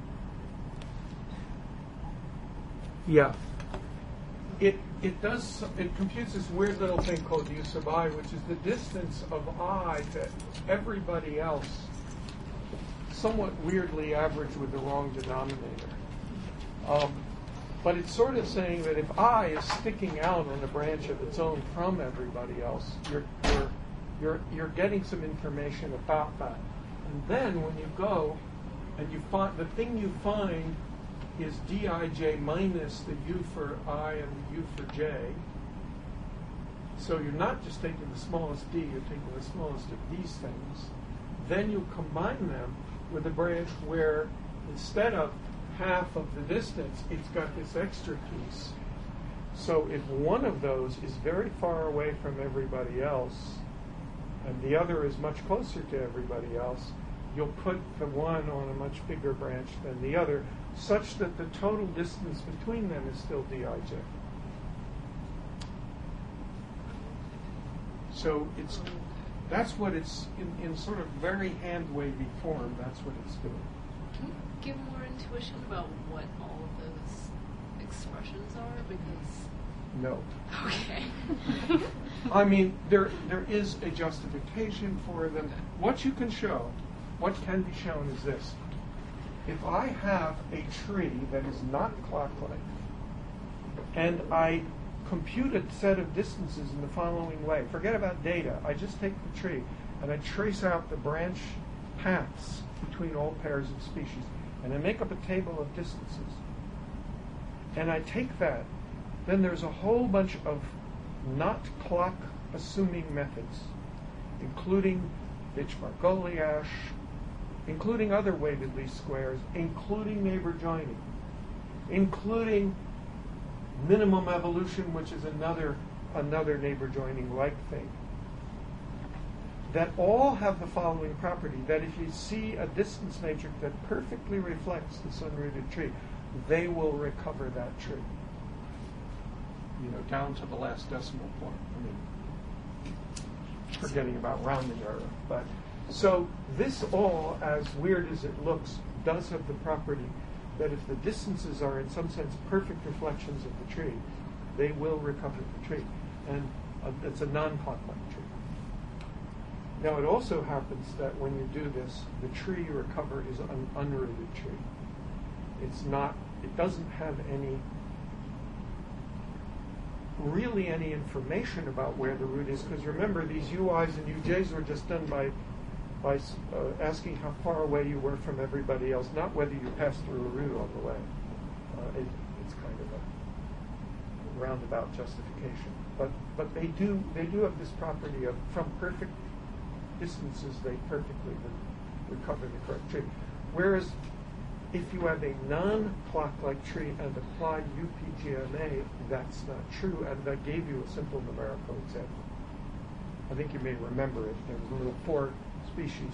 Yeah. It computes this weird little thing called U sub I, which is the distance of I to everybody else, somewhat weirdly averaged with the wrong denominator. But it's sort of saying that if I is sticking out on a branch of its own from everybody else, you're getting some information about that. And then when you go and you find the thing you find is Dij minus the U for I and the U for J. So you're not just taking the smallest D, you're taking the smallest of these things. Then you combine them with a branch where instead of half of the distance, it's got this extra piece. So if one of those is very far away from everybody else, and the other is much closer to everybody else, you'll put the one on a much bigger branch than the other, such that the total distance between them is still Dij. So that's what it's, in sort of very hand-wavy form, that's what it's doing. Can you give more intuition about what all of those expressions are? Because No. okay. I mean, there is a justification for them. What you can show, what can be shown is this. If I have a tree that is not clock-like, and I compute a set of distances in the following way, forget about data, I just take the tree, and I trace out the branch paths between all pairs of species, and I make up a table of distances. And I take that, then there's a whole bunch of not clock-assuming methods, including Bitch-Margoliash, including other weighted least squares, including neighbor joining, including minimum evolution, which is another neighbor joining like thing, that all have the following property, that if you see a distance matrix that perfectly reflects this unrooted tree, they will recover that tree. You know, down to the last decimal point. I mean, forgetting about rounding error. But so this all, as weird as it looks, does have the property that if the distances are in some sense perfect reflections of the tree, they will recover the tree. And it's a non-clock-like tree. Now it also happens that when you do this, the tree you recover is an unrooted tree. It's not, it doesn't have really any information about where the root is, because remember, these UIs and UJs were just done by asking how far away you were from everybody else, not whether you passed through a root on the way. It's kind of a roundabout justification. But they do have this property of, from perfect distances, they perfectly recover the correct tree. Whereas if you have a non-clock-like tree and apply UPGMA, that's not true, and I gave you a simple numerical example. I think you may remember it. There was a little 4-species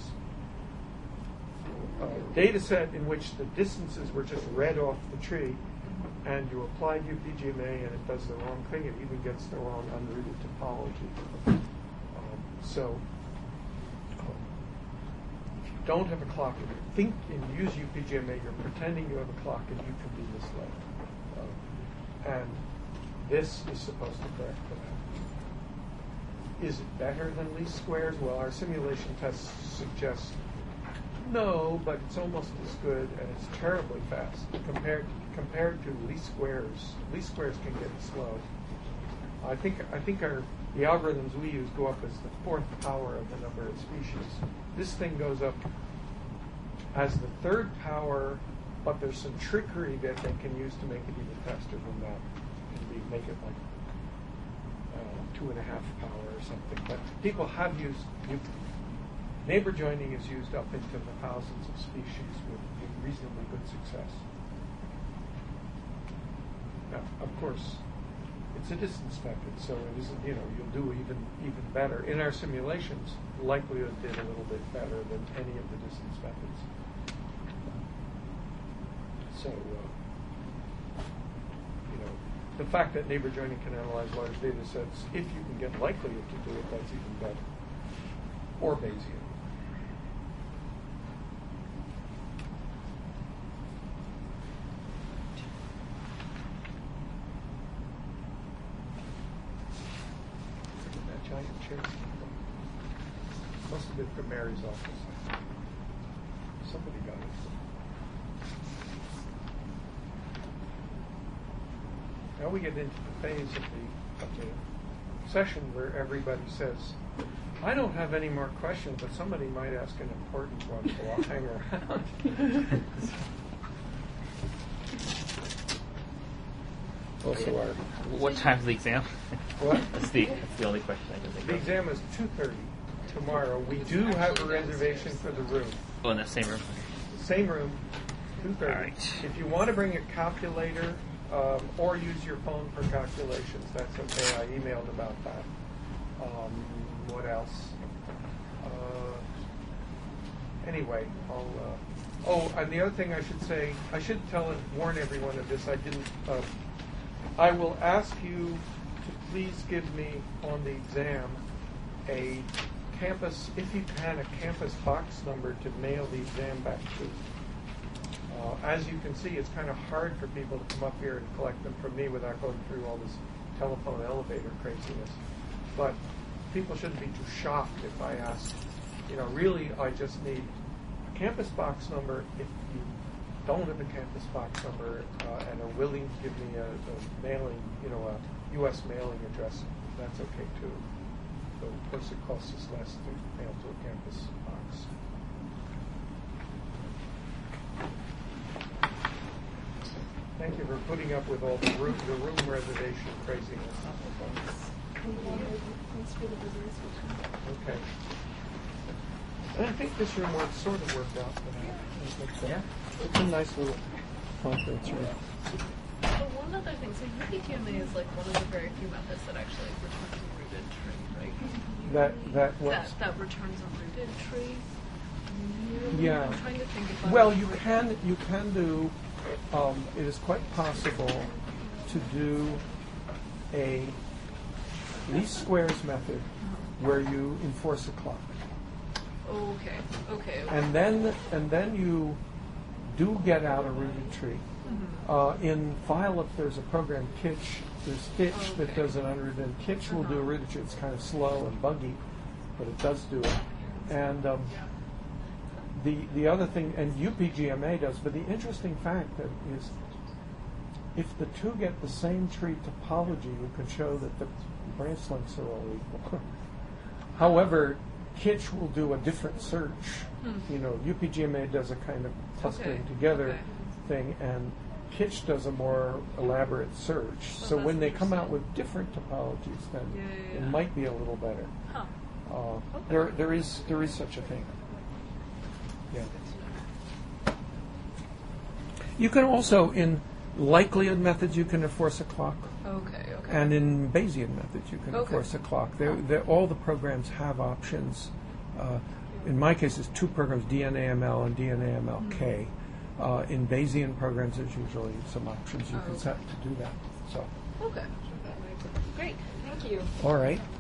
data set in which the distances were just read off the tree, and you apply UPGMA and it does the wrong thing. It even gets the wrong unrooted topology. So if you don't have a clock, if you think and use UPGMA, you're pretending you have a clock and you can be misled. And this is supposed to correct for that. Is it better than least squares? Well, our simulation tests suggest no, but it's almost as good, and it's terribly fast compared to least squares. Least squares can get slow. I think the algorithms we use go up as the 4th power of the number of species. This thing goes up as the 3rd power, but there's some trickery that they can use to make it even faster than that. Maybe make it like 2.5 power or something. But people have used neighbor joining is used up into the thousands of species with reasonably good success. Now, of course, it's a distance method, so it isn't, you'll do even better. In our simulations, the likelihood did a little bit better than any of the distance methods. So, the fact that neighbor joining can analyze large data sets, if you can get likelihood to do it, that's even better. Or Bayesian. That giant chair must have been from Mary's office. Somebody got it. Now we get into the phase of the session where everybody says, I don't have any more questions, but somebody might ask an important one, so I'll hang around. Also what time's the exam? What? That's the only question I can think of. The exam is 2:30 tomorrow. We do have a reservation for the room. Oh, in that same room. Same room. 2:30. All right. If you want to bring a calculator or use your phone for calculations, that's okay. I emailed about that. What else? Anyway, and the other thing I should say, I should warn everyone of this. I didn't. I will ask you to please give me on the exam a campus, if you can, a campus box number to mail the exam back to. As you can see, it's kind of hard for people to come up here and collect them from me without going through all this telephone elevator craziness. But people shouldn't be too shocked if I ask, really I just need a campus box number. If you don't have a campus box number and are willing to give me a mailing, a U.S. mailing address, that's okay too. So of course it costs us less to mail to a campus box. Thank you for putting up with all the room reservation craziness. Okay. And I think this room sort of worked out for now. Yeah. It's a nice little conference room. But one other thing, so UPGMA is like one of the very few methods that actually returns a rooted tree, right? That returns a rooted tree. Yeah. I'm trying to think if Well, you can do. It is quite possible to do a least squares method where you enforce a clock. Okay. And then you do get out a rooted tree. Mm-hmm. In Phylip, there's a program, Kitch. There's Stitch that does it unrooted. And Kitch will do a rooted tree. It's kind of slow and buggy, but it does do it. And the other thing, and UPGMA does, but the interesting fact that is, if the two get the same tree topology, you can show that the branch lengths are all equal. However, Kitch will do a different search. UPGMA does a kind of clustering together thing, and Kitch does a more elaborate search. So when they come out with different topologies, then it might be a little better. There is such a thing. Yeah. You can also, in likelihood methods, you can enforce a clock. Okay. And in Bayesian methods, you can enforce a clock. All the programs have options. In my case, it's two programs, DNAML and DNAMLK. In Bayesian programs, there's usually some options you can set to do that. So. Okay. Great. Thank you. All right.